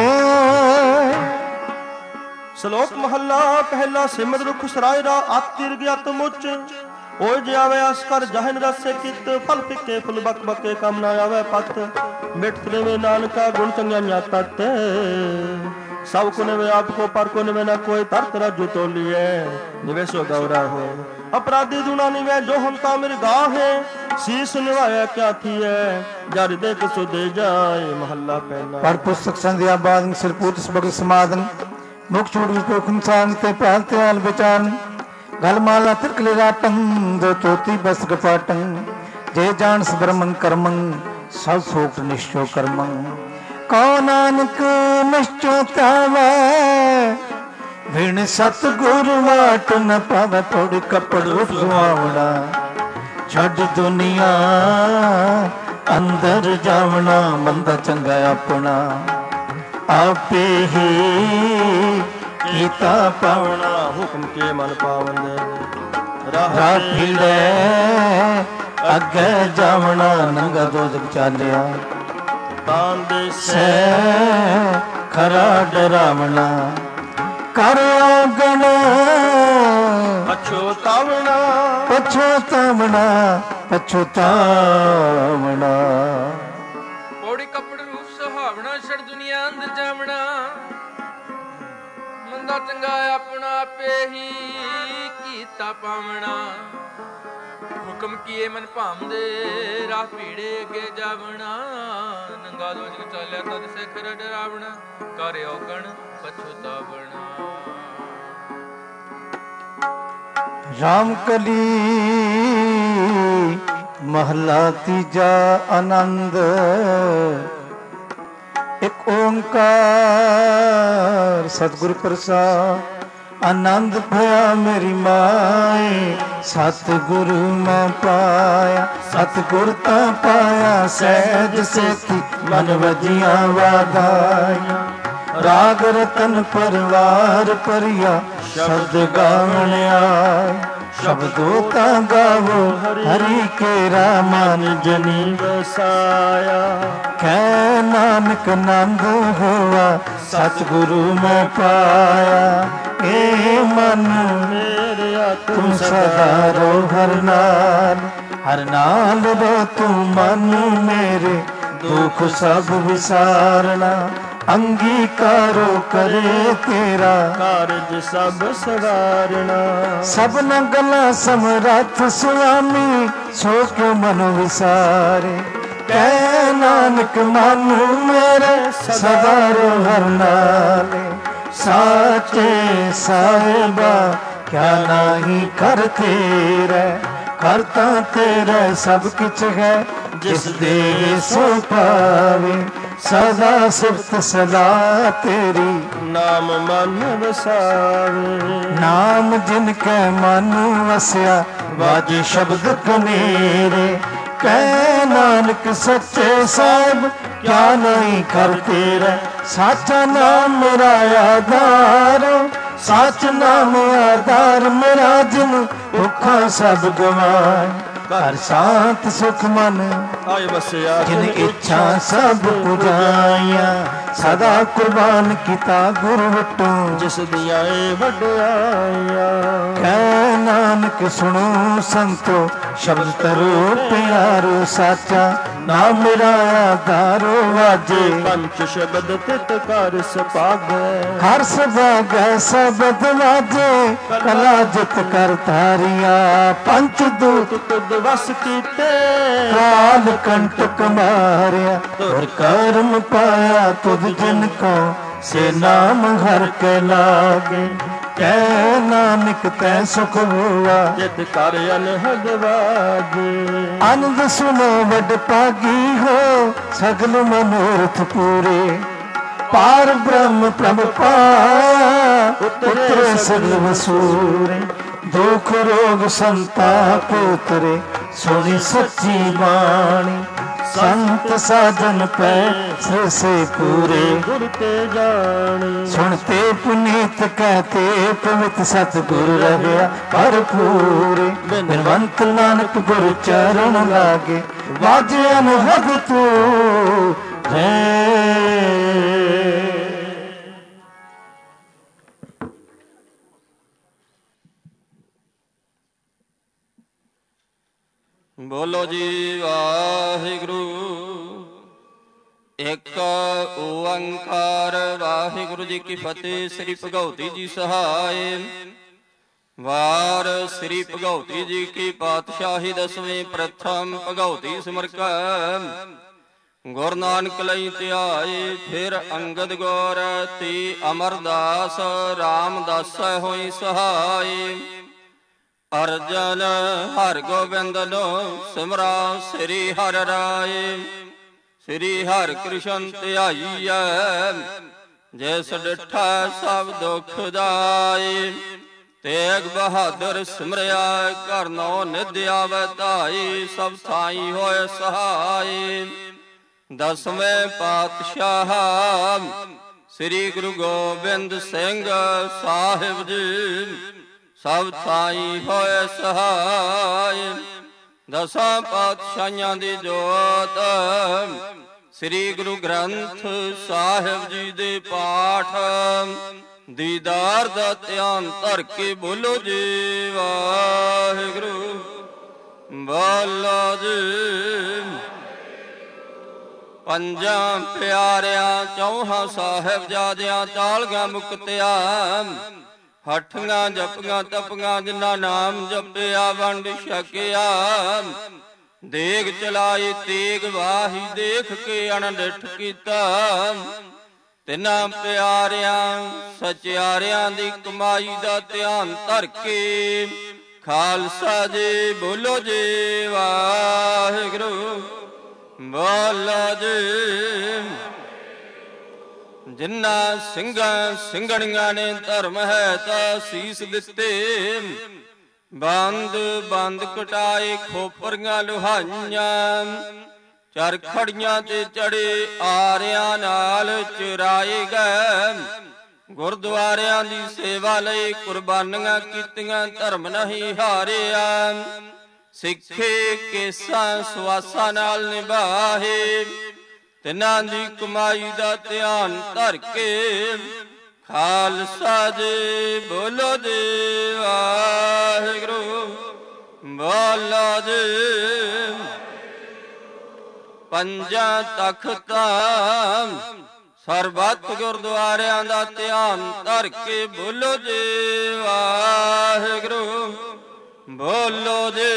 ਸ਼ਲੋਕ ਮਹੱਲਾ ਪਹਿਲਾ। ਸਿਮਰ ਰੁਖ ਸਰਾਇਰਾ, ਆਤਿਰ ਗਿਆਤ ਮੁੱਚ। ਓਏ ਜੇ ਆਵੇ ਅਸ ਕਰ ਜਹਨ ਰਸੇ ਕਿਤ। ਫਲ ਫਿੱਕੇ ਫੁੱਲ ਬਕ ਬਕੇ, ਕੰਮ ਨਾ ਆਵੇ ਪਤ। ਮਿਟ ਤ੍ਰਿਵੇ ਨਾਨਕਾ, ਗੁਣ ਚੰਗਿਆ ਤਤ। ਸਭ ਕੋ ਨਿਵੇ ਆਪ ਕੋ, ਪਰ ਕੋ ਨਿਵੇ ਨਾ ਕੋਈ। ਤਰਤ ਰਾਜੂ ਤੋਲੀਏ, ਨਿਵੇਸ਼ੋ ਗੌਰਾ ਹੋ। अपराधी दुना निवे, जो हमता मेरे गाहे। शीस निभाया क्या थी है, जर देख सो दे जाए। महला पहला।
पर पुस्तक संध्या बाद सिरपूत सबक समादन। ਮੁਖ ਛੋੜ ਵਿਪੋ ਖੁਮਸਾਨ ਤੇ ਪਾਲ ਤੇ ਹਾਲ ਵਿਚਾਰਨ ਗਲ ਮਾਲਾ ਤਿਰਕਲੇ ਰਾਟੰ ਦੋ ਤੋਤੀ ਬਸ ਗਪਾਟੰ ਜੇ ਜਾਣਸ ਬ੍ਰਹਮੰ ਕਰਮੰ ਸਭ ਸੋਕਟ ਨਿਸ਼ਚੋ ਕਰਮੰ ਕਉ ਨਾਨਕ ਨਿਸ਼ਚੋ ਤਾਵੈ ਵਿਣ ਸਤਿਗੁਰ ਵਾਟ ਨ ਪਾਵੈ ਪੌੜੀ ਕੱਪੜ ਉਠਵਾਵਣਾ ਛੱਡ ਦੁਨੀਆ ਅੰਦਰ ਜਾਵਣਾ ਮੰਦਾ ਚੰਗਾ ਆਪਣਾ ਆਪੇ ਹੀ ਕੀਤਾ ਪਾਵਣਾ
ਹੁਕਮ ਕੇ ਮਨ ਪਾਵਨ
ਰਾਹ ਭੀੜੈ ਅੱਗੇ ਜਾਵਣਾ ਨੰਗਾ ਦੋਜਕ ਚਾਲਿਆ
ਤਾਂ ਦੇ
ਸੈ ਖਰਾ ਡਰਾਵਣਾ ਕਰ ਆਗਣ
ਪਛੋਤਾਵਣਾ
ਪਛੋਤਾਵਣਾ ਪਛੋਤਾਵਣਾ
ਪੌੜੀ ਕੱਪੜ ਰੂਪ ਸੁਹਾਵਣਾ ਛੜ ਦੁਨੀਆ ਅੰਦਰ ਜਾਵਣਾ ਮੰਦਾ ਚੰਗਾ ਆਪਣਾ ਆਪੇ ਹੀ ਕੀਤਾ ਪਾਵਣਾ ਹੁਕਮ ਕੀਏ ਮਨ ਭਾਂਦੇ ਰਾਹ ਭੀੜੇ ਅੱਗੇ ਜਾਵਣਾ ਨੰਗਾ ਦੋਜਕ ਚਾਲਿਆ ਤਦ ਸਿਖਰ ਡਰਾਵਣਾ ਕਰ ਔਗਣ ਪਛੋਤਾਵਣਾ
ਰਾਮ ਕਲੀ ਮਹਲਾ ਤੀਜਾ ਆਨੰਦ ਇੱਕ ਓੰਕਾਰ ਸਤਿਗੁਰ ਪ੍ਰਸਾਦ ਆਨੰਦ ਭਇਆ ਮੇਰੀ ਮਾਏ ਸਤਿਗੁਰ ਮੈਂ ਪਾਇਆ ਸਤਿਗੁਰ ਤਾਂ ਪਾਇਆ ਸਹਿਜ ਸੇਤੀ ਮਨ ਵਜੀਆਂ ਵਾਧਾਈਆਂ ਰਾਗ ਰਤਨ ਪਰਵਾਰ ਪਰਿਆ ਸ਼ਬਦ ਗਾਵਣ ਆਏ ਸ਼ਬਦੋ ਤਾਂ ਗਾਵੋ ਹਰੀ ਕੇਰਾ ਮਨ ਜਨੀ ਵਸਾਇਆ ਕਹਿ ਨਾਨਕ ਨੰਦ ਹੋਆ ਸਤਿਗੁਰੂ ਮੈਂ ਪਾਇਆ ਏ ਮਨ ਮੇਰਿਆ ਤੂੰ ਸਦਾ ਰੋ ਹਰ ਨਾਲ ਰੋ ਤੂੰ ਮਨ ਮੇਰੇ ਦੁਖ ਸਭ ਵਿਸਾਰਣਾ ਅੰਗੀਕਾਰੋ ਕਰੇ ਤੇਰਾ ਕਾਰਜ ਸਭ ਸਵਾਰਣਾ ਸਭਨਾ ਗੱਲਾਂ ਸਮਰੱਥ ਸੁਆਮੀ ਸੋ ਕਿਉ ਮਨ ਵਿਸਾਰੇ ਕਹਿ ਨਾਨਕ ਮਨ ਮੇਰੇ ਸਦਾ ਰੋ ਹਰ ਨਾਲੇ ਸਾਚੇ ਸਾਹਿਬਾ ਕਿਆ ਨਾਹੀ ਕਰ ਤੇਰਾ ਕਰਤਾ ਤੇਰਾ ਸਭ ਕਿਛ ਹੈ ਜਿਸ ਦੇ ਸੋ ਪਾਵੇ ਸਦਾ ਸਿਫਤ ਸਦਾ ਤੇਰੀ ਨਾਮ ਮਨ ਵਸਾਵੇ ਨਾਮ ਜਿਨ ਕੈ ਮਨ ਵਸਿਆ ਵਾਜੇ ਸ਼ਬਦ ਕਨੇਰੇ ਕਹਿ ਨਾਨਕ ਸੱਚੇ ਸਾਹਿਬ ਕਿਆ ਨਹੀਂ ਕਰ ਤੇਰਾ ਸਾਚਾ ਨਾਮ ਮੇਰਾ ਆਧਾਰ ਸੱਚ ਨਾਮ ਆਧਾਰ ਮੇਰਾ ਜਿਨ ਭੁੱਖਾ ਸਭ ਗਵਾਏ ਘਰ ਸ਼ਾਂਤ ਸੁਖ ਮਨ ਆਏ ਵਸਿਆ ਜਿਨ ਇੱਛਾ ਸਭ ਪੁਜਾਈਆਂ ਸਦਾ ਕੁਰਬਾਨ ਕੀਤਾ ਗੁਰ ਵਟੋਂ ਜਿਸ ਦੀਆਂ ਏ ਵਡਿਆਈਆਂ ਕਹਿ ਨਾਨਕ ਸੁਣੋ ਸੰਤੋ ਸ਼ਬਦ ਤਰੋ ਪਿਆਰੋ ਸਾਚਾ ਨਾਮ ਮੇਰਾ ਆਧਾਰੋ ਵਾਜੇ ਪੰਚ ਸ਼ਬਦ ਤਿਤ ਕਰ ਸੁਭਾਗੈ ਹਰ ਸੁਭਾਗੈ ਸ਼ਬਦ ਵਾਜੇ ਕਲਾ ਜਿਤ ਕਰ ਧਾਰਿਆ ਪੰਚ ਦੂਤ ਤੁਧ ਵਸ ਕੀਤੇ ਕਾਲ ਕੰਟਕ ਮਾਰਿਆ ਤੁਰ ਕਰਮ ਪਾਇਆ ਤੁਧ ਜਿਨ ਕੋ ਸੇ ਨਾਮ ਹਰ ਕੇ ਲਾਗੇ ਕਹਿ ਨਾਨਕ ਤੈ ਸੁਖ ਹੋਆ ਜਿਤ ਕਰ ਅਨਹਦ ਵਾਜੇ ਆਨੰਦ ਸੁਨੋ ਵਡ ਭਾਗੀ ਹੋ ਸਗਲ ਮਨੋਰਥ ਪੂਰੇ ਪਾਰ ਬ੍ਰਹਮ ਪ੍ਰਭ ਪਾਇਆ ਉਤਰੇ ਸਗਲ ਵਸੂਰੇ ਦੁਖ ਰੋਗ ਸੰਤਾਪ ਉਤਰੇ ਸੁਣੀ ਸੱਚੀ ਬਾਣੀ ਸੰਤ ਸਾਜਨ ਪੈ ਸਰਸੇ ਪੂਰੇ ਗੁਰ ਤੇ ਜਾਣੀ ਸੁਣਤੇ ਪੁਨੀਤ ਕਹਤੇ ਪਵਿੱਤ ਸਤਿਗੁਰ ਰਹਿਆ ਭਰਪੂਰੇ ਬਿਨਵੰਤ ਨਾਨਕ ਗੁਰ ਚਰਨ ਲਾਗੇ ਵਾਜੇ ਅਨਹਦ ਤੂੰ
ਬੋਲੋ ਜੀ ਵਾਹਿਗੁਰੂ ਇੱਕ ਓੰਕਾਰ ਵਾਹਿਗੁਰੂ ਜੀ ਕੀ ਫਤਿਹ। ਸ੍ਰੀ ਭਗਉਤੀ ਜੀ ਸਹਾਇ। ਵਾਰ ਸ੍ਰੀ ਭਗਉਤੀ ਜੀ ਕੀ ਪਾਤਸ਼ਾਹੀ ਦਸਵੇਂ ਪ੍ਰਥਮ ਭਗਉਤੀ ਸਿਮਰ ਕੈ ਗੁਰ ਨਾਨਕ ਲਈ ਧਿਆਏ। ਫਿਰ ਅੰਗਦ ਗੌਰ ਤੀ ਅਮਰਦਾਸ, ਰਾਮਦਾਸੈ ਹੋਈ ਸਹਾਈ। ਅਰਜਨ ਹਰਿ ਗੋਬਿੰਦ ਨੋ ਸਿਮਰਾ, ਸ੍ਰੀ ਹਰਿ ਰਾਏ। ਸ੍ਰੀ ਹਰਿ ਕ੍ਰਿਸ਼ਨ ਧਿਆਈਐ, ਜਿਸ ਡਿਠਾ ਸਭ ਦੁਖ ਦਾਏ। ਤੇਗ ਬਹਾਦਰ ਸਿਮਰਿਆ, ਘਰ ਨੋ ਨਿਧ ਆਵੈ ਧਾਈ। ਸਭ ਥਾਈ ਹੋਏ ਸਹਾਈ। ਦਸਵੇਂ ਪਾਤਸ਼ਾਹ ਸ੍ਰੀ ਗੁਰੂ ਗੋਬਿੰਦ ਸਿੰਘ ਸਾਹਿਬ ਜੀ, ਸਭ ਥਾਈ ਹੋਏ ਸਹਾਈ। ਦਸਾਂ ਪਾਤਸ਼ਾਹਾਂ ਦੀ ਜੋਤ, ਸ੍ਰੀ ਗੁਰੂ ਗ੍ਰੰਥ ਸਾਹਿਬ ਜੀ ਦੇ ਪਾਠ। ਦੀਦਾਰ ਦਾ ਧਿਆਨ ਧਰ ਕੇ ਬੋਲੋ ਜੀ ਵਾਹਿਗੁਰੂ। ਬੋਲੋ ਜੀ। ਪੰਜਾਂ ਪਿਆਰਿਆਂ ਚੌਹਾਂ ਸਾਹਿਬਜ਼ਾਦਿਆਂ ਤਾਲਗਾ ਮੁਕਤਿਆ। ਹੱਠੀਆਂ ਜਪੀਆਂ ਤਪੀਆਂ ਜਿਨ੍ਹਾਂ ਨਾਮ ਜਪਿਆ, ਵੰਡ ਛਕਿਆ। ਦੇਗ ਚਲਾਈ ਤੇਗ ਵਾਹੀ, ਦੇਖ ਕੇ ਅਣਡਿੱਠ ਕੀਤਾ। ਤਿੰਨਾਂ ਪਿਆਰਿਆਂ ਸਚਿਆਰਿਆਂ ਦੀ ਕਮਾਈ ਦਾ ਧਿਆਨ ਧਰ ਕੇ, ਖਾਲਸਾ ਜੀ ਬੋਲੋ ਜੀ ਵਾਹਿਗੁਰੂ। ਬੋਲੋ ਜੀ। ਜਿਨ੍ਹਾਂ ਸਿੰਘਾਂ ਸਿੰਘਣੀਆਂ ਨੇ ਧਰਮ ਹੈ ਤਾਂ ਸੀਸ ਦਿੱਤੇ। ਬੰਦ ਬੰਦ ਕਟਾਏ ਖੋਪਰੀਆਂ ਲੁਹਾਈਆਂ। ਚਰਖੜੀਆਂ ਤੇ ਚੜੇ ਆਰਿਆਂ ਨਾਲ ਚੁਰਾਏ ਗਏ। ਗੁਰਦੁਆਰਿਆਂ ਦੀ ਸੇਵਾ ਲਈ ਕੁਰਬਾਨੀਆਂ ਕੀਤੀਆਂ, ਧਰਮ ਨਹੀਂ ਹਾਰਿਆ। ਸਿੱਖੇ ਕੇਸਾਂ ਸਵਾਸਾਂ ਨਾਲ ਨਿਭਾਏ। ਤਿੰਨਾਂ ਦੀ ਕਮਾਈ ਦਾ ਧਿਆਨ ਧਰ ਕੇ, ਖਾਲਸਾ ਜੀ ਬੋਲੋ ਜੀ ਵਾਹਿਗੁਰੂ। ਬੋਲੋ ਜੀ। ਪੰਜਾਂ ਤਖਤਾਂ ਸਰਬੱਤ ਗੁਰਦੁਆਰਿਆਂ ਦਾ ਧਿਆਨ ਧਰ ਕੇ, ਬੋਲੋ ਜੀ ਵਾਹਿਗੁਰੂ। ਬੋਲੋ ਜੀ।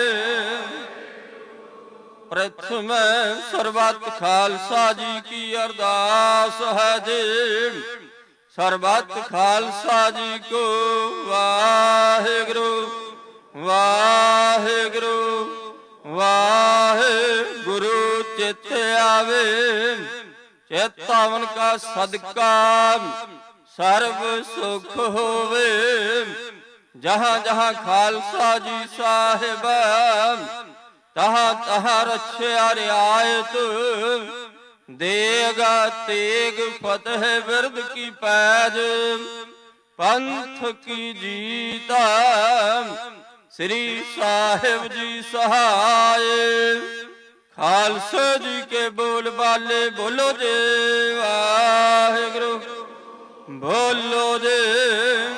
ਪ੍ਰਥਮ ਸਰਬੱਤ ਖਾਲਸਾ ਜੀ ਕੀ ਅਰਦਾਸ ਹੈ ਜੀ। ਸਰਬੱਤ ਖਾਲਸਾ ਜੀ ਕੋ ਵਾਹਿਗੁਰੂ ਵਾਹਿਗੁਰੂ ਵਾਹਿਗੁਰੂ। ਚਿਤ ਆਵੇ ਚੇਤਾਵਨ ਕਾ ਸਦਕਾ, ਸਰਬ ਸੁਖ ਹੋਵੇ। ਜਹਾਂ ਜਹਾਂ ਖਾਲਸਾ ਜੀ ਸਾਹਿਬ, ਤਹਾਂ ਤਹਾਂ ਰਛਿਆ ਰਿਆਇਤ। ਦੇਗਾ ਤੇਗ ਫਤਿਹ ਬਿਰਦ ਕੀ ਪੈਜ, ਪੰਥ ਕੀ ਜੀਤਾ। ਸ੍ਰੀ ਸਾਹਿਬ ਜੀ ਸਹਾਏ। ਖਾਲਸੇ ਜੀ ਕੇ ਬੋਲ ਬਾਲੇ, ਬੋਲੋ ਜੀ ਵਾਹਿਗੁਰੂ। ਬੋਲੋ ਜੀ।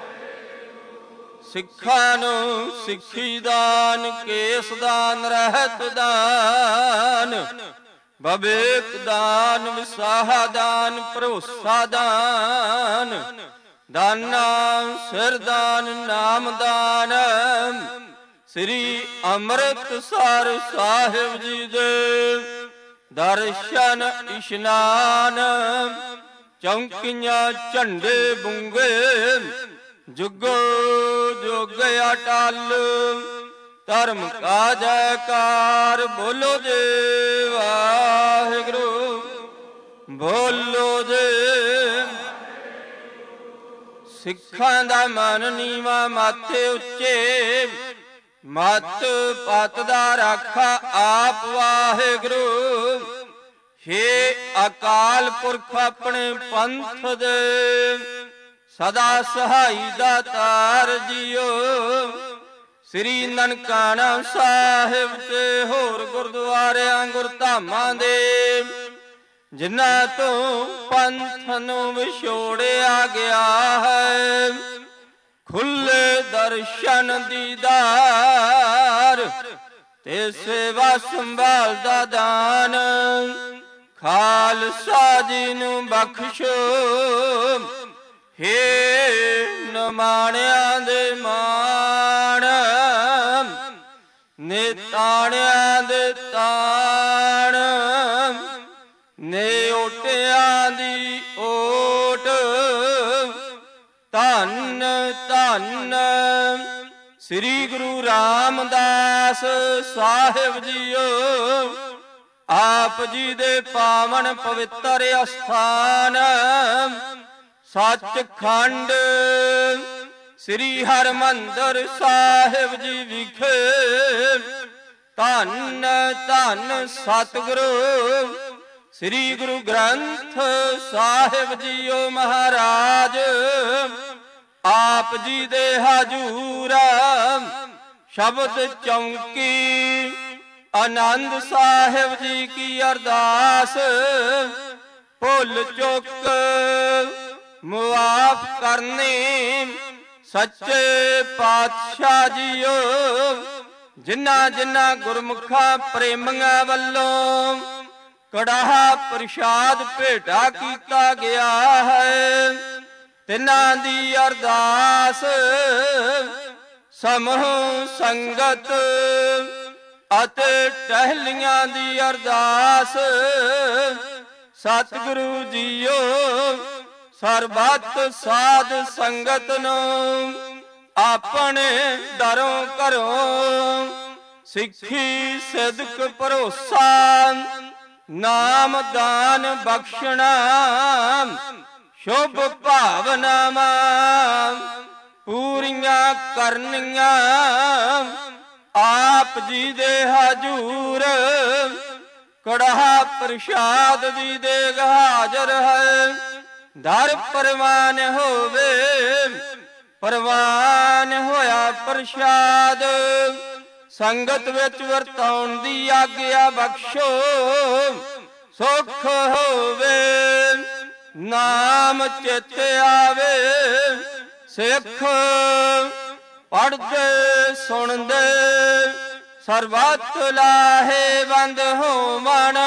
ਸਿੱਖਾਂ ਨੂੰ ਸਿੱਖੀ ਦਾਨ, ਕੇਸ ਦਾਨ, ਰਹਿਤ ਦਾਨ, ਬਵੇਕ ਦਾਨ, ਵਿਸਾਹਾ ਦਾਨ, ਭਰੋਸਾ ਦਾਨ, ਦਾਨਾ ਸਿਰ ਦਾਨ, ਨਾਮ ਦਾਨ। ਸ੍ਰੀ ਅੰਮ੍ਰਿਤਸਰ ਸਾਹਿਬ ਜੀ ਦੇ ਦਰਸ਼ਨ ਇਸ਼ਨਾਨ। ਚੌਂਕੀਆਂ ਝੰਡੇ ਬੁੰਗੇ, ਜੁਗੋ ਜੁਗ ਅਟਲ। ਧਰਮ ਕਾ ਜੈਕਾਰ, ਬੋਲੋ ਜੀ ਵਾਹਿਗੁਰੂ। ਬੋਲੋ ਜੀ। ਸਿੱਖਾਂ ਦਾ ਮਨ ਨੀਵਾਂ, ਮਾਥੇ ਉੱਚੇ। ਮਤ ਪਤ ਦਾ ਰਾਖਾ ਆਪ ਵਾਹਿਗੁਰੂ। ਹੇ ਅਕਾਲ ਪੁਰਖ ਆਪਣੇ ਪੰਥ ਦੇ, ਸਦਾ ਸਹਾਈ ਦਾਤਾਰ ਜੀਓ। ਸ੍ਰੀ ਨਨਕਾਣਾ ਸਾਹਿਬ ਤੇ ਹੋਰ ਗੁਰਦੁਆਰਿਆਂ ਗੁਰਧਾਮਾਂ ਦੇ, ਜਿਨ੍ਹਾਂ ਤੋਂ ਪੰਥ ਨੂੰ ਵਿਛੋੜਿਆ ਗਿਆ ਹੈ। ਖੁੱਲੇ ਦਰਸ਼ਨ ਦੀਦਾਰ ਤੇ ਸੇਵਾ ਸੰਭਾਲ ਦਾ ਦਾਨ। ਖਾਲਸਾ ਜੀ ਨੂੰ ਬਖਸ਼ੋ। ਹੇ ਨਿਮਾਣਿਆਂ ਦੇ ਮਾਣ, ਨਿਤਾਣਿਆਂ ਦੇ ਤਾਣ। ਓਟਿਆਂ ਦੀ ਓਟ। ਧੰਨ ਧੰਨ ਸ੍ਰੀ ਗੁਰੂ ਰਾਮਦਾਸ ਸਾਹਿਬ ਜੀਓ। ਆਪ ਜੀ ਦੇ ਪਾਵਨ ਪਵਿੱਤਰ ਅਸਥਾਨ ਸੱਚਖੰਡ ਸ੍ਰੀ ਹਰਿਮੰਦਰ ਸਾਹਿਬ ਜੀ ਵਿਖੇ ਧੰਨ ਧੰਨ ਸਤਿਗੁਰੂ ਸ੍ਰੀ ਗੁਰੂ ਗ੍ਰੰਥ ਸਾਹਿਬ ਜੀਓ ਮਹਾਰਾਜ। ਆਪ ਜੀ ਦੇ ਹਜੂਰ ਸ਼ਬਦ ਚੌਂਕੀ ਆਨੰਦ ਸਾਹਿਬ ਜੀ ਕੀ ਅਰਦਾਸ ਭੁੱਲ ਚੁੱਕ ਮੁਆਫ ਕਰਨੀ ਸੱਚੇ ਪਾਤਸ਼ਾਹ ਜੀਓ। ਜਿਨ੍ਹਾਂ ਜਿਨ੍ਹਾਂ ਗੁਰਮੁਖਾਂ ਪ੍ਰੇਮੀਆਂ ਵੱਲੋਂ ਕੜਾਹਾ ਪ੍ਰਸ਼ਾਦ ਭੇਟਾ ਕੀਤਾ ਗਿਆ ਹੈ, ਤਿਨਾਂ ਦੀ ਅਰਦਾਸ ਸਮੂਹ ਸੰਗਤ ਅਤੇ ਟਹਿਲੀਆਂ ਦੀ ਅਰਦਾਸ ਸਤਿਗੁਰੂ ਜੀਓ ਸਰਬੱਤ ਸਾਧ ਸੰਗਤ ਨੂੰ ਆਪਣੇ ਦਰੋਂ ਘਰੋਂ ਸਿੱਖੀ ਸਿਦਕ ਭਰੋਸਾ ਨਾਮ ਦਾਨ ਬਖਸ਼ਣਾ ਸ਼ੁਭ ਭਾਵਨਾਵਾਂ ਪੂਰੀਆਂ ਕਰਨੀਆਂ। ਆਪ ਜੀ ਦੇ ਹਜੂਰ ਕੜਾਹਾ ਪ੍ਰਸ਼ਾਦ ਦੀ ਦੇਗ ਹਾਜ਼ਰ ਹੈ। ਦਰ ਪ੍ਰਵਾਨ ਹੋਵੇ ਪ੍ਰਵਾਨ ਹੋਇਆ ਪ੍ਰਸ਼ਾਦ ਸੰਗਤ ਵਿੱਚ ਵਰਤਾਉਣ ਦੀ ਆਗਿਆ ਬਖਸ਼ੋ। ਸੁਖ ਹੋਵੇ ਨਾਮ ਚਿਤ ਆਵੇ ਸਿੱਖ ਪੜ੍ਹਦੇ ਸੁਣਦੇ ਸਰਬੱਤ ਲਾਹੇਵੰਦ ਹੋਵਣ।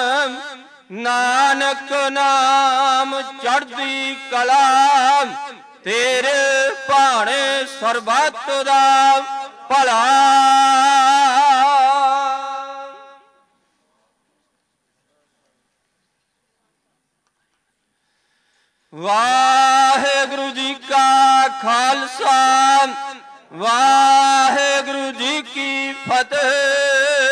ਨਾਨਕ ਨਾਮ ਚੜ੍ਹਦੀ ਕਲਾ ਤੇਰੇ ਭਾਣੇ ਸਰਬੱਤ ਦਾ ਭਲਾ। ਵਾਹਿਗੁਰੂ ਜੀ ਕਾ ਖਾਲਸਾ ਵਾਹਿਗੁਰੂ ਜੀ ਕੀ ਫਤਿਹ।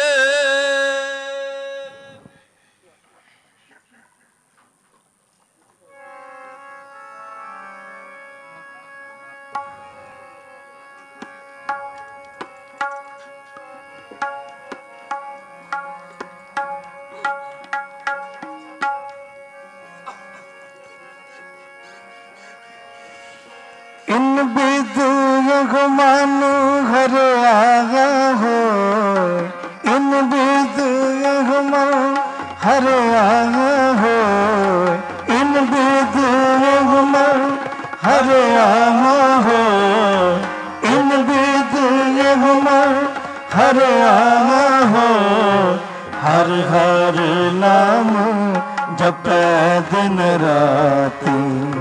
इन विद्युग मानु हरिया हो, इन विद्युग मन हरिया हो, इन विद्युग मन हरिया हो, इन विद्युग मन हरिया हो। हर हर नाम जपै दिन राती,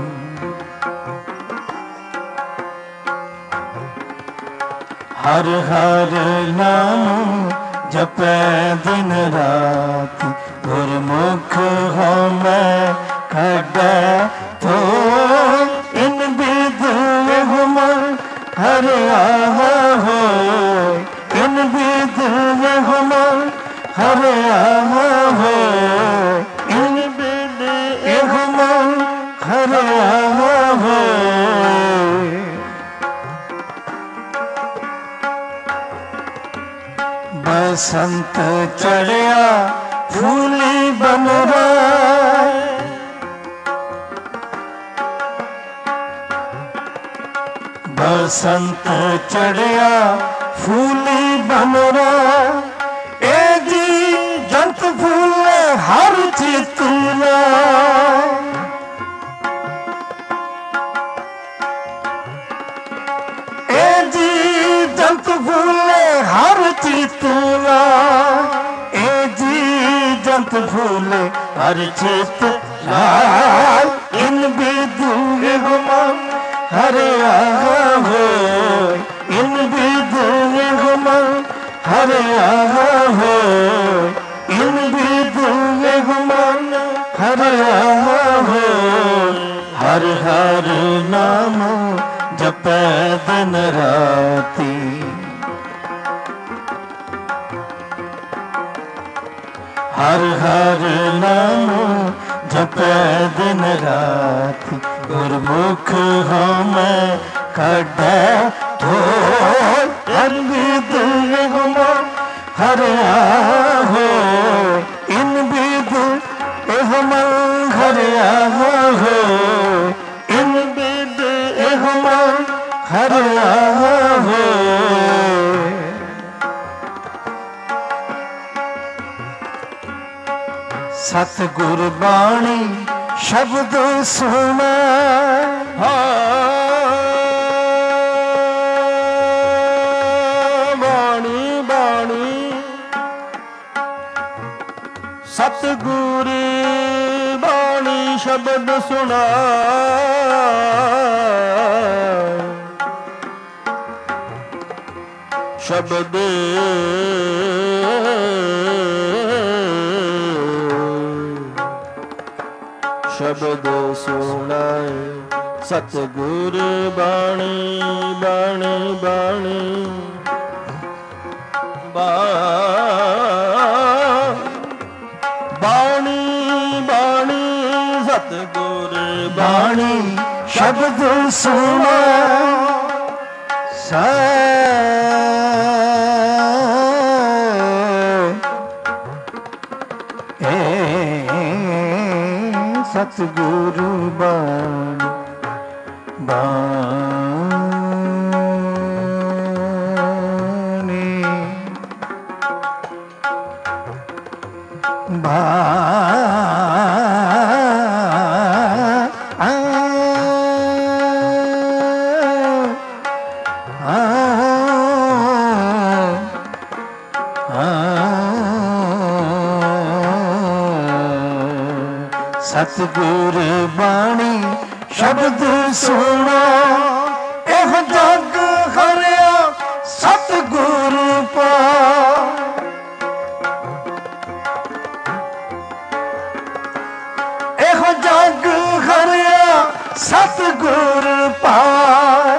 हर हर नाम जपै दिन रात। गुरमुख हो मैं कड़ै तो इन विद्युग मन हरिया हो, इन विद्युग मन हरिया हो, इन विद्युग मन हरिया हो। बसंत चढ़िया फूली बन रहा, बसंत चढ़िया फूली बन रहा। ए जी जंत फूले हर चितूरा, ए जी जंत फूले हर चितूरा, ए जी जंत फूले हर चित लाल। इन विद्युग मन हरिया हो, इन विद्युग मन हरिया हो, इन विद्युग मन हरिया ਹੋ ਹਰ ਹਰ ਨਾਮ ਜਪੈ ਦਿਨ ਰਾਤੀ ਹਰ ਹਰ ਨਾਮ ਜਪੈ ਦਿਨ ਰਾਤੀ ਗੁਰਮੁਖ ਹਾਂ ਮੈਂ ਕੱਢੈ ਧੋਇ ਹਰ ਵਿਦ ਹਮ ਹਰਿਆ ਹੋ ਇਨ ਵਿਦ ਹਮ ਹਰਿਆ ਹੋ ਇਨ ਵਿਦ ਹਮ ਹਰਿਆ ਹੋ ਸਤਿਗੁਰ ਬਾਣੀ ਸ਼ਬਦ ਸੁਣੈ ਬਾਣੀ ਬਾਣੀ ਸਤਿਗੁਰ ਬਾਣੀ ਸ਼ਬਦ ਸੁਣੈ ਸ਼ਬਦ ਸ਼ਬਦ ਸੁਣਾਏ ਸਤਿਗੁਰ ਬਾਣੀ ਬਾਣੀ ਬਾਣੀ ਬਾਣੀ ਬਾਣੀ ਸਤਿਗੁਰ ਬਾਣੀ ਸ਼ਬਦ ਸੁਣਾਏ ਸਤਿਗੁਰੂ ਬਾਣੀ ਸਤਿਗੁਰ ਬਾਣੀ ਸ਼ਬਦ ਸੁਣੋ ਇਹ ਜਗ ਹਰਿਆ ਸਤਿਗੁਰ ਪਾਇਆ ਇਹ ਜਗ ਹਰਿਆ ਸਤਿਗੁਰ ਪਾਇਆ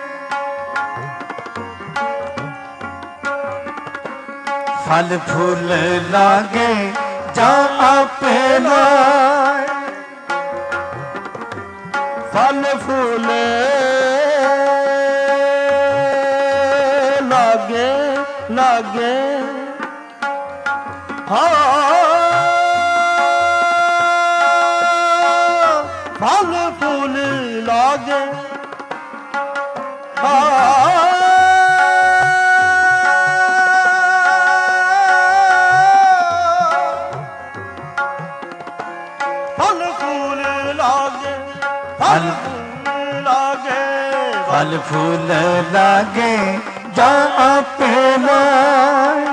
ਫਲ ਫੁੱਲ ਲਾਗੇ ਜਾਂ ਆਪੇ ਲਾਏ ਫਲ ਫੁੱਲ ਲਾਗੇ ਲਾਗੇ ਫਲ ਫੁੱਲ ਲਾਗੇ ਫਲ ਫੁੱਲ ਲਾਗੇ ਫਲ ਫਲ ਫੁੱਲ ਲਾਗੇ ਜਾਂ ਆਪੇ ਲਾਏ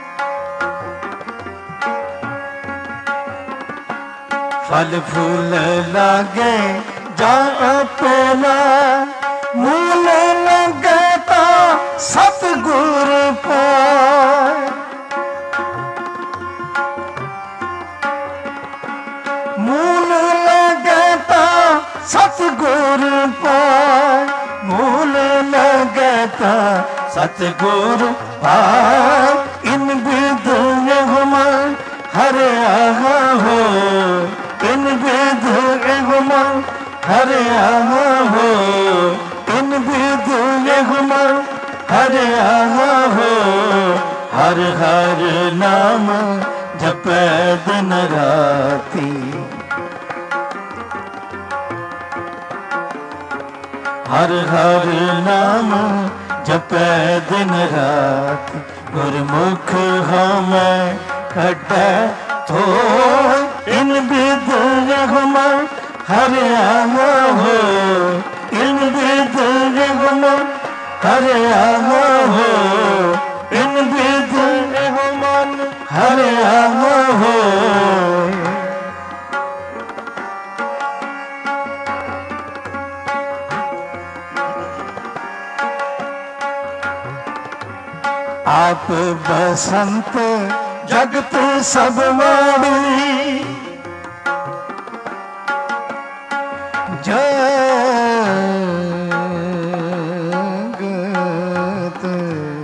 ਫਲ ਫੁੱਲ ਲਾਗੇ ਜਾਂ ਆਪੇ ਲਾਏ ਮੂਲ ਲਗੇ ਤਾਂ ਸਤਿਗੁਰ ਪਾਏ ਮੂਲ ਲਗੇ ਤਾਂ ਸਤਿਗੁਰ ਪਾਏ ਮੂਲ ਲਗੇ ਤਾਂ ਸਤਿਗੁਰ ਪਾਏ ਇਨ ਬਿਦ ਹਮ ਹਰਿਆ ਹੋ ਇਨ ਬਿਦ ਹਮ ਹਰਿਆ ਹੋ ਇਨ ਬਿਦ ਹਮ ਹਰਿਆ ਹੋ ਹਰ ਹਰ ਨਾਮ ਜਪੈ ਦਿਨ ਰਾਤੀ ਹਰ ਹਰ ਨਾਮ ਜਪੈ ਦਿਨ ਰਾਤ ਗੁਰਮੁਖ ਹਾਂ ਮੈਂ ਕੱਢੈ ਧੋਇ ਇਨ ਬਿਦ ਹਮ ਹਰਿਆ ਹੋ ਇਨ ਬਿਦ ਹਮ ਹਰਿਆ ਹੋ ਇਨ ਬਿਦ ਹਮ ਹਰਿਆ ਹੋ आप बसंत जगत सब माड़ी ਜਗਤ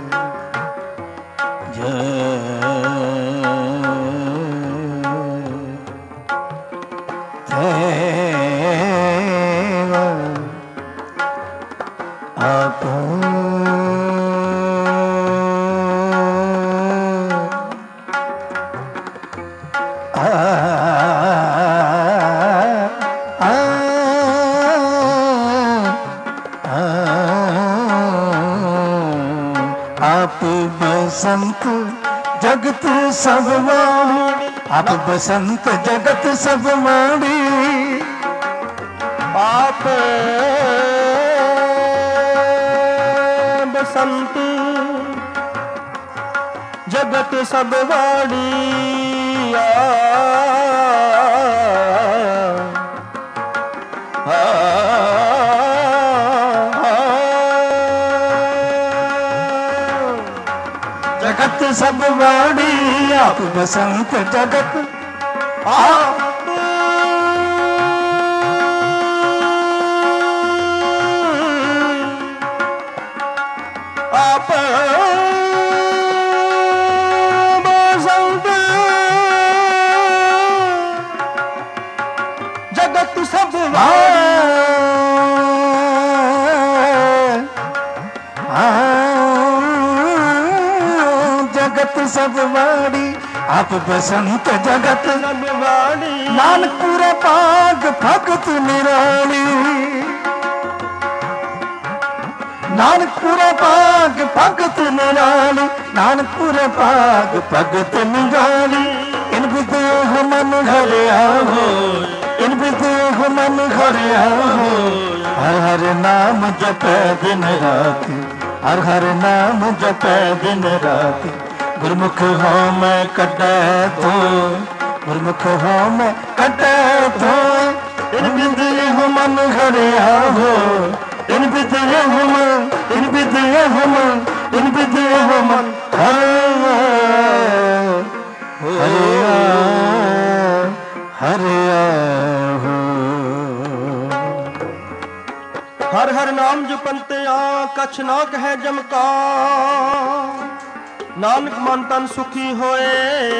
आप बसंत जगत सब माड़ी, आप बसंत जगत सब माड़ी,
आप बसंत जगत सब वाड़ी,
जगत सब वाड़ी, आप बसंत जगत आप
बसंत जगत सब
जगत सब वाड़ी, आप बसंत जगत
सब वाड़ी,
नानकपुर पाग भगत निराली, नानकपुर पाग भगत निराली, नानकपुर पाग भगत निराली, इन विदेह मन घरे आओ, इन विदेह मन घरे आओ, हर हर नाम जपे दिन राति, हर हर नाम जपे दिन राति, गुरमुख हो मैं कटे तो, गुरमुख हो मैं कटे तो, इन विदेह मन घरे आओ, इन विदेह मन, इन विदेह मन, इन विदेह मन, हरे हरे
हर हर नाम जपंतिया कछ ना कहे जमका, नानक मन तन सुखी होए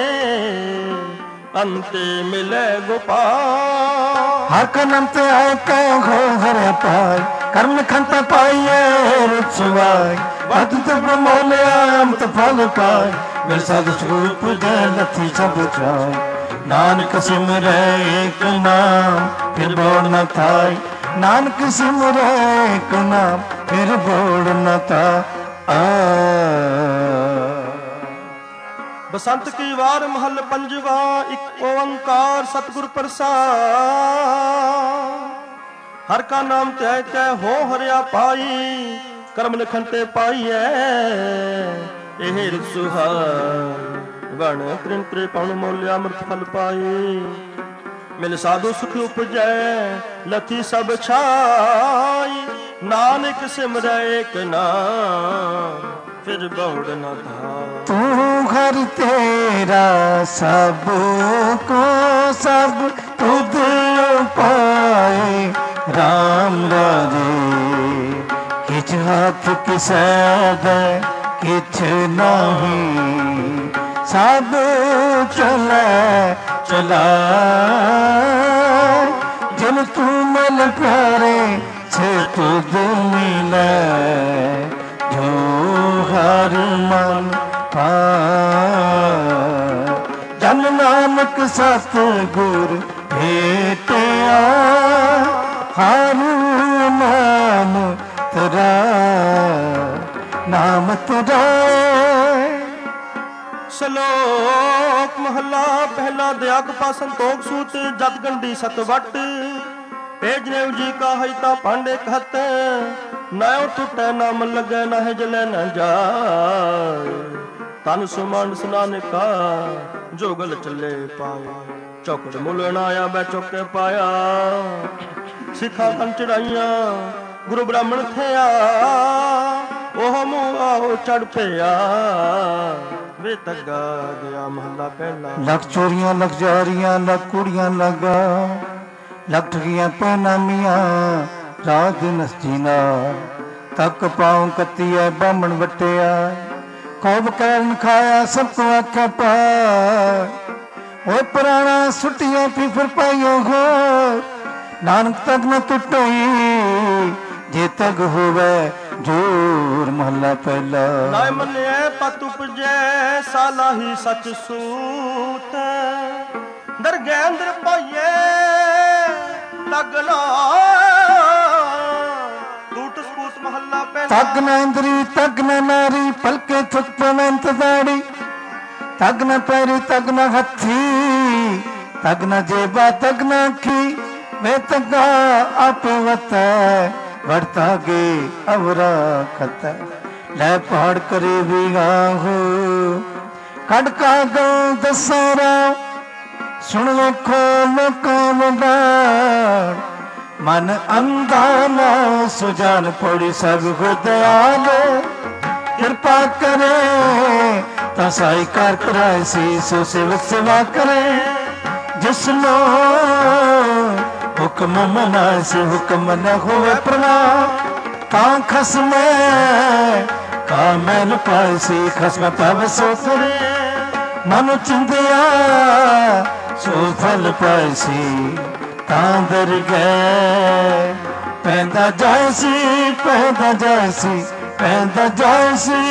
अंते मिले गोपाल।
हर कनंत आए कै घो हरे पाए, कर्म खंत पाइए रुचवाय, बद तब मोले अमत फल पाए, मेरे साध स्वरूप जय लथी सब जाय, नानक सिमरे एक नाम फिर बोल न थाय, नानक सिमरे एक नाम फिर बोल न था।
बसंत की वार महल पंजवा, एक ओंकार सतगुर प्रसाद, हर का नाम त्याग के हो हरिया पाई, कर्म लिखनते पाइए एह सुहावन, कृण कृपण मोल्या अमृत फल पाए, मिल साधु सुख उपजै लथी सब छाई, नानक सिमरै एक नाम फिर बहुड़ न था।
तू घर तेरा सब को सब तुझ पाए, राम राजे किछ हाथ किसे दे किछ नहीं, सब चले चला जब तू मन प्यारे से तुझ मिले, जो हर मन जन नानक सतगुर भेटिया, हर नाम तेरा नाम तेरा।
श्लोक महला पहला, दया कृपा संतोख सूत जत गंडी सतवट, भेजने जी का हिता पांडे कहत, नयो टूटे नाम लगे न जले न जाए, तन सुमन सुनाने का जोगल चले पाए, चौकड़ मुलन आया बै चौके पाया, सिखा कन चढ़ाइया गुरु ब्राह्मण थिया, ओह मुआ चढ़ पिया वे तगा गया महला पहला।
लख चोरियां लख जारियां लख कुड़ियां लगा, ਲਟ ਗਈਆਂ ਪੈਨਾਮੀਆਂ ਰਾਜ ਨਸਜੀ ਨਾਲ ਤੱਕ ਪਾਉ ਕੱਤੀਐ ਬਾਹਮਣ ਵਟਿਆ ਖੂਬ ਕਰਨ ਖਾਇਆ ਸਭ ਕੋ ਆਖਿਆ ਪਾ ਓਏ ਪੁਰਾਣਾ ਸੁੱਟੀਆਂ ਫਿਫਰ ਪਾਈਓ ਹੋ ਨਾਨਕ ਤੱਕ ਨ ਟੁੱਟਈ ਜੇ ਤੱਕ ਹੋਵੇ ਜੋਰ ਮਹੱਲਾ ਪਹਿਲਾ
ਨਾ ਮੰਨਿਆ ਪਤ ਉਪਜੈ ਸਾਲਾਹੀ ਸੱਚ ਸੂਤ ਦਰਗਹਿ ਅੰਦਰ ਪਾਈਏ ਲਗਨਾ ਟੂਟ ਸਪੂਤ ਮਹੱਲਾ ਪਹਿਲਾ
ਤੱਕ ਨ ਇੰਦਰੀ ਤੱਕ ਨ ਨਾਰੀ ਪਲਕੇ ਥੁੱਕ ਪਵੰਤ ਦਾੜੀ ਤੱਕ ਨ ਪੈਰੀ ਤੱਕ ਨ ਹੱਥੀ ਤੱਕ ਨ ਜੇਬਾ ਤੱਕ ਨ ਅੱਖੀ ਵੇ ਤੱਕਾ ਆਪ ਵਤੈ ਵਰਤਾਗੇ ਅਵਰਾ ਖਤੈ ਲੈ ਪਹਾੜ ਕਰੇ ਵੀ ਆਹੋ ਕੜਕਾ ਗਉ ਦਸਰਾ ਸੁਣ ਵੇਖੋ ਲੋਕਾਂ ਮੁੰਡਾ ਮਨ ਅੰਧਾ ਨਾ ਸੁਜਾਨ ਪੌੜੀ ਸਭ ਕੋ ਦਇਆਲ ਕਿਰਪਾ ਕਰੇ ਤਾਂ ਸਾਈ ਕਰ ਕਰਾਏ ਸੀ ਸੋ ਸੇਵਕ ਸੇਵਾ ਕਰੇ ਜਿਸ ਨੂੰ ਹੁਕਮ ਮਨਾਏ ਸੇ ਹੁਕਮ ਨ ਹੋਵੇ ਪ੍ਰਵਾਹ ਤਾਂ ਖਸਮੈ ਕਾ ਮੈਲ ਪਾਏ ਸੀ ਖਸਮ ਪਾਵੇ ਸੋ ਕਰੇ ਮਨ ਚਿੰਦਿਆ ਸੋ ਫਲ ਪਾਏ ਸੀ ਤਾਂ ਦਰ ਗਏ ਪੈਂਦਾ ਜਾਏ ਸੀ ਪੈਂਦਾ ਜਾਏ ਸੀ ਪੈਂਦਾ ਜਾਏ ਸੀ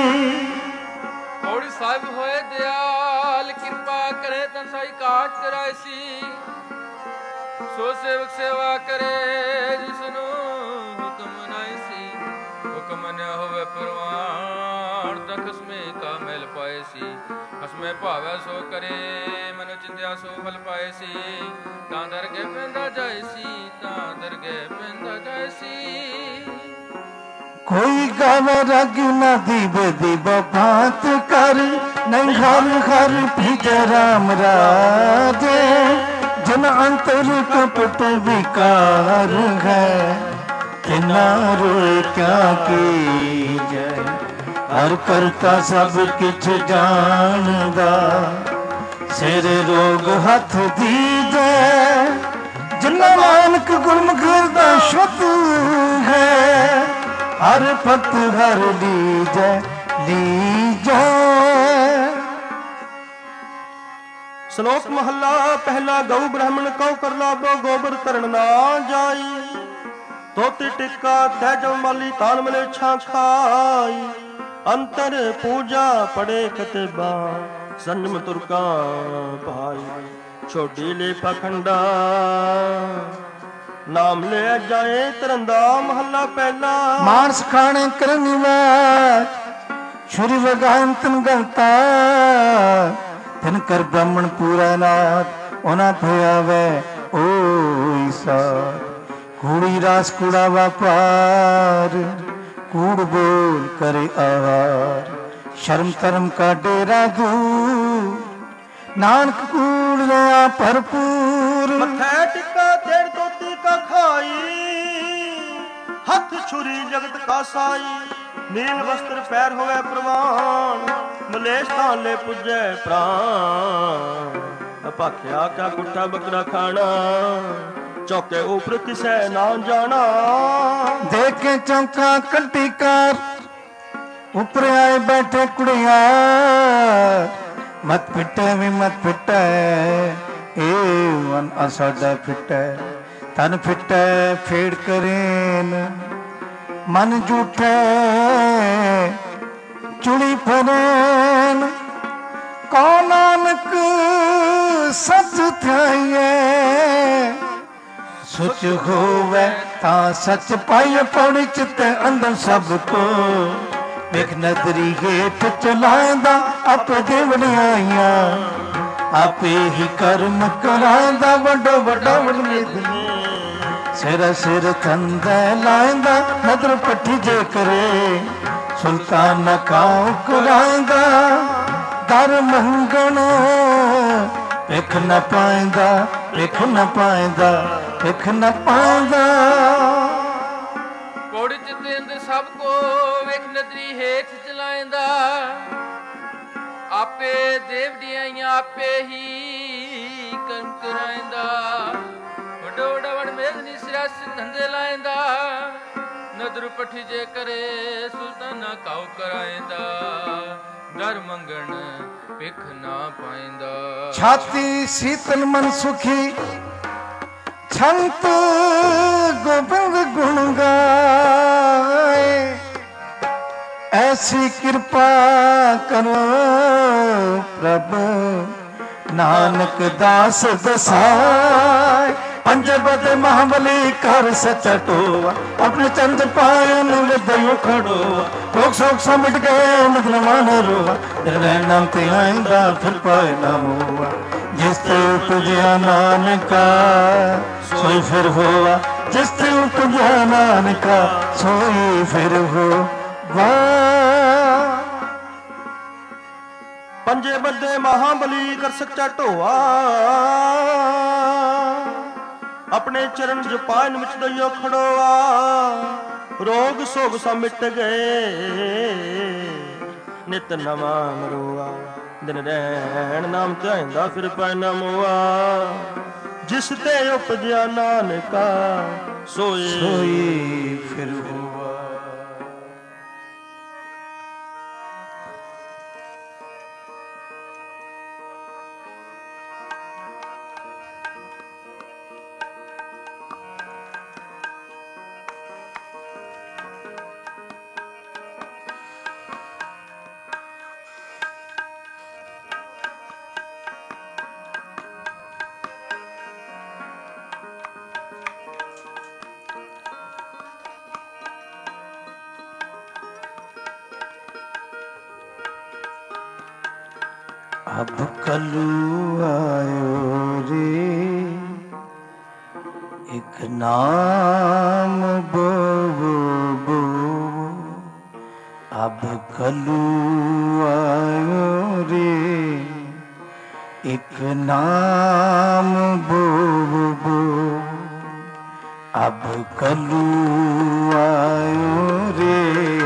ਪੌੜੀ ਸਾਹਿਬ ਹੋਏ ਦਿਆਲ ਕਿਰਪਾ ਕਰੇ ਤਾਂ ਸਾਈ ਕਾਜ ਕਰਾਏ ਸੀ ਸੋ ਸੇਵਕ ਸੇਵਾ ਕਰੇ ਜਿਸ ਨੂੰ ਹੁਕਮ ਨਾਏ ਸੀ ਹੁਕਮ ਨ ਹੋਵੇ ਪ੍ਰਵਾਨ ਤਾਂ ਖਸਮੇ ਕਾ ਮੈਲ ਪਾਏ ਸੀ ਖਸਮੇ ਭਾਵੈ ਸੋ ਕਰੇ ਮਨ ਚਿੰਦਿਆ ਸੋ ਫਲ ਪਾਏ ਸੀ ਤਾਂ ਦਰਗਹਿ ਪੈਂਦਾ ਜਾਏ ਸੀ ਤਾਂ ਦਰਗਹਿ ਪੈਂਦਾ ਜਾਏ ਸੀ
ਕੋਈ ਗਾਵੇ ਰਗ ਨਾ ਦੀਵੇ ਦੀਵਾ ਬਾਤ ਕਰ ਨਹੀਂ ਹਰ ਹਰ ਭੀਜੈ ਰਾਮ ਰਾਜੇ ਜਨ ਅੰਤਰ ਕਪਟ ਵਿਕਾਰ ਹੈ ਕਿਨਾ ਰੋਏ ਕਿਆ ਕੀਜੈ ਹਰ ਕਰਤਾ ਸਭ ਕਿਛ ਜਾਣਦਾ ਸਿਰ ਰੋਗ ਹੱਥ ਦੀਜੈ ਜਿਨਾ ਨਾਨਕ ਗੁਰਮੁਖ ਦਾ ਸ਼ੁੱਧ ਹੈ ਹਰ ਪਤ ਹਰ ਲੀਜੈ ਲੀਜੈ
ਸ਼ਲੋਕ ਮਹੱਲਾ ਪਹਿਲਾ ਗਊ ਬ੍ਰਾਹਮਣ ਕਉ ਕਰ ਲਾਭੋ ਗੋਬਰ ਤਰਨ ਨਾ ਜਾਈ ਤੋਤੀ ਟਿੱਕਾ ਤੈ ਜੋ ਮਾਲੀ ਤਾਨ ਮਲੇ ਛਾਂ ਖਾਈ ਅੰਤਰ ਪੂਜਾ ਪੜੇ ਕਤਬਾ ਸੰਜਮ ਤੁਰਕਾ ਭਾਈ ਛੋਡੀ ਲੈ ਪਖੰਡਾ ਨਾਮ ਲੈ ਜਾਏ ਤਰੰਦਾ ਮਹੱਲਾ ਪਹਿਲਾ
ਮਾਨਸ ਖਾਣੇ ਕਰਨੀ ਵਾਰ ਛੁਰੀ ਵਗਾਂਤਨ ਗਲਤਾ ਤਨ ਕਰ ਬ੍ਰਾਹਮਣ ਪੂਰਾ ਨਾਥ ਉਹਨਾਂ ਭਇਆ ਵੈ ਓਈ ਸਾ ਕੂੜੀ ਰਾਸ ਕੂੜਾ ਵਪਾਰ ਕੂੜ ਬੋਲ ਕਰੇ ਆਵਾਰ ਸ਼ਰਮ ਧਰਮ ਕਾ ਡੇਰਾ ਦੂਰ ਨਾਨਕ ਕੂੜ ਲਿਆ ਭਰਪੂਰ
ਮੱਥੇ ਟਿੱਕਾ ਤੇੜ ਤੋਤੀ ਕਾ ਖਾਈ ਹੱਥ ਛੁਰੀ ਜਗਤ ਕਾ ਸਾਈ ਨੀਲ ਵਸਤਰ ਪੈਰ ਹੋਵੇ ਪ੍ਰਵਾਨ ਮਲੇਸ਼ ਤਾਂ ਲੈ ਪੁੱਜੈ ਪ੍ਰਾਨ ਅਪਾਖਿਆ ਕਿਆ ਗੁੱਠਾ ਬੱਕਰਾ ਖਾਣਾ ਚੌਕੇ ਉਪਰ ਕਿਸੈ ਨਾ ਜਾਣਾ
ਦੇਖੇ ਚੌਂਕਾ ਕੱਟੀ ਕਾਰ ਉਪਰ ਆਏ ਬੈਠੇ ਕੁੜੀਆਂ ਮਤ ਪਿੱਟੇ ਵੀ ਮਤ ਪਿੱਟੇ ਏ ਮਨ ਅਸਾਡਾ ਫਿੱਟੇ ਤਨ ਫਿੱਟੇ ਫੇੜ ਕਰੇਨ ਮਨ ਝੂਠੇ ਚੁੜੀ ਫਰੇਨ ਕੋ ਨਾਨਕ ਸੱਚ ਥਾਈਏ ਸੁਚ ਹੋਵੇ ਤਾਂ ਸੱਚ ਪਾਈਏ ਪੌੜੀ ਚਿੱਤ ਅੰਦਰ ਸਭ ਕੋ ਵੇਖ ਨਦਰੀ ਹੇਠ ਚਲਾਉਂਦਾ ਆਪੇ ਦੇ ਵਡਿਆਈਆਂ ਆਪੇ ਹੀ ਕਰਮ ਕਰਾਂਦਾ ਵੱਡੋ ਵੱਡਾ ਵਡਮੇਦ ਸਿਰ ਸਿਰ ਥੰਦਾ ਲਾਂਦਾ ਨਦਰ ਪੱਠੀ ਜੇ ਕਰੇ ਸੁਲਤਾਨ ਨਾ ਕਾਉ ਕਰਾਂਦਾ ਦਰ ਮੰਗਣ ਵੇਖ ਨਾ ਪਾਇੰਦਾ ਵੇਖ ਨਾ ਪਾਇੰਦਾ ਵੇਖ ਨਾ ਪਾਇੰਦਾ
ਪੌੜੀ ਚਿੱਤੇ ਅੰਦਰ ਸਭ ਕੋ ਵੇਖ ਨਦਰੀ ਹੇਠ ਚਲਾਇੰਦਾ ਆਪੇ ਦੇਵ ਡੀਆਈਆਂ ਆਪੇ ਹੀ ਕਰਮ ਕਰਾਇੰਦਾ ਵੱਡੋ ਵੱਡਾ ਵਡ ਮੇਦਨੀ ਸਿਰਾਸ ਧੰਦੇ ਲਾਇੰਦਾ ਨਦਰ ਪਠੀ ਜੇ ਕਰੇ ਸੁਲਤਾਨਾ ਕਾਉ ਕਰਾਇੰਦਾ ਦਰ ਮੰਗਣ ਭਿਖ ਨਾ ਪਾਇੰਦਾ
ਛਾਤੀ ਸੀਤਲ ਮਨ ਸੁਖੀ ਛੰਤ गोविंद गुण गाए ऐसी कृपा करो प्रभु नानक दास दसाय पंज बद महाबली कर सच टोवा अपने चंद पायन विदयो खड़ोवा लोग शोक समिट गए मतलब मान रोवा नाम ते आइंदा फिर पाए ना हुआ जिस ते उपजया नानका सोई फिर हुआ जिस ते उपजया नानका सोई फिर हुआ
पंजे बदे महाबली कर सच्चा ढोआ अपने चरण जपान विच दइयो खड़ोआ रोग सोग सा मिट गए नित नवा मरोआ दिन रहन नाम ध्याइंदा फिर पैना मोआ जिस ते उपजया नानका सोई फिर हुआ।
अब कलू आयो रे एक नाम बो बो अब कलू आयो रे एक नाम बो बो अब कलू आयो रे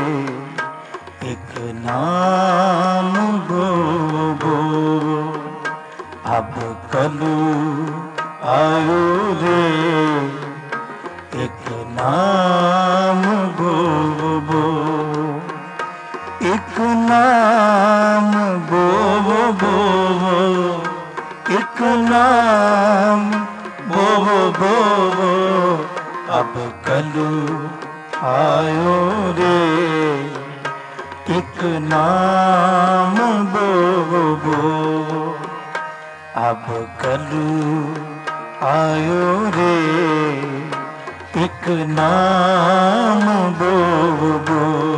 एक नाम बो अब कलू आयो रे एक नाम बो बो एक नाम बो बो एक नाम बो बो अब कलू आयो रे एक नाम बो बो अब कलू आयो रे एक नाम बो बो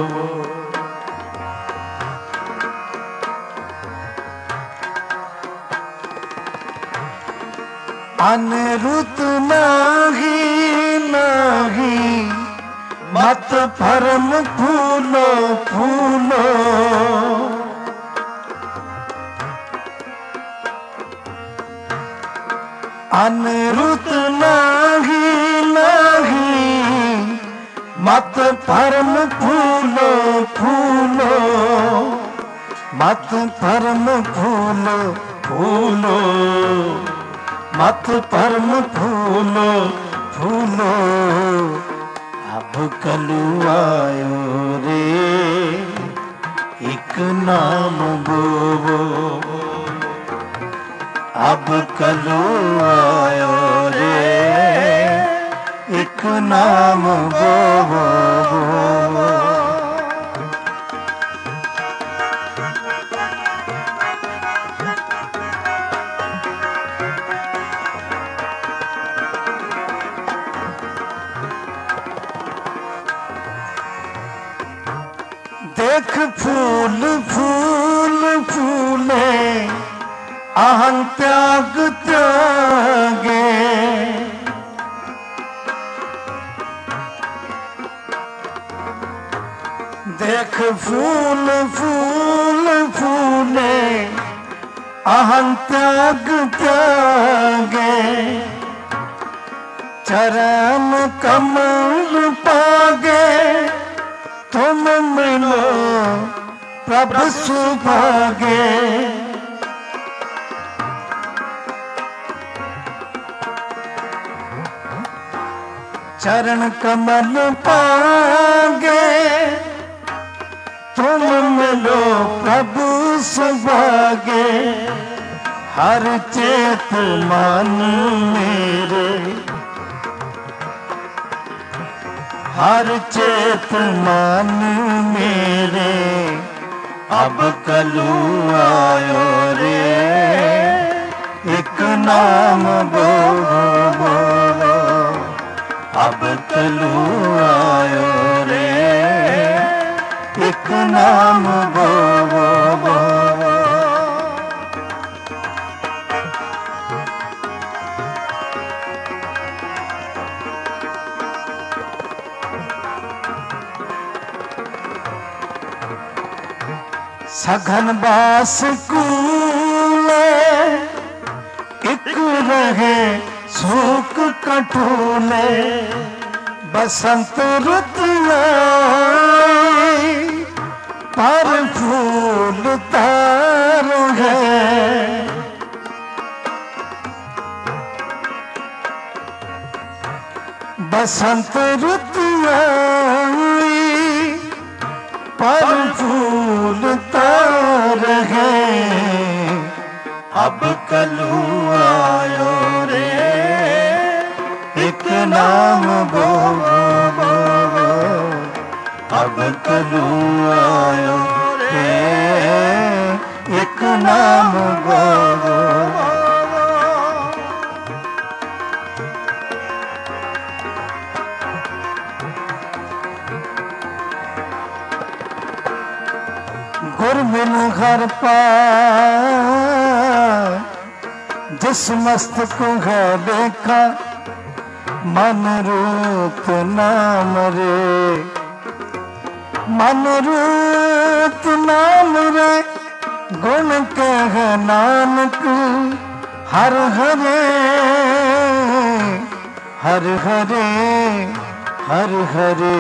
अनिरुत नाही नाही मत भरम फूलो फूलो अनिरुत नाही नाही मत भरम फूलो फूलो मत भरम फूलो फूलो मत भरम फूलो फूलो अब कलू आयो रे एक नाम बो अब कलू आयो रे एक नाम बो देख फूल फूल फूले अहं त्याग त्यागे देख फूल फूल फूले अहं त्याग त्यागे चरण कमल पागे तुम मिलो प्रभु सुभागे चरण कमल पागे तुम मिलो प्रभु सुभागे हर चेत मन मेरे हर चेत मन मेरे अब कलू आयो रे एक नाम बोलो बोलो अब कलू आयो रे एक नाम बोलो बोलो सघन बास कूले एक रहे सूख कटूले बसंत रुत आई पर फूल तार है बसंत रुत आई पर फूल तार है अब कलू आयो रे एक नाम बोलो बोलो अब कलू आयो रे एक नाम बोलो गुर बिन घर पार जिस मस्तक है देखा मन रूप नाम रे मन रूप नाम रे गुण कह नानक हर हरे हर हरे हर हरे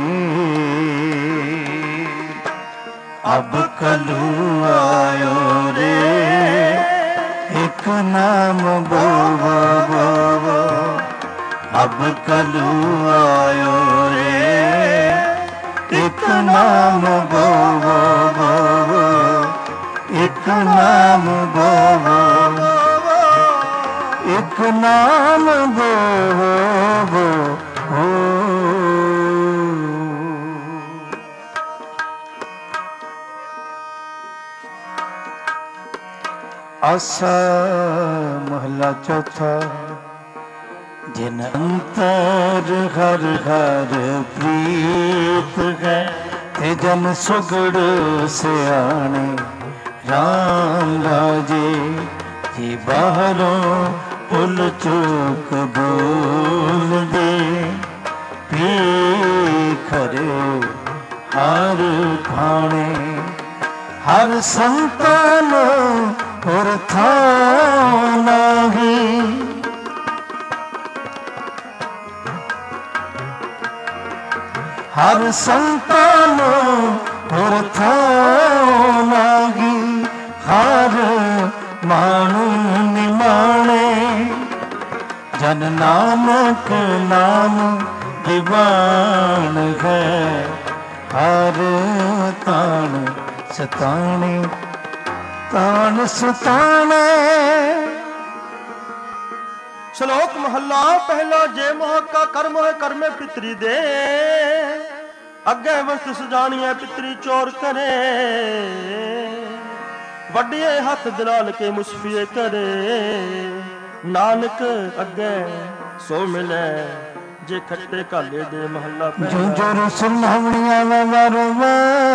अब कलू आयो रे एक नाम बोलो बोलो अब कलू आयो रे एक नाम बोलो बोलो एक नाम बोलो एक नाम बोलो आसा महला चौथा जिन अंतर हर हर प्रीत है ते जन सुगड़ सियाणे राम राजे जी बाहरों पुल चूक बोल दे पी खरे हर खाने हर संतान और था नहीं हर संतान और था नहीं हर मानू निमाणे जन नानक नाम दीवान है हर तान सताने तान सताने
श्लोक महला पहला जे मोह का कर्म है कर्मे पितरी दे अगे वस्तु सजानिया पितरी चोर करे वड्डिए हाथ दलाल के मुसफिए करे नानक अगे सो मिले जे खट्टे काले दे महला
जो जो रसुल हमनिया में मारूंगा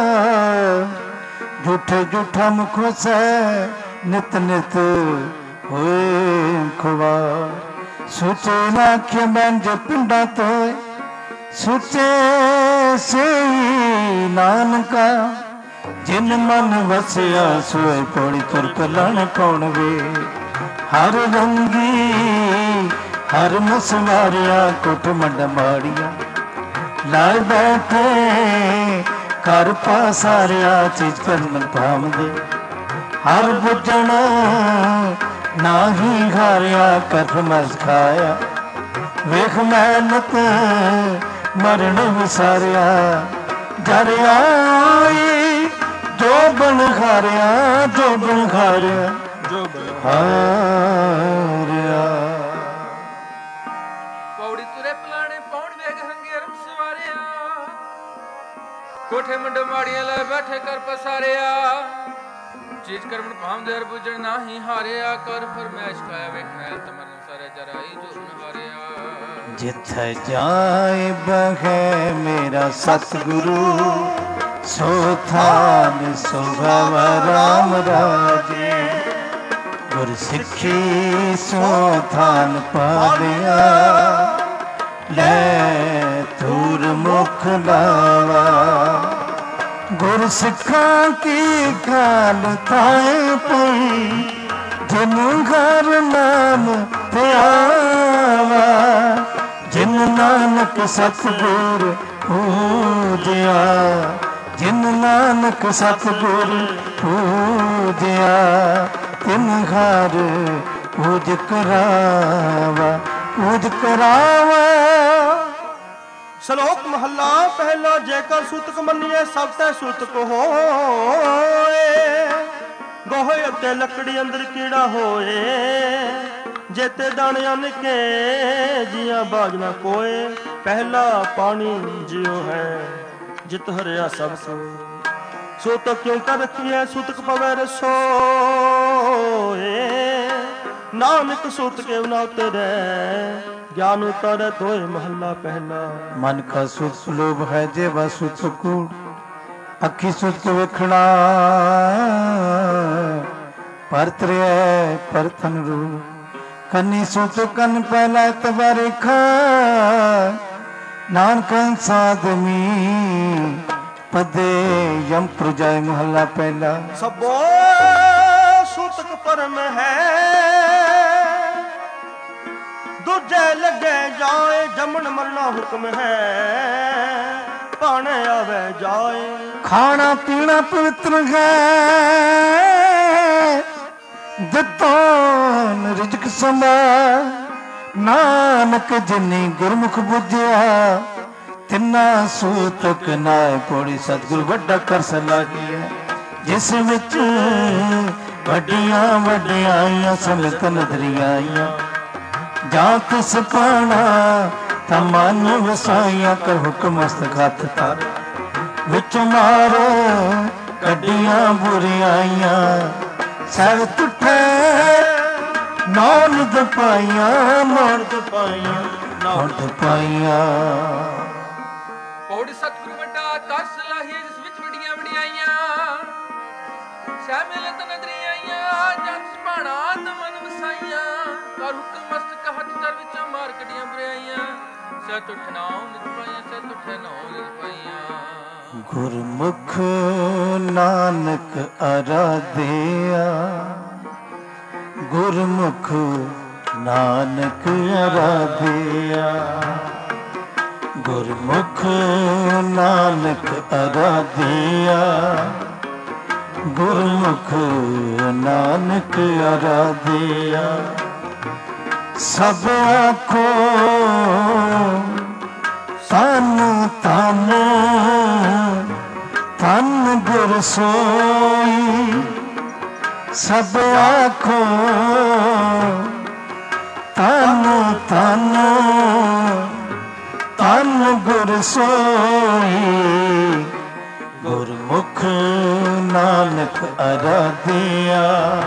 झूठे झूठा मुखों से नित नित होए खुआ सोचे नाख्य बन जो पिंडा तो सोचे से नानका जिन मन वसिया सोए पौड़ी तुर कलान कौन वे हर रंगी हर मसवारिया कुट मंड माड़िया लाए बैठे कर पासारिया चीज पर मन थाम दे हर बुझना ना ही हारिया कर मस खाया ਵੇਖ ਮਿਹਨਤ ਮਰਨ ਵਿਸਾਰਿਆ ਜਰਿਆ ਜੋ ਬਣ ਖਾਰਿਆ ਜੋ ਬਣ ਖਾਰਿਆ ਜੋ ਬਣ ਹਾਰਿਆ।
ਪੌੜੀ ਤੁਰੇ ਪਲਾਣੇ ਪੌਣ ਵੇਗ ਹੰਗੇ ਰਮ ਸਵਾਰਿਆ ਕੋਠੇ ਮੁੰਡੇ ਮਾੜੀਆਂ ਲੈ ਬੈਠੇ ਕਰ ਪਸਾਰਿਆ ਚੀਜ਼ ਕਰਮਣ ਭਾਮ ਦੇ ਬੁਝਣ ਨਾਹੀ ਹਾਰਿਆ ਕਰ ਫਰਮੈਸ਼ ਖਾਇਆ ਵੇਖ ਮੈਲ ਤਮਰਨ ਸਾਰੇ ਜਰਾਈ ਜੋ ਨ ਹਾਰਿਆ।
ਜਿੱਥੇ ਜਾਏ ਬਹੈ ਮੇਰਾ ਸਤਿਗੁਰੂ ਸੋ ਥਾਨ ਸੁਭਵ ਰਾਮ ਰਾਜੇ ਗੁਰ ਸਿੱਖੀ ਸੋ ਥਾਨ ਪਾਲਿਆ ਲੈ ਧੂਰ ਮੁਖ ਲਾਵਾ ਗੁਰ ਸਿੱਖਾਂ ਕੀ ਖਾਲ ਥਾਏ ਪਈ ਜਿਨ ਘਰ ਨਾਮ ਧਿਆਵਾ ਜਿਨ ਨਾਨਕ ਸਤਿਗੁਰ ਪੂਜਿਆ ਜਿਨ ਨਾਨਕ ਸਤਿਗੁਰ ਪੂਜਿਆ ਤਿਨ ਘਰ ਪੂਜ ਕਰਾਵਾ ਪੂਜ ਕਰਾਵਾ।
ਸ਼ਲੋਕ ਮਹੱਲਾ ਪਹਿਲਾ ਜੇਕਰ ਸੂਤਕ ਮੰਨੀਏ ਸਭ ਤੈ ਸੂਤਕ ਹੋਏ ਗੋਹੇ ਉੱਤੇ ਲੱਕੜੀ ਅੰਦਰ ਕੀੜਾ ਹੋਏ ਜੇਤੇ ਦਾਣਿਆਂ ਨਿਕੇ ਜੀਆਂ ਬਾਜ ਨਾ ਕੋਏ ਪਹਿਲਾ ਪਾਣੀ ਜਿਉ ਹੈ ਜਿਤ ਹਰਿਆ ਸਭ ਸੋ ਸੂਤਕ ਕਿਉਂ ਕਰ ਰਖੀਐ ਸੂਤਕ ਪਵੈ ਰਸੋਏ ਨਾਨਕ ਸੂਤਕ ਨਾ ਉਤਰੈ ਗਿਆਨ ਉਤਰੈ ਦੋਏ ਮਹੱਲਾ ਪਹਿਲਾ।
ਮਨ ਕਾ ਸੁਖ ਲੋਭ ਹੈ ਜੇਵਾ ਸੁਖ ਕੂੜ ਅੱਖੀ ਸੁਖ ਵੇਖਣਾ ਪਰਤਰਿਆ ਪਰਤਨ ਰੂ ਕੰਨੀ ਸੁਖ ਕੰਨ ਪਹਿਲਾ ਤਵਰਖਾ ਨਾਨਕ ਸਾਧਮੀ ਪਦੇ ਯਮ ਪ੍ਰਜਾਇ ਮਹੱਲਾ ਪਹਿਲਾ।
ਸਭੋ ਸੂਤਕ ਪਰਮ ਹੈ ਦੂਜੇ ਲੱਗੇ ਜਾਏ ਜੰਮਣ ਮਰਨਾ ਹੁਕਮ ਹੈ ਭਾਣੇ ਆਵੇ ਜਾਏ
ਖਾਣਾ ਪੀਣਾ ਪਵਿੱਤਰ ਹੈ ਦਿੱਤੋ ਰਿਜਕ ਸੰਭਾ ਨਾਨਕ ਜਿਨੀ ਗੁਰਮੁਖ ਬੁੱਝਿਆ ਤਿੰਨਾ ਸੂਤਕ ਨਾਏ ਪੋੜੀ ਸਤਿਗੁਰ ਵੱਡਾ ਕਰ ਸਲਾਹੀਐ ਜਿਸ ਵਿੱਚ ਵੱਡੀਆਂ ਵੱਡਿਆਈਆਂ ਸਮਿਤ ਨਦਰੀਆਈਆਂ ਜਾਂ ਤਿਸ ਪਾਣਾ ਤਾਂ ਮਨ ਵਸਾਈਆਂ ਕਰ ਹੁਕਮ ਮਸਤਕ ਹੱਥ ਧਰ ਵਿੱਚ ਮਾਰ ਕੱਢੀਆਂ ਬੁਰੀਆਈਆਂ ਸਭ ਟੁੱਟੇ ਨੌਨ ਦਪਾਈਆਂ ਮੋੜ ਦਪਾਈਆਂ ਨੌਨ ਦਪਾਈਆਂ।
ਪੌੜੀ ਸਤਿਗੁਰੂ ਵੱਡਾ ਕਰ ਸਲਾਹੀ ਜਿਸ ਵਿੱਚ ਵੱਡੀਆਂ ਵਡਿਆਈਆਂ ਸ਼ਾਮਿਲ ਨਦਰੀ ਆਈਆਂ ਜਸ ਪਾਣਾ ਮਨ ਵਸਾਈਆਂ ਕਰ ਹੁਕਮ ਮਸਤਕ ਹੱਥ ਧਰ ਵਿੱਚ ਮਾਰ ਕੱਢੀਆਂ ਬੁਰਾਈਆਂ ਸਤ ਉਠਣਾ ਨਿਤ ਪਾਈਆਂ ਸਤ ਉਠੇ ਨੌ ਨਿਤ ਪਾਈਆਂ।
ਗੁਰਮੁਖ ਨਾਨਕ ਅਰਾਧਿਆ ਗੁਰਮੁਖ ਨਾਨਕ ਅਰਾਧਿਆ ਗੁਰਮੁਖ ਨਾਨਕ ਅਰਾਧਿਆ ਗੁਰਮੁਖ ਨਾਨਕ ਅਰਾਧਿਆ ਸਭ ਆਖੋ ਤਨ ਤਨ ਤਨ ਗੁਰ ਸੋਈ ਸਭ ਆਖੋ ਤਨ ਤਨ ਤਨ ਗੁਰ ਸੋਈ ਗੁਰਮੁਖ ਨਾਨਕ ਅਰਾਧਿਆ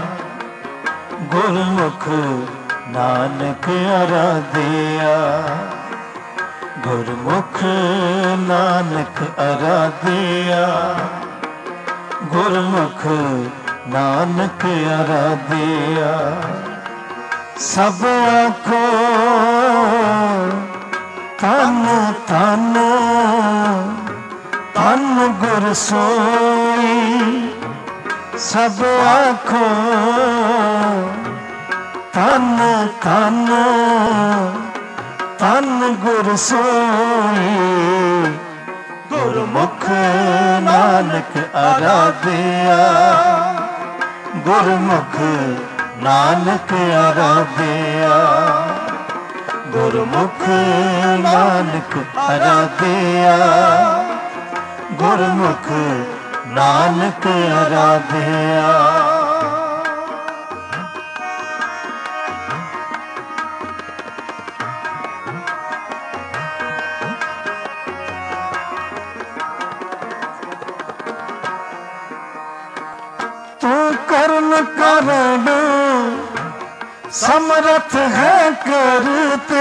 ਗੁਰਮੁਖ ਨਾਨਕ ਅਰਾਧਿਆ ਗੁਰਮੁਖ ਨਾਨਕ ਅਰਾਧਿਆ ਗੁਰਮੁਖ ਨਾਨਕ ਅਰਾਧਿਆ ਸਭ ਆਖੋ ਤਨ ਤਨ ਤਨ ਗੁਰ ਸੋਈ ਸਭ ਆਖੋ ਤਨ ਤਨ ਤਨ ਗੁਰ ਸੋਈ ਗੁਰਮੁਖ ਨਾਨਕ ਅਰਾਧਿਆ ਗੁਰਮੁਖ ਨਾਨਕ ਅਰਾਧਿਆ ਗੁਰਮੁਖ ਨਾਨਕ ਅਰਾਧਿਆ, ਗੁਰਮੁਖ ਨਾਨਕ ਅਰਾਧਿਆ। ਤੂੰ ਕਰਨ ਕਰਨ ਸਮਰਥ ਹੈ ਕਰਤੇ,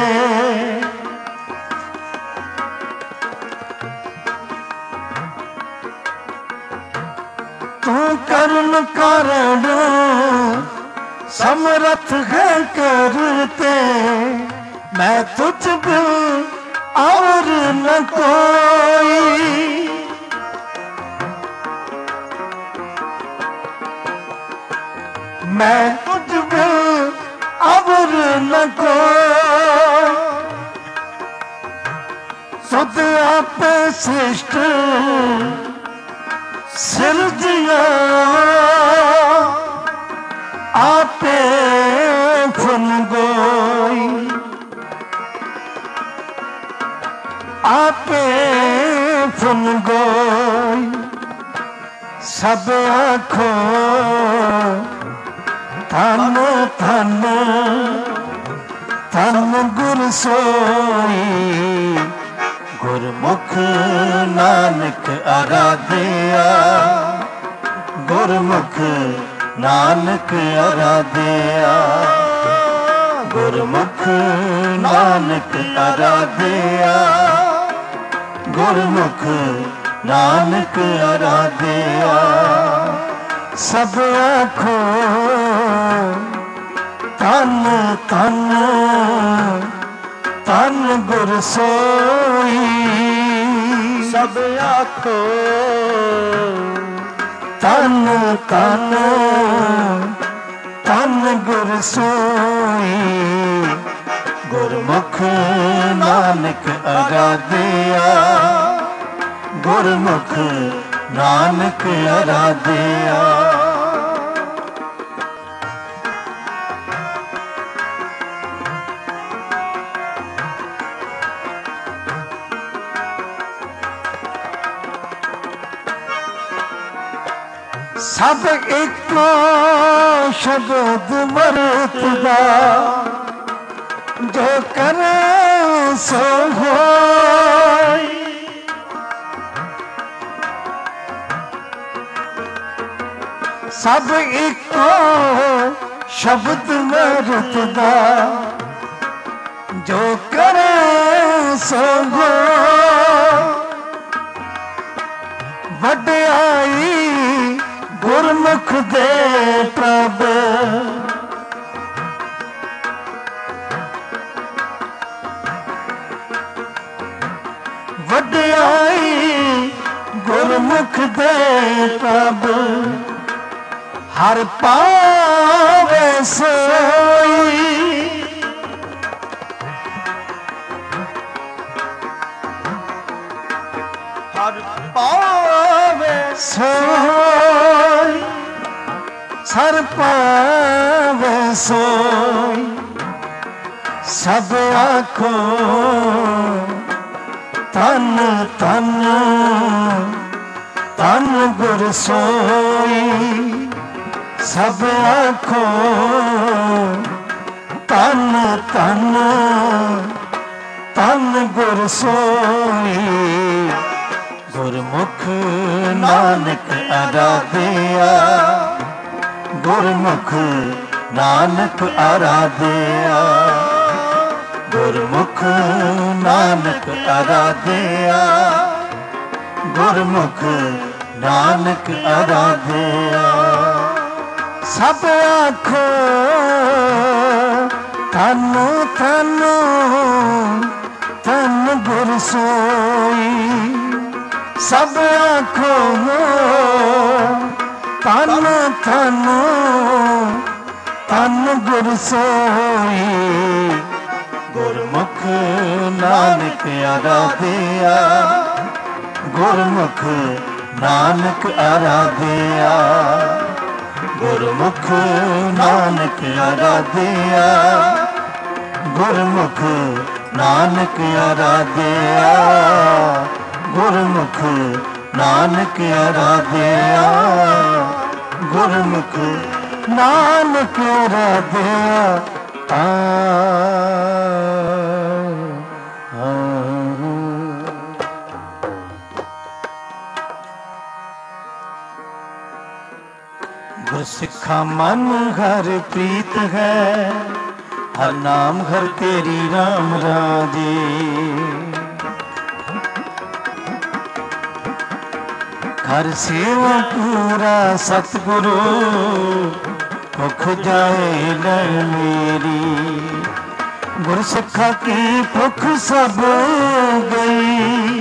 ਤੂੰ ਕਰਨ ਕਰਨ ਸਮਰਥ ਹੈ ਕਰਤੇ, ਮੈਂ ਤੁਝ ਬਿਨ ਔਰ ਨ ਕੋਈ, मैं तुझ बिन अबर न को, सुध आपे सृष्ट सिरजिया, आपे फन गोई, आपे फन गोई, सब आँखों धन धन धन गुर सोई, गुरमुख नानक अराधਿਆ, गुरमुख नानक अराधਿਆ, गुरमुख नानक अराधਿਆ, गुरमुख नानक अराधਿਆ। सब आँखों धन धन धन गुर सोई, सब आँखों धन धन धन गुर सोई, गुरमुख नानक अराधਿਆ, गुरमुख नानक अराधਿਆ। सब एको शब्द वरतदा, जो करे सो होई, सब एको शब्द वरतदा, जो करे सो होई, वड्याई गुरमुख दे प्रभ, वड्याई गुरमुख दे प्रभ, हर पावे सोई, हर पावे सोई, हर पावे सोई, सब आँखों धन धन धन गुर सोई, सब आँखों धन धन धन गुर सोई, गुरमुख नानक अराधਿਆ, गुरमुख नानक अराधਿਆ, गुरमुख नानक अराधਿਆ, गुरमुख नानक अराधਿਆ। सब आँखों धन धन धन गुर सोई, सब आँखों धन धन धन गुर सोई, गुरमुख नानक अराधਿਆ, गुरमुख नानक अराधਿਆ, गुरमुख नानक अराधਿਆ, ਗੁਰਮੁਖ ਨਾਨਕ ਆਰਾਧਿਆ, ਗੁਰਮੁਖ ਨਾਨਕ ਆਰਾਧਿਆ, ਗੁਰਮੁਖ ਨਾਨਕ ਆਰਾਧਿਆ। गुरसिखा मन हर प्रीत है, हर नाम हर तेरी राम राजे। हर सेवा पूरा सतगुरु, भुख जाए न मेरी। गुरसिखा की भुख सब गई,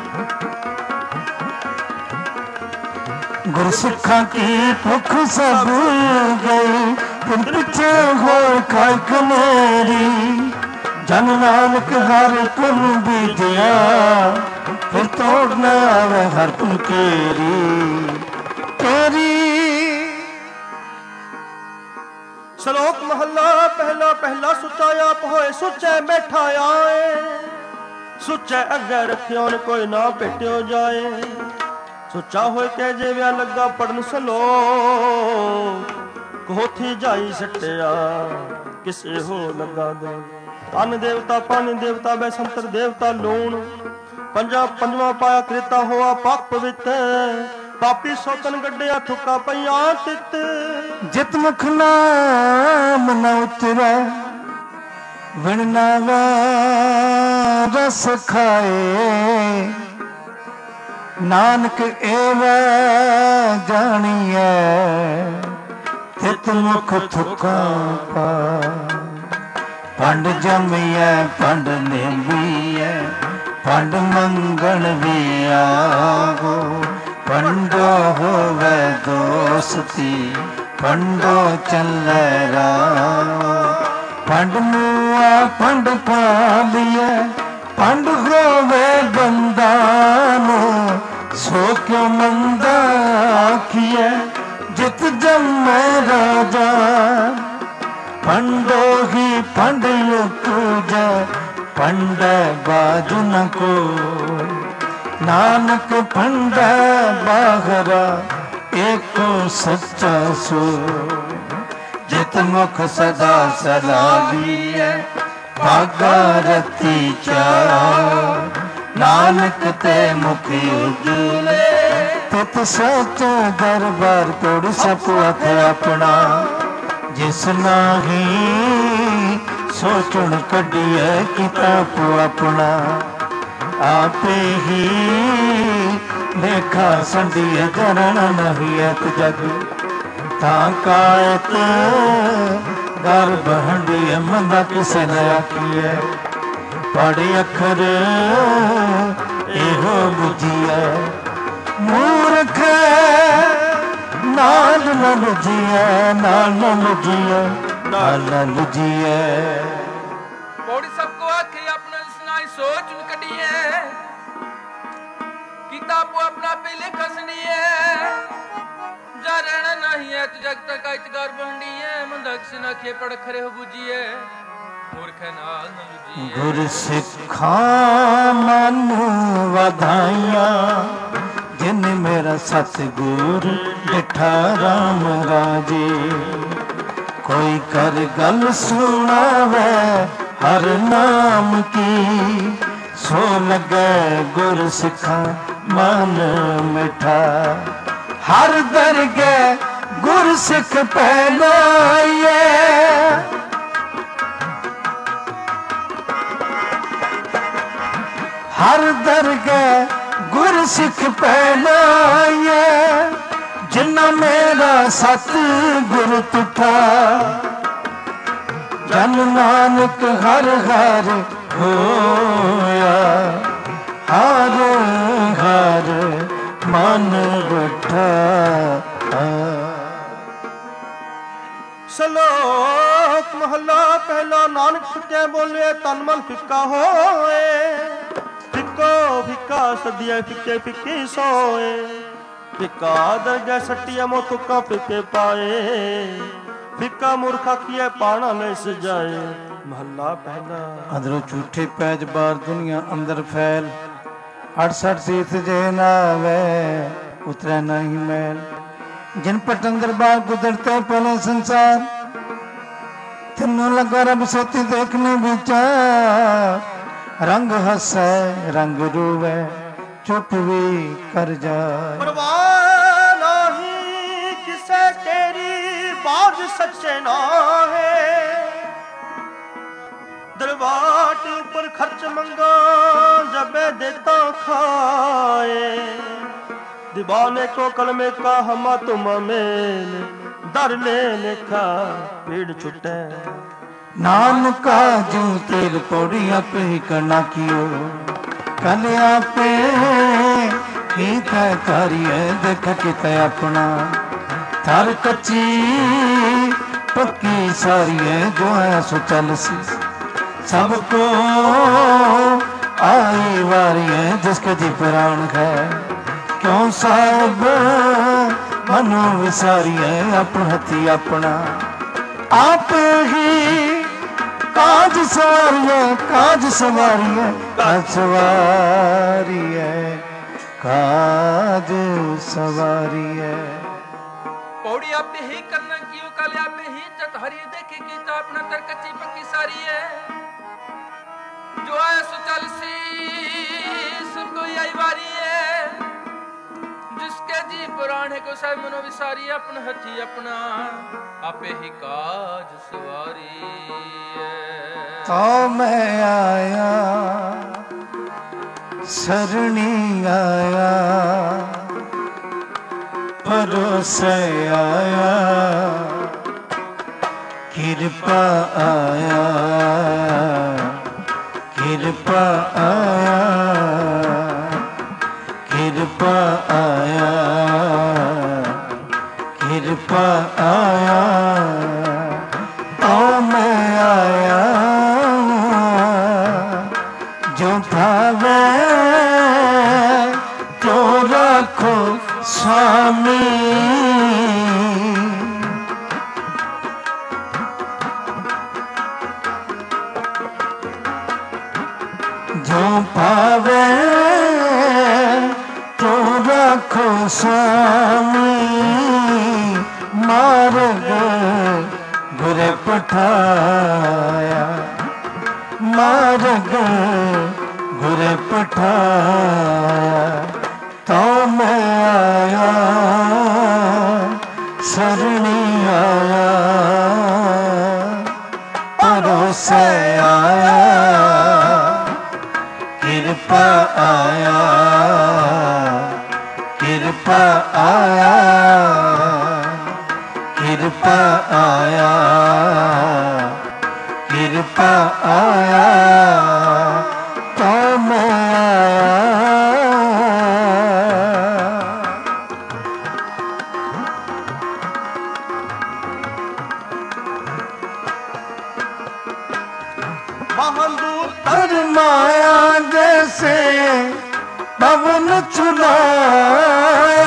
गुरसिखा की भुख सब गई, फिर पीछे हो खाक मेरी। जन नानक हर पुन बीतिया, फिर तोड़ना आवे हर पुन केरी तेरी।
ਸ਼ਲੋਕ ਮਹੱਲਾ ਪਹਿਲਾ। ਪਹਿਲਾ ਸੁੱਚਾ ਆਪ ਹੋਏ ਸੁੱਚੇ ਬੈਠਾ ਆਏ, ਸੁੱਚੇ ਅੱਗੇ ਰੱਖਿਓ ਨ ਕੋਈ ਨਾ ਭੇਟਿਓ ਜਾਏ। ਸੁੱਚਾ ਹੋਏ ਕੇ ਜਿਵਿਆ ਲੱਗਾ ਪੜਨ ਸਲੋਕ, ਕੋਠੀ ਜਾਈ ਸੱਟਿਆ ਕਿਸੇ ਹੋ ਲੱਗਾ ਦੇ। ਅੰਨ ਦੇਵਤਾ ਪਾਣੀ ਦੇਵਤਾ ਬੈਸੰਤਰ ਦੇਵਤਾ ਲੂਣ, ਪੰਜਵਾਂ ਪਾਇਆ ਕ੍ਰਿਤਾ ਹੋਆ ਪਾਕ ਪਵਿੱਤ। ਪਾਪੀ ਸੋਤਨ ਗੱਡਿਆ ਥੁੱਕਾ ਪਈਆਂ ਤਿੱਤ।
ਜਿਤ ਮੁਖ ਨਾਮ ਨ ਉਤਰੈ, ਵਿਣ ਨਾਵਾ ਰਸ ਖਾਏ। ਨਾਨਕ ਏਵੈ ਜਾਣੀਐ, ਤਿਤ ਮੁਖ ਥੁੱਕਾ ਪਾ। ਪੰਡ ਜੰਮੀਐ ਪੰਡ ਨਿੰਬੀਐ, ਪੰਡ ਮੰਗਣ ਵੀ ਆਗੋ। पंडो होवे दोस्ती, पंडो चले राम। पंड मुआ पंड पालिए, पंड होवे बंदान। सो क्यों मंदा आखिए, जित जम्मे राजा। पंडो ही पंड उपजे, पंड बाजू न कोई। नानक पंड बाहरा, एको सच्चा सो। जित मुख सदा सलागिए, भागा रती चार। नानक ते मुख उजले, तित सच दरबार तोड़ सप हथ अपना। जिस नाही सोचण कढिए किताब अपना। आपे ही लेखा संडिय जरण नहियत जग। ताकायत घर बहंडिय मंदा किसे न आखिए। पढ़ अखर एहो बुझिए, मूर्ख नाल न लुझिए, नाल न लुझिए, नाल न लुझिए।
पौड़ी सबको आखे अपना सुनाई सोच न कटिए। किताबो अपना पहले खसनी है, जरण नहीं है तो जग तक आइत घर बंडी है। मंदक से ना खे पड़ खरे हो बुझिए, मूर्ख नाल न लुझिए।
गुर सिखा मन वधाइया, जिन मेरा सतगुर डिठा राम राजे। कोई कर गल सुनावे हर नाम की, सो लगे गुर सिखा मन मिठा। हर दरगे गुर सिख पहनाइए, हर दरगे गुर सिख पहनाइए। जिन्ना मेरा सत गुर तुठा, जन नानक हर हर होया। हर हर मन बठा।
ਸ਼ਲੋਕ ਮਹੱਲਾ ਪਹਿਲਾ। ਨਾਨਕ ਸੱਚੇ ਬੋਲੇ ਤਨ ਮਨ ਫਿੱਕਾ ਹੋਏ। ਫਿੱਕੋ ਫਿੱਕਾ ਸਦੀਏ ਫਿੱਕੇ ਫਿੱਕੀ ਸੋਏ। ਫਿੱਕਾ ਦਰਗਹਿ ਸੱਟੀਏ ਮੋ ਤੁਕਾਂ ਫਿੱਕੇ ਪਾਏ। ਫਿੱਕਾ ਮੂਰਖਾ ਕੀਏ ਪਾਣਾ ਲੈ ਸਜਾਏ। महला पहला।
अंदरों झूठे पैज बार दुनिया अंदर फैल, 68 तीर्थ जे नावे उतरे नहीं मैल। जिन पटंदर बार गुजरते पहले संसार, तिन्नों लगा रब सोती देखने विचार। रंग हंसे रंग रूवे चुप भी कर जाए।
परवाह नहीं किसे तेरी बाज सच्चे ना है। दरबाट ऊपर खर्च मंगा जब देता खाए। दीवाने को कलमे का हमा तुम मेल, दर ले लेखा पीड़ छुटे।
नानका जू तेल पौड़िया पे ही करना कियो, कल आपे ही तय करिए देख कित अपना। थर कच्ची पक्की सारी है जो है सो चल सी, सबको आई वारी है जिसके जी प्राण है। क्यों साहब मनो विसारी है अपन हथी अपना। आप ही काज सवारिए काज सवारिए काज सवारिए काज सवारिए।
पौड़ी आपे ही करना कियो काले आपे ही जत हरि देखे की तो अपना तर कच्ची पक्की सारी है। जो आए सो चल सी सबको आई वारी है, जिसके जी पुराण है को सब मनो विसारी अपना हथी अपना। आपे ही काज सवारी है।
तो मैं आया सरणी आया, परोसे आया, कृपा आया, कृपा आया, कृपा आया, कृपा आया। तो मैं आया जो भावे तो रखो स्वामी। जो भावे तो रखो स्वामी। मार्ग गुरे पठाया, मार्ग गुरे पठाया। तो मैं आया सरणी आया, परोसे आया, कृपा आया, कृपा आया, कृपा आया, कृपा आया। तो मैं आया
बहादुर
माया जैसे पवन चुलाया।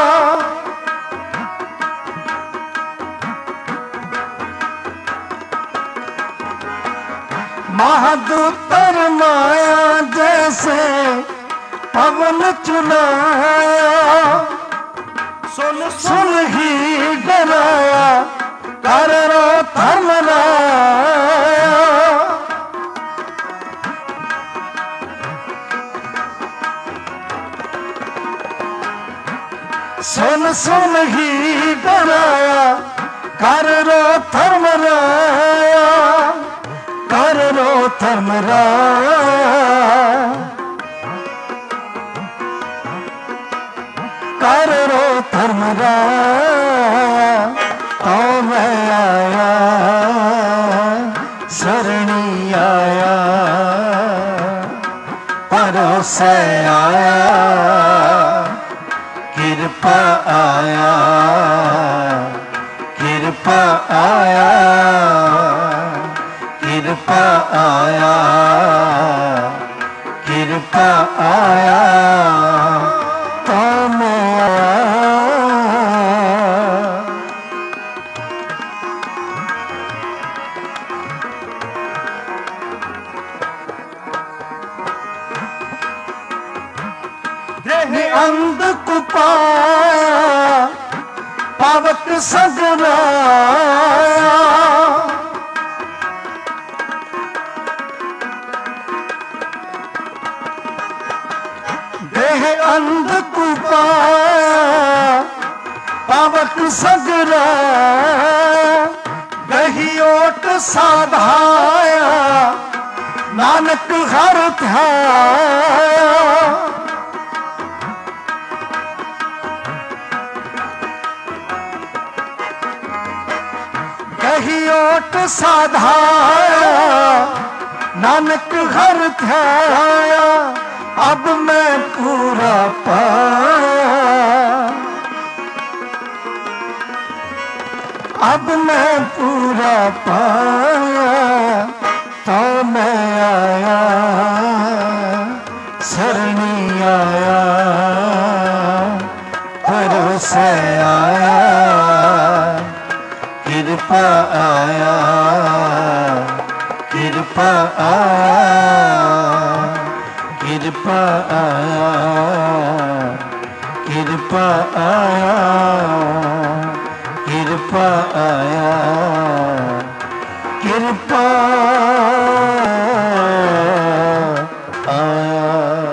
बहादुर माया जैसे पवन चुलाया।
सुन
सुन ही डराया कर रो थर्मराया। सुन सुन ही डराया कर रो थर्मराया, कर रो थर्मराया। कर रो थर्मराया। तो मैं आया सरणी आया, परोसे आया, कृपा आया, कृपा आया, कृपा आया, कृपा आया। तो मैं आया अंध कुपाया पावक सगराया देह अंध कुपाया पावक सगराया गही ओट साधाया नानक हर ध्याया गही ओट साधाया नानक हर ध्याया अब मैं पूरा पाया अब मैं पूरा पाया तो मैं आया सरणी आया भरोसे आया कृपा आया कृपा आया कृपा आया कृपा आया कृपा आया कृपा आया।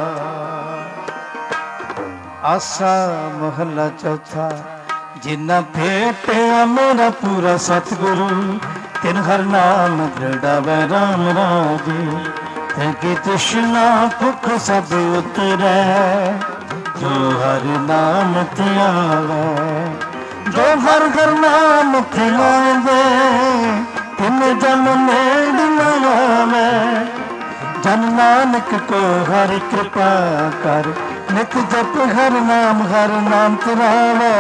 आसा महला चौथा जिन्ना भेटिया मेरा पूरा सतगुरु तिन हर नाम दृढ़ावे राम राजे तेरी तृष्णा भुख सब उतरे जो हर नाम त्यावे जो हर हर नाम त्यावे तिन जन मेड़ लगावे जन नानक को हर कृपा कर नित जप हर नाम तिरावे।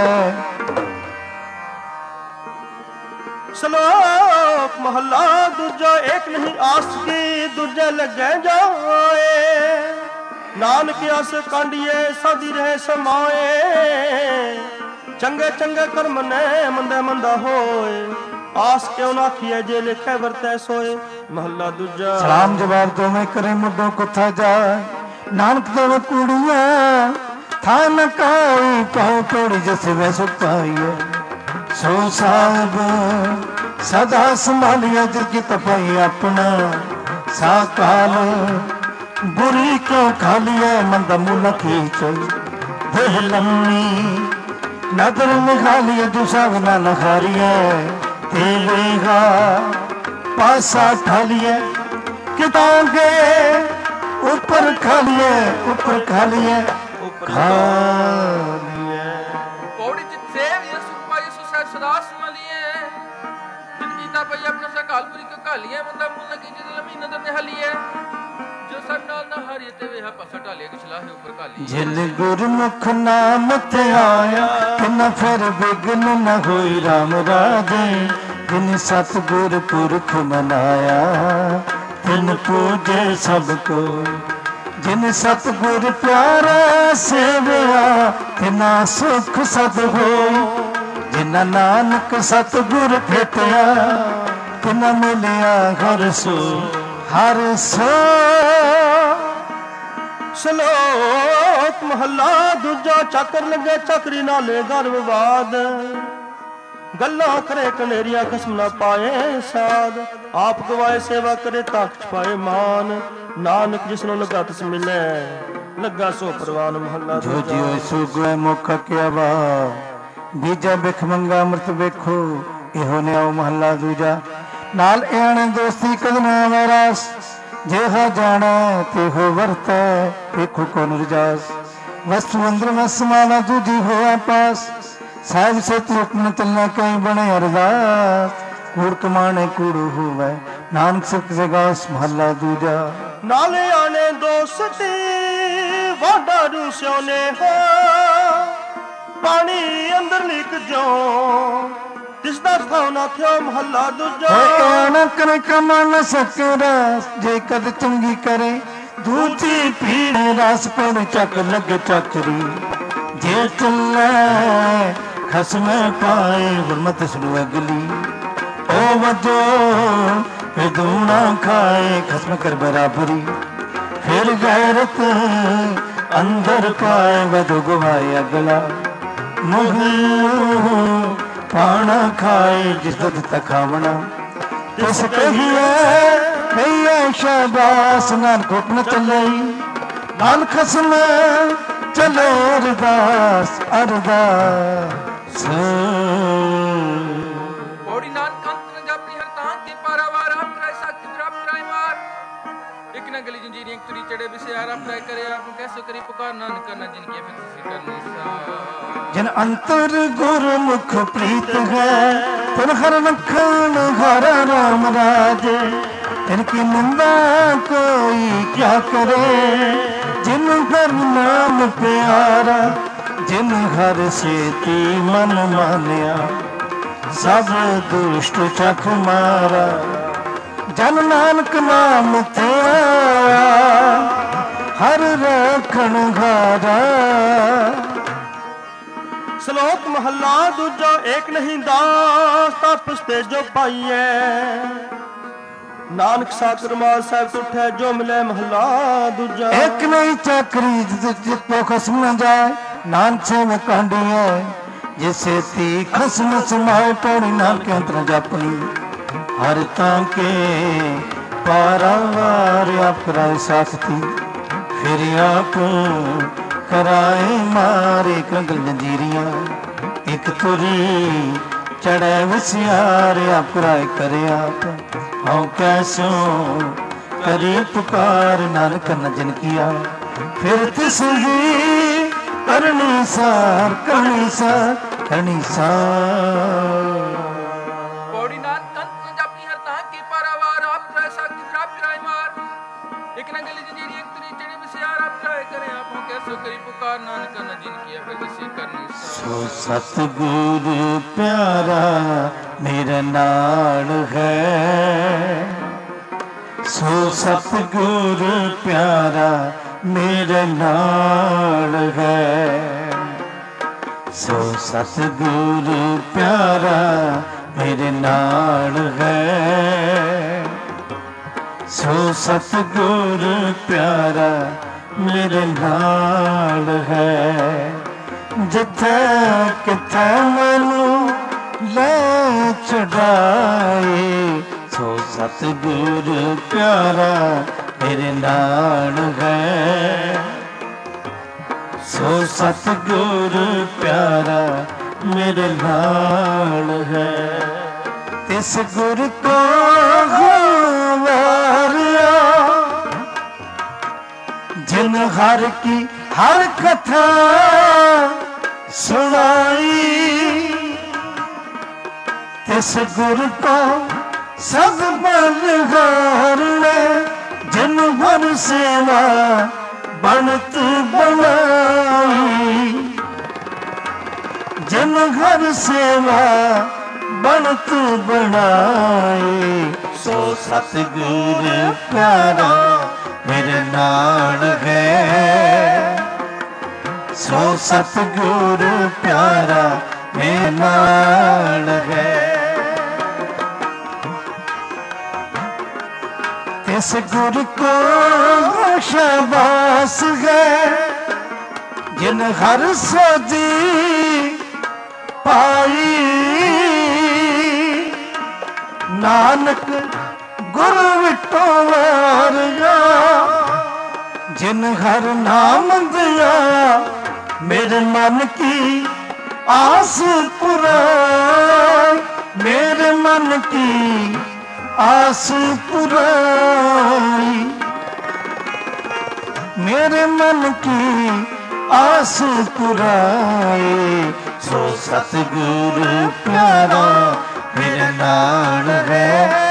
श्लोक महला दूजा एक नहीं आस की दूजे लगे जाए नानक आस कांडिए साधी रहे समाए चंगे चंगे कर्म ने मंदे मंदा होए आस क्यों ना किए जे लिखे वरते सोए। महला दूजा
सलाम जवाब दो में करे मुड्डो कुथा जाए नानक देव कुड़िया था न काई कहो कोड़ी जैसे वे सुख पाइए सो साहब सदा संभालिया जिसकी तपाई अपना साकाल बुरी को खालिया मंदा मुला खींचो देह लम्मी नदर में खालिया दूसरा बना नखारिया तेलेगा पासा ठालिया कितांगे ऊपर खालिया
पौड़ी जिथे यसु पाई सु सदा संभालिए जिनकीता पई अपना सकालपुरी को कालिए मंदा मुल्ला की जिद लमी नदर ने हलिए जो सब नाल ना हरिए ते वे पासा ढाले की छलाहे ऊपर काली
जिन गुरमुख नाम ते आया तिन फिर विघ्न न होई राम राजे जिन सतगुर पुरख मनाया तिन पूजे सबको जिन सतगुर प्यारा सेवया तिना सुख सद होई जिना नानक सतगुर भेटया तिना मिलिया हर सो
श्लोक महला दूजा चक्र लगे चक्री नाले गर्भवाद गल्ला करे कनेरिया खसम ना पाए साध आप गवाए सेवा करे ताक छपाए मान नानक जिसनो लगा तिस मिले लगा सो परवान। महला
जो जियो सुगवे मुख के वा बीजा बिख मंगा अमृत वेखो इहो ने आओ। महला दूजा नाल एण दोस्ती कदना वरास जेहा जाना तेहो वर्तै देखो कौन रजास वस्तु अंदर वसमाना दूजी होआ पास साहिब से तुकन तलना कई बने अरदास कूड़ कमाने कूड़ू हुए नानक सत जगास। महला दूजा
नाले आने दोस्ती वाडा रूस्योने हो पानी अंदर लिक जो तिसदा भावना थियो। महला दूजा
ना करे कमा न सके रास जे कद चंगी करे दूजी पीड़े रास पर चक लग चकरी जे चले खसम पाए गुरमत सुनु अगली ओ वजो दूना खाए खसम कर बराबरी फिर गैरत ਅੰਦਰ ਪਾਏ ਵਧ ਗਵਾਏ ਅਗਲਾ ਮੁਹ ਪਾਣਾ ਖਾਏ ਜਿਸ ਦੁੱਧ ਤਖਾਵਣਾ ਤਿਸ ਕਹੀਏ ਭਈਆ ਸ਼ਾਬਾਸ ਨਾਲ ਘੁਟਨ ਚੱਲਈ ਨਾਲ ਖਸਮ ਚਲੇ ਅਰਦਾਸ ਅਰਦਾਸ
ਪੌੜੀ ਨਾਨਕ ਅੰਤ ਨ ਜਾਪੀ ਹਰ ਤਾਂ ਕੀ ਪਾਰਾਵਾਰ ਆਪ ਕਰਾਇ ਸਾਖੀ ਪ੍ਰਭ ਕਰਾਇ ਮਾਰ ਇੱਕ ਨਾ ਗਲੀ ਜੰਜੀਰੀ ਇੱਕ ਤੁਰੀ ਚੜੇ ਵਿਸਿਆਰ ਆਪ ਕਰਾਇ ਕਰੇ ਆਪ ਕੈਸੋ ਕਰੀ ਪੁਕਾਰ ਨਾਨਕ ਕਰਨਾ ਜਿਨ ਕੀ ਫਿਰ ਤੁਸੀਂ ਕਰਨੀ ਸਾ
ਜਿਨ ਅੰਤਰ ਗੁਰਮੁਖ ਪ੍ਰੀਤ ਹੈ ਤਿਨ ਹਰ ਨਖਣ ਹਰ ਰਾਮ ਰਾਜ ਤਿਨ ਕੀ ਨਿੰਦਾ ਕੋਈ ਕਿਆ ਕਰੇ ਜਿਨ ਹਰ ਨਾਮ ਪਿਆਰਾ ਜਿਨ ਹਰ ਸੇਤੀ ਮਨ ਮਾਨਿਆ ਸਭ ਦੁਸ਼ਟ ਚਖ ਮਾਰਾ ਜਨ ਨਾਨਕ ਨਾਮ ਤੇਰਾ ਹਰ ਰੱਖਣ ਘਾਰਾ
ਸ਼ਲੋਕ ਮਹੱਲਾ ਦੂਜਾ ਏਕ ਨਹੀਂ ਦਾਸ ਤਪਸ ਤੇ ਜੋ ਪਾਈਐ ਨਾਨਕ ਸਾਕਰ ਮਾਲ ਸਾਹਿਬ ਤੁਠੈ ਜੋ ਮਿਲੇ ਮਹੱਲਾ ਦੂਜਾ
ਇੱਕ ਨਹੀਂ ਚਾਕਰੀ ਜਿਤੋ ਖਸਮ ਨਾ ਜਾਏ ਨਾਨਕ ਸੇ ਮੈਂ ਕਾਂਡੀਐ ਜਿਸੇ ਤੀ ਖਸਮ ਸਮਾਏ ਪੌੜੀ ਨਾਨਕ ਅੰਤਰ ਜਾਪਣੀ ਹਰ ਤਾਂ ਕੇ ਪਾਰਾਵਾਰ ਆਪ ਕਰਾਏ ਸਾਖਤੀ ਫਿਰ ਆਪ ਕਰਾਏ ਮਾਰੇ ਕੰਗਲ ਜੰਜੀਰੀਆਂ ਇੱਕ ਤੁਰੀ ਚੜੈ ਵਸਿਆਰ ਆਪ ਕਰਾਏ ਕਰੇ ਆਪ ਹਉ ਕੈਸੋ ਕਰੀ ਪੁਕਾਰ ਨਾਨਕ ਨ ਜਨ ਕੀਆ ਫਿਰ ਤਿਸ ਦੀ ਕਰਨੀ ਸਾਰ ਕਰਨੀ ਸਾਰ ਕਰਨੀ ਸਾਰ
ਪੌੜੀ ਨਾਨਕ ਅੰਤ ਨ ਜਾਪੀ ਹਰ ਤਾਂ ਕੀ ਪਾਰਾਵਾਰ ਆਪ ਕਰਾਇ ਸਾਖੀ ਪ੍ਰਭ ਕਰਾਇ ਮਾਰ ਇੱਕ ਨਾ ਗਲੀ ਜੰਜੀਰੀ ਇੱਕ ਤੁਰੀ ਚੜੇ ਵਿਸਿਆਰ ਆਪ ਕਰਾਇ ਕਰੇ ਆਪ ਕੈਸੋ ਕਰੀ ਪੁਕਾਰ ਨਾਨਕ ਨ ਜਿਨ ਕੀ ਫਿਰ ਤੁਸੀਂ ਕਰਨੀ
ਸੋ ਸਤਿਗੁਰ ਪਿਆਰਾ ਮੇਰੇ ਨਾਲ ਹੈ ਸੋ ਸਤਿਗੁਰ ਪਿਆਰਾ ਮੇਰੇ ਨਾਲ ਹੈ ਸੋ ਸਤਿਗੁਰ ਪਿਆਰਾ ਮੇਰੇ ਨਾਲ ਹੈ ਸੋ ਸਤਿਗੁਰ ਪਿਆਰਾ ਮੇਰੇ ਨਾਲ ਹੈ ਜਿੱਥੇ ਕਿਥੇ ਮੈਨੂੰ ਲੈ ਛਡਾਏ ਸੋ ਸਤਿਗੁਰ ਪਿਆਰਾ ਮੇਰੇ ਨਾਲ ਹੈ ਸੋ ਸਤਿਗੁਰ ਪਿਆਰਾ ਮੇਰੇ ਨਾਲ ਹੈ ਤਿਸ ਗੁਰ ਕੋ ਵਾਰਿਆ ਜਿਨ ਹਰ ਕੀ ਹਰ ਕਥਾ ਸੁਣਾਈ ਤਿਸ ਗੁਰ ਕੋ ਸਭ ਬਲਹਾਰ ਨੇ ਜਿਨ ਹਰ ਸੇਵਾ ਬਣਤ ਬਣਾਈ ਜਿਨ ਹਰ ਸੇਵਾ ਬਣਤ ਬਣਾਈ ਸੋ ਸਤਿਗੁਰ ਪਿਆਰਾ ਮੇਰੇ ਨਾਲ ਹੈ ਸੋ ਸਤਿਗੁਰ ਪਿਆਰਾ ਮੇਰੇ ਨਾਲ ਹੈ ਤਿਸ ਗੁਰ ਕੋ ਸ਼ਾਬਾਸ ਹੈ ਜਿਨ ਹਰ ਸੋਜੀ ਪਾਈ ਨਾਨਕ ਗੁਰ ਵਿਟੋ ਵਾਰਿਆ ਜਿਨ ਹਰ ਨਾਮ ਦਿਆ ਮੇਰੇ ਮਨ ਕੀ ਆਸ ਪੁਰਾਈ ਮੇਰੇ ਮਨ ਕੀ ਆਸ ਪੁਰਾਈ ਮੇਰੇ ਮਨ ਕੀ ਆਸ ਪੁਰਾਈ ਸੋ ਸਤਿਗੁਰ ਪਿਆਰਾ ਮੇਰੇ ਨਾਲ ਹੈ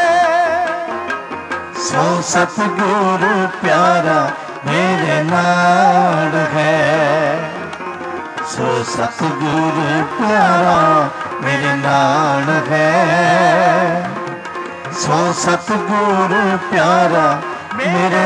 ਸੋ ਸਤਿਗੁਰ ਪਿਆਰਾ ਮੇਰੇ ਨਾਲ ਹੈ ਸੋ ਸਤਿਗੁਰ ਪਿਆਰਾ ਮੇਰੇ ਨਾਲ ਹੈ ਸੋ ਸਤਿਗੁਰ ਪਿਆਰਾ ਮੇਰੇ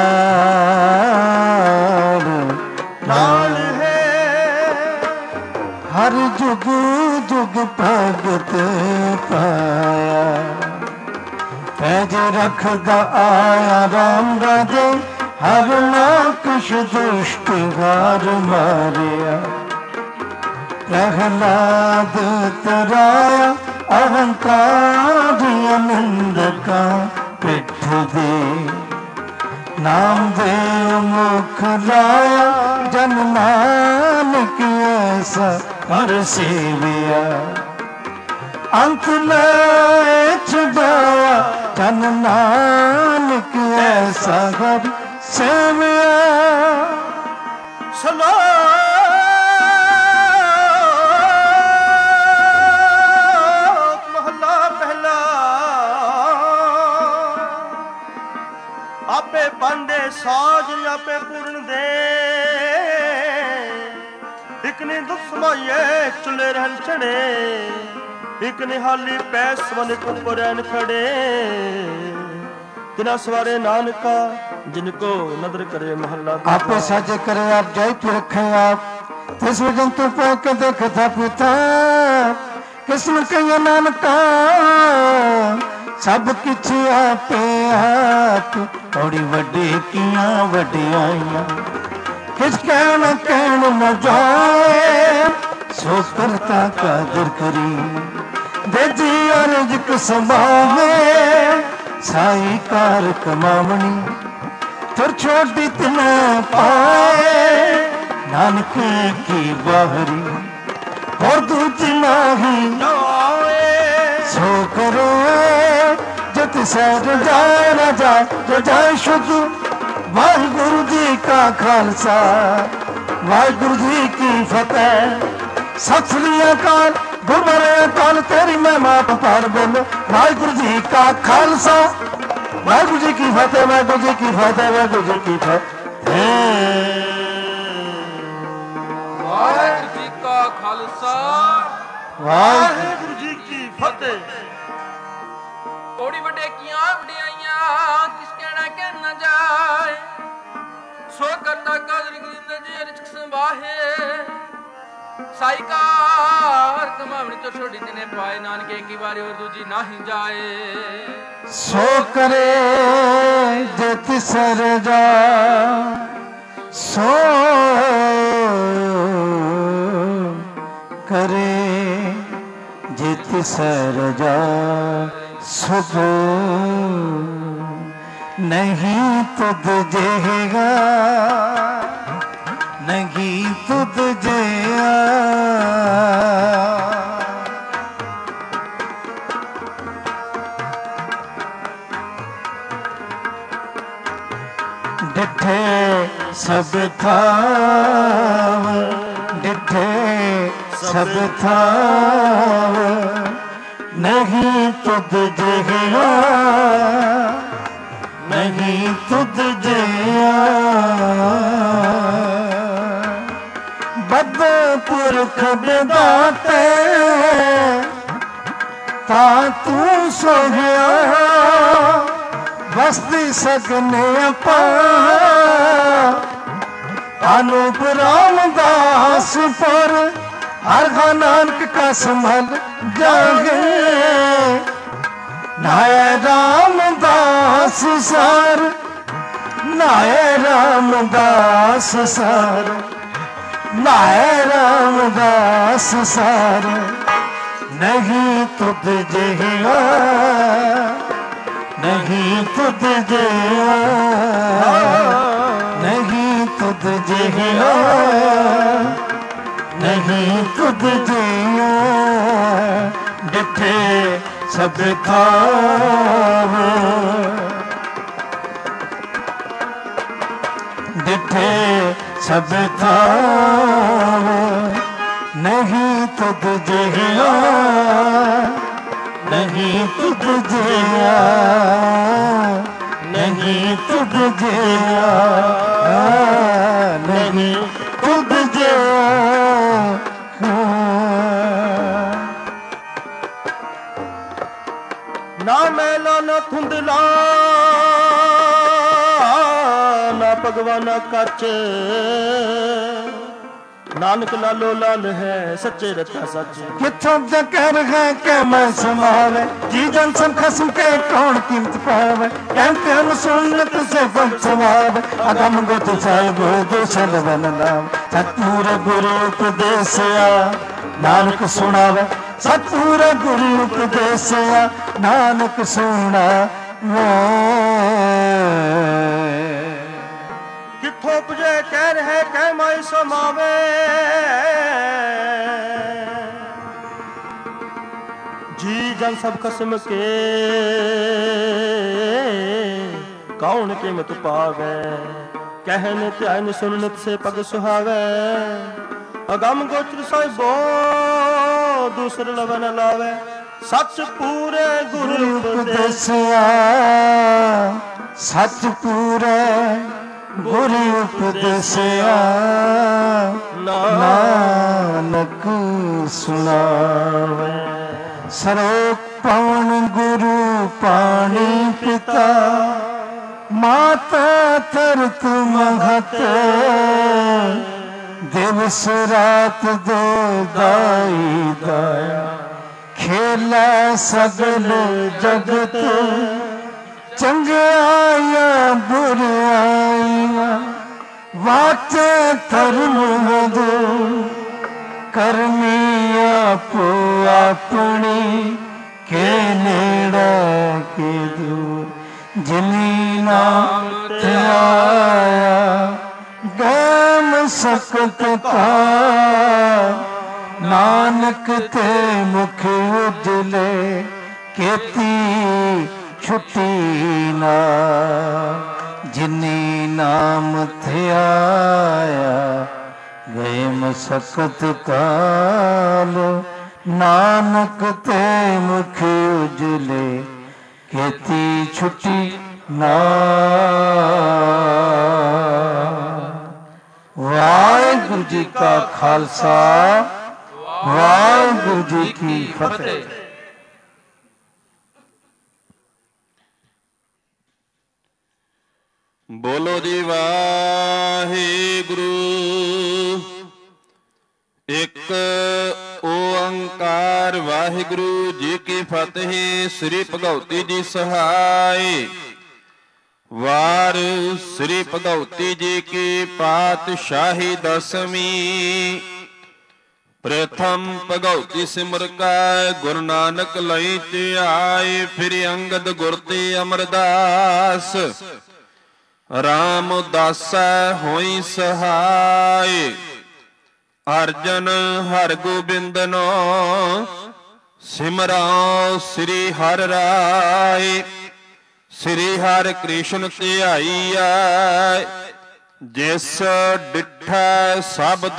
ਨਾਲ ਹੈ ਹਰ ਜੁਗ ਜੁਗ ਭਗਤ ਪਾਇਆ ਪੈਜ ਰੱਖਦਾ ਆਇਆ ਰਾਮ ਰਾਜੇ ਹਰ ਨਾ ਕੁਛ ਦੁਸ਼ਟ ਕਾਰ ਮਾਰਿਆ। ਪ੍ਰਹਲਾਦ ਤਰਾਇਆ ਅਹੰਕਾਰੀ ਨਿੰਦਕਾਂ ਪਿੱਠ ਦੇ। ਨਾਮ ਦੇ ਮੁਖ ਲਾਇਆ ਜਨ ਨਾਨਕ ਐਸਾ ਹਰ ਸੇਵਿਆ। ਅੰਤ ਲੈ ਛੁਡਾਇਆ ਜਨ ਨਾਨਕ ਐਸਾ ਹਰ ਸੇਵਿਆ।
ਸਲੋਕ ਮਹਲਾ ਪਹਿਲਾ। ਆਪੇ ਪਾਂਡੇ ਸਾਜ ਆਪੇ ਪੂਰਨ ਦੇ। ਇਕ ਨੇ ਦੁੱਖ ਸਮਾਈਏ ਚੁੱਲੇ ਰਹਿਣ ਚੜੇ। ਇਕ ਨਿਹਾਲੀ ਪੈ ਸਵਨਿਕ ਉੱਪਰ ਐਨ ਖੜੇ। ਤਿਨਾ ਸਵਾਰੇ ਨਾਨਕਾ ਜਿਨ ਕੋ ਨਦਰ ਕਰੇ ਮਹੱਲਾ।
ਆਪੇ ਸੱਚ ਕਰੇ ਆਪ ਜਾਈ ਤੇ ਰੱਖੇ ਆਪ। ਤਿਸ ਵਜਨ ਤੂੰ ਪਾ ਕੇ ਦੇਖਦਾ ਪੁੱਤਾ। ਕਿਸਮ ਕਈਆਂ ਨਾਨਕਾ ਸਭ ਕਿਛ ਆਪੇ ਆਪ। ਔੜੀ ਵੱਡੇ ਕੀਆਂ ਵਡਿਆਈਆਂ ਕਿਸ ਕਹਿਣ ਕਹਿਣ ਨ ਜਾਏ। ਸੋ ਕਰਤਾ ਕਾਦਰ ਕਰੀ ਦੇਜੀ ਅਰਜ ਕਿਸ ਸੰਭਾਵੇ। ਸਾਈ ਕਾਰ ਕਮਾਵਣੀ ਤੁਰ ਛੋਟੀ ਤਿਨ ਪਾਏ। ਨਾਨਕ ਕੀ ਬਾਹਰੀ ਹੋਰ ਦੂਜੀ ਨਾਹੀ ਸੋ ਕਰੋ ਜਤ ਸਰ ਜਾਏ ਨਾ ਜਾਏ ਜੋ ਜਾਏ ਸ਼ੁੱਧ। ਵਾਹਿਗੁਰੂ ਜੀ ਕਾ ਖਾਲਸਾ ਵਾਹਿਗੁਰੂ ਜੀ ਕੀ ਫਤਿਹ। ਸਤਿ ਸ੍ਰੀ ਅਕਾਲ ਗੁਰਮੁਖੇ ਅਕਾਲ ਤੇਰੀ ਮੈਂ ਮਾਤ ਪਾਰ ਬੋਲੋ। ਵਾਹਿਗੁਰੂ ਜੀ ਕਾ ਖਾਲਸਾ ਵਾਹਿਗੁਰੂ ਜੀ ਕੀ ਫਤਿਹ। ਵਾਹਿਗੁਰੂ ਜੀ ਕੀ ਫਤਿਹ। ਵਾਹਿਗੁਰੂ ਜੀ ਕੀ ਫਤਿਹ।
ਵਾਹਿਗੁਰੂ ਜੀ ਕਾ ਖਾਲਸਾ
ਵਾਹਿਗੁਰੂ ਜੀ ਕੀ ਫਤਿਹ।
ਕੋੜੀ ਵੱਡੇ ਕੀਆਂ ਵਡਿਆਈਆਂ ਕਿਸ ਕਹਿਣਾ ਕਹਿ ਨਾ ਜਾਏ। ਸੋ ਕਰਤਾ ਕਾਦਰ ਕਰੀਂਦਾ ਜੀ ਅਰਚ ਸੰਭਾਹੇ। ਸਾਈਕਾਰ ਕਮਾਵਣੀ ਤੋਂ ਛੋੜੀ ਦਿਨੇ ਪਾਏ। ਨਾਨਕੇ ਕੀ ਵਾਰੀ ਹੋਰ ਦੂਜੀ ਨਾਹੀ ਜਾਏ।
ਸੋ ਕਰੇ ਜਤ ਸਰ ਜਾ ਸੋ ਕਰੇ ਜਿਤ ਸਰ ਜਾ। ਸੁਭ ਨਹੀਂ ਤੁਧ ਜੇਗਾ ਨਹੀਂ ਤੁਧ ਜਿਆ। ਡਿਠੇ ਸਭ ਥਾਵ ਡਿਠੇ ਸਭ ਥਾਵ ਨਹੀਂ ਤੁਧ ਜਿਹਾ ਨਹੀਂ ਤੁਧ ਜਿਆ। ਬਦ ਪੁਰਖ ਬਿਦਾਤੇ ਤਾ ਤੂੰ ਸੋਹਿਆ। ਵਸਤੀ ਸਗਨੇ ਆਪਾ ਅਨੂਪ ਰਾਮਦਾਸ ਪਰ। ਹਰ ਗਾ ਨਾਨਕ ਕਾ ਸੰਭਲ ਜਾਗੇ। ਨਾਏ ਰਾਮਦਾਸ ਸਾਰ ਨਾਏ ਰਾਮਦਾਸ ਸਾਰ ਨਾਏ ਰਾਮਦਾਸ ਸਾਰ। ਨਹੀਂ ਤੁਧ ਜਿਹਾ ਨਹੀਂ ਤੁਧ ਜਿਹਾ ਨਹੀਂ ਤੁਧ ਜਿਹਾ ਨਹੀਂ ਤੁਧ ਜਿਹਾ। ਡਿਠੇ ਸਭ ਥਾਵ ਡਿਠੇ ਸਭ ਥਾਵ ਨਹੀਂ ਤੁਧ ਜਿਹਾ ਨਹੀਂ ਤੁਧ ਜਿਹਾ ਨਹੀਂ ਤੁਧ ਜਿਹਾ ਨਹੀਂ ਤੁਧ ਜਿਹਾ।
ਨਾ ਮੈਲਾ ਨਾ ਧੁੰਦਲਾ ਨਾ ਭਗਵਾਨਾ ਕੱਚ। ਨਾਨਕ ਲਾਲੋ ਲਾਲ ਹੈ ਸੱਚੇ ਰਤਾ ਸੱਚ।
ਕਿੱਥੋਂ ਦਾ ਕਰ ਹੈ ਕਿ ਮੈਂ ਸਮਾਵੇ ਜੀ ਜਨ ਸਭ ਖਸਮ ਕੇ ਕੌਣ ਕੀਮਤ ਪਾਵੇ ਕਹਿੰਦੇ ਹਨ ਸੁਨਤ ਸੇ ਫਲਸਵਾਵੇ ਅਗਮ ਗੁਤ ਸਾਹਿਬ ਦੂਸਰ ਬਨ ਨਾਮ ਸਤਿਗੁਰ ਗੁਰੂ ਉਪਦੇਸਿਆ ਨਾਨਕ ਸੁਣਾਵੇ ਸਤਿਗੁਰ ਗੁਰੂ ਉਪਦੇਸਿਆ ਨਾਨਕ ਸੁਣਾਵੇ।
ਕਿੱਥੋਂ ਪੁਜੇ ਕਹਿ ਰਹੇ ਕਹਿ ਮਾਈ ਸਮਾਵੇ ਜੀ ਜਨ ਸਭ ਕਸਮ ਕੇ ਕੌਣ ਕੀਮਤ ਪਾਵੇ ਕਹਿਨ ਧਿਆਨ ਸੁਨਤ ਸੇ ਪਗ ਸੁਹਾਵੇ ਅਗਮ ਗੋਚਰ ਸਾਹਿਬੋ ਦੂਸਰ ਲਵਨ ਲਾਵੇ ਸੱਚ ਪੂਰੇ ਗੁਰੂ
ਉਪਦੇਸਿਆ ਸੱਚ ਪੂਰੇ ਗੁਰੂ ਉਪਦੇਸਿਆ ਨਾਨਕ ਸੁਣਾਵੇ। ਸਰੋਪ ਪਵਨ ਗੁਰੂ ਪਾਣੀ ਪਿਤਾ ਮਾਤਾ ਧਰਤ ਮਹਤ ਦਿਵਸ ਰਾਤ ਦੋ ਦਾਈ ਦਾਇਆ ਖੇਲਾ ਸਗਲ ਜਗਤ ਚੰਗਿਆਈਆਂ ਬੁਰਾਈਆਂ ਵਾਚੇ ਧਰਮ ਵਦੋ ਕਰਮੀ ਆਪੋ ਆਪਣੀ ਕੇ ਨੇੜਾ ਕੇ ਦੂਰ ਜਿਨੀ ਨਾਮ ਧਿਆਇਆ ਗਮ ਸਕਤ ਕਾ ਨਾਨਕ ਤੇ ਮੁਖ ਉਜਲੇ ਕੀਤੀ ਛੁੱਟੀ ਨਾ ਜਿਨੀ ਨਾਮ ਧਿਆਇਆ ਗਏ ਮਸਕਤ ਕਾਲ ਨਾਨਕ ਤੇ ਮੁਖ ਉਜਲੇ ਕੀਤੀ ਛੁੱਟੀ ਨਾ। ਵਾਹਿਗੁਰੂ ਜੀ ਕਾ ਖਾਲਸਾ ਵਾਹਿਗੁਰੂ ਜੀ ਕੀ ਫਤਿਹ।
ਬੋਲੋ ਜੀ ਵਾਹਿਗੁਰੂ। ਇੱਕ ਓੰਕਾਰ ਵਾਹਿਗੁਰੂ ਜੀ ਕੀ ਫਤਿਹ। ਸ੍ਰੀ ਭਗਉਤੀ ਜੀ ਸਹਾਈ। ਵਾਰ ਸ੍ਰੀ ਭਗਉਤੀ ਜੀ ਕੀ ਪਾਤਸ਼ਾਹੀ ਦਸਵੀਂ। ਪ੍ਰਥਮ ਭਗਉਤੀ ਸਿਮਰ ਕੈ ਗੁਰੂ ਨਾਨਕ ਲਈ ਧਿਆਏ। ਫਿਰ ਅੰਗਦ ਗੁਰ ਤੇ ਅਮਰਦਾਸ ਰਾਮਦਾਸੈ ਹੋਈ ਸਹਾਈ। ਅਰਜਨ ਹਰਿ ਗੋਬਿੰਦਨੋ ਸਿਮਰੋ ਸ੍ਰੀ ਹਰਿ ਰਾਏ। ਸ੍ਰੀ ਹਰਿ ਕ੍ਰਿਸ਼ਨ ਧਿਆਈਐ ਜਿਸ ਡਿਠੈ ਸਭ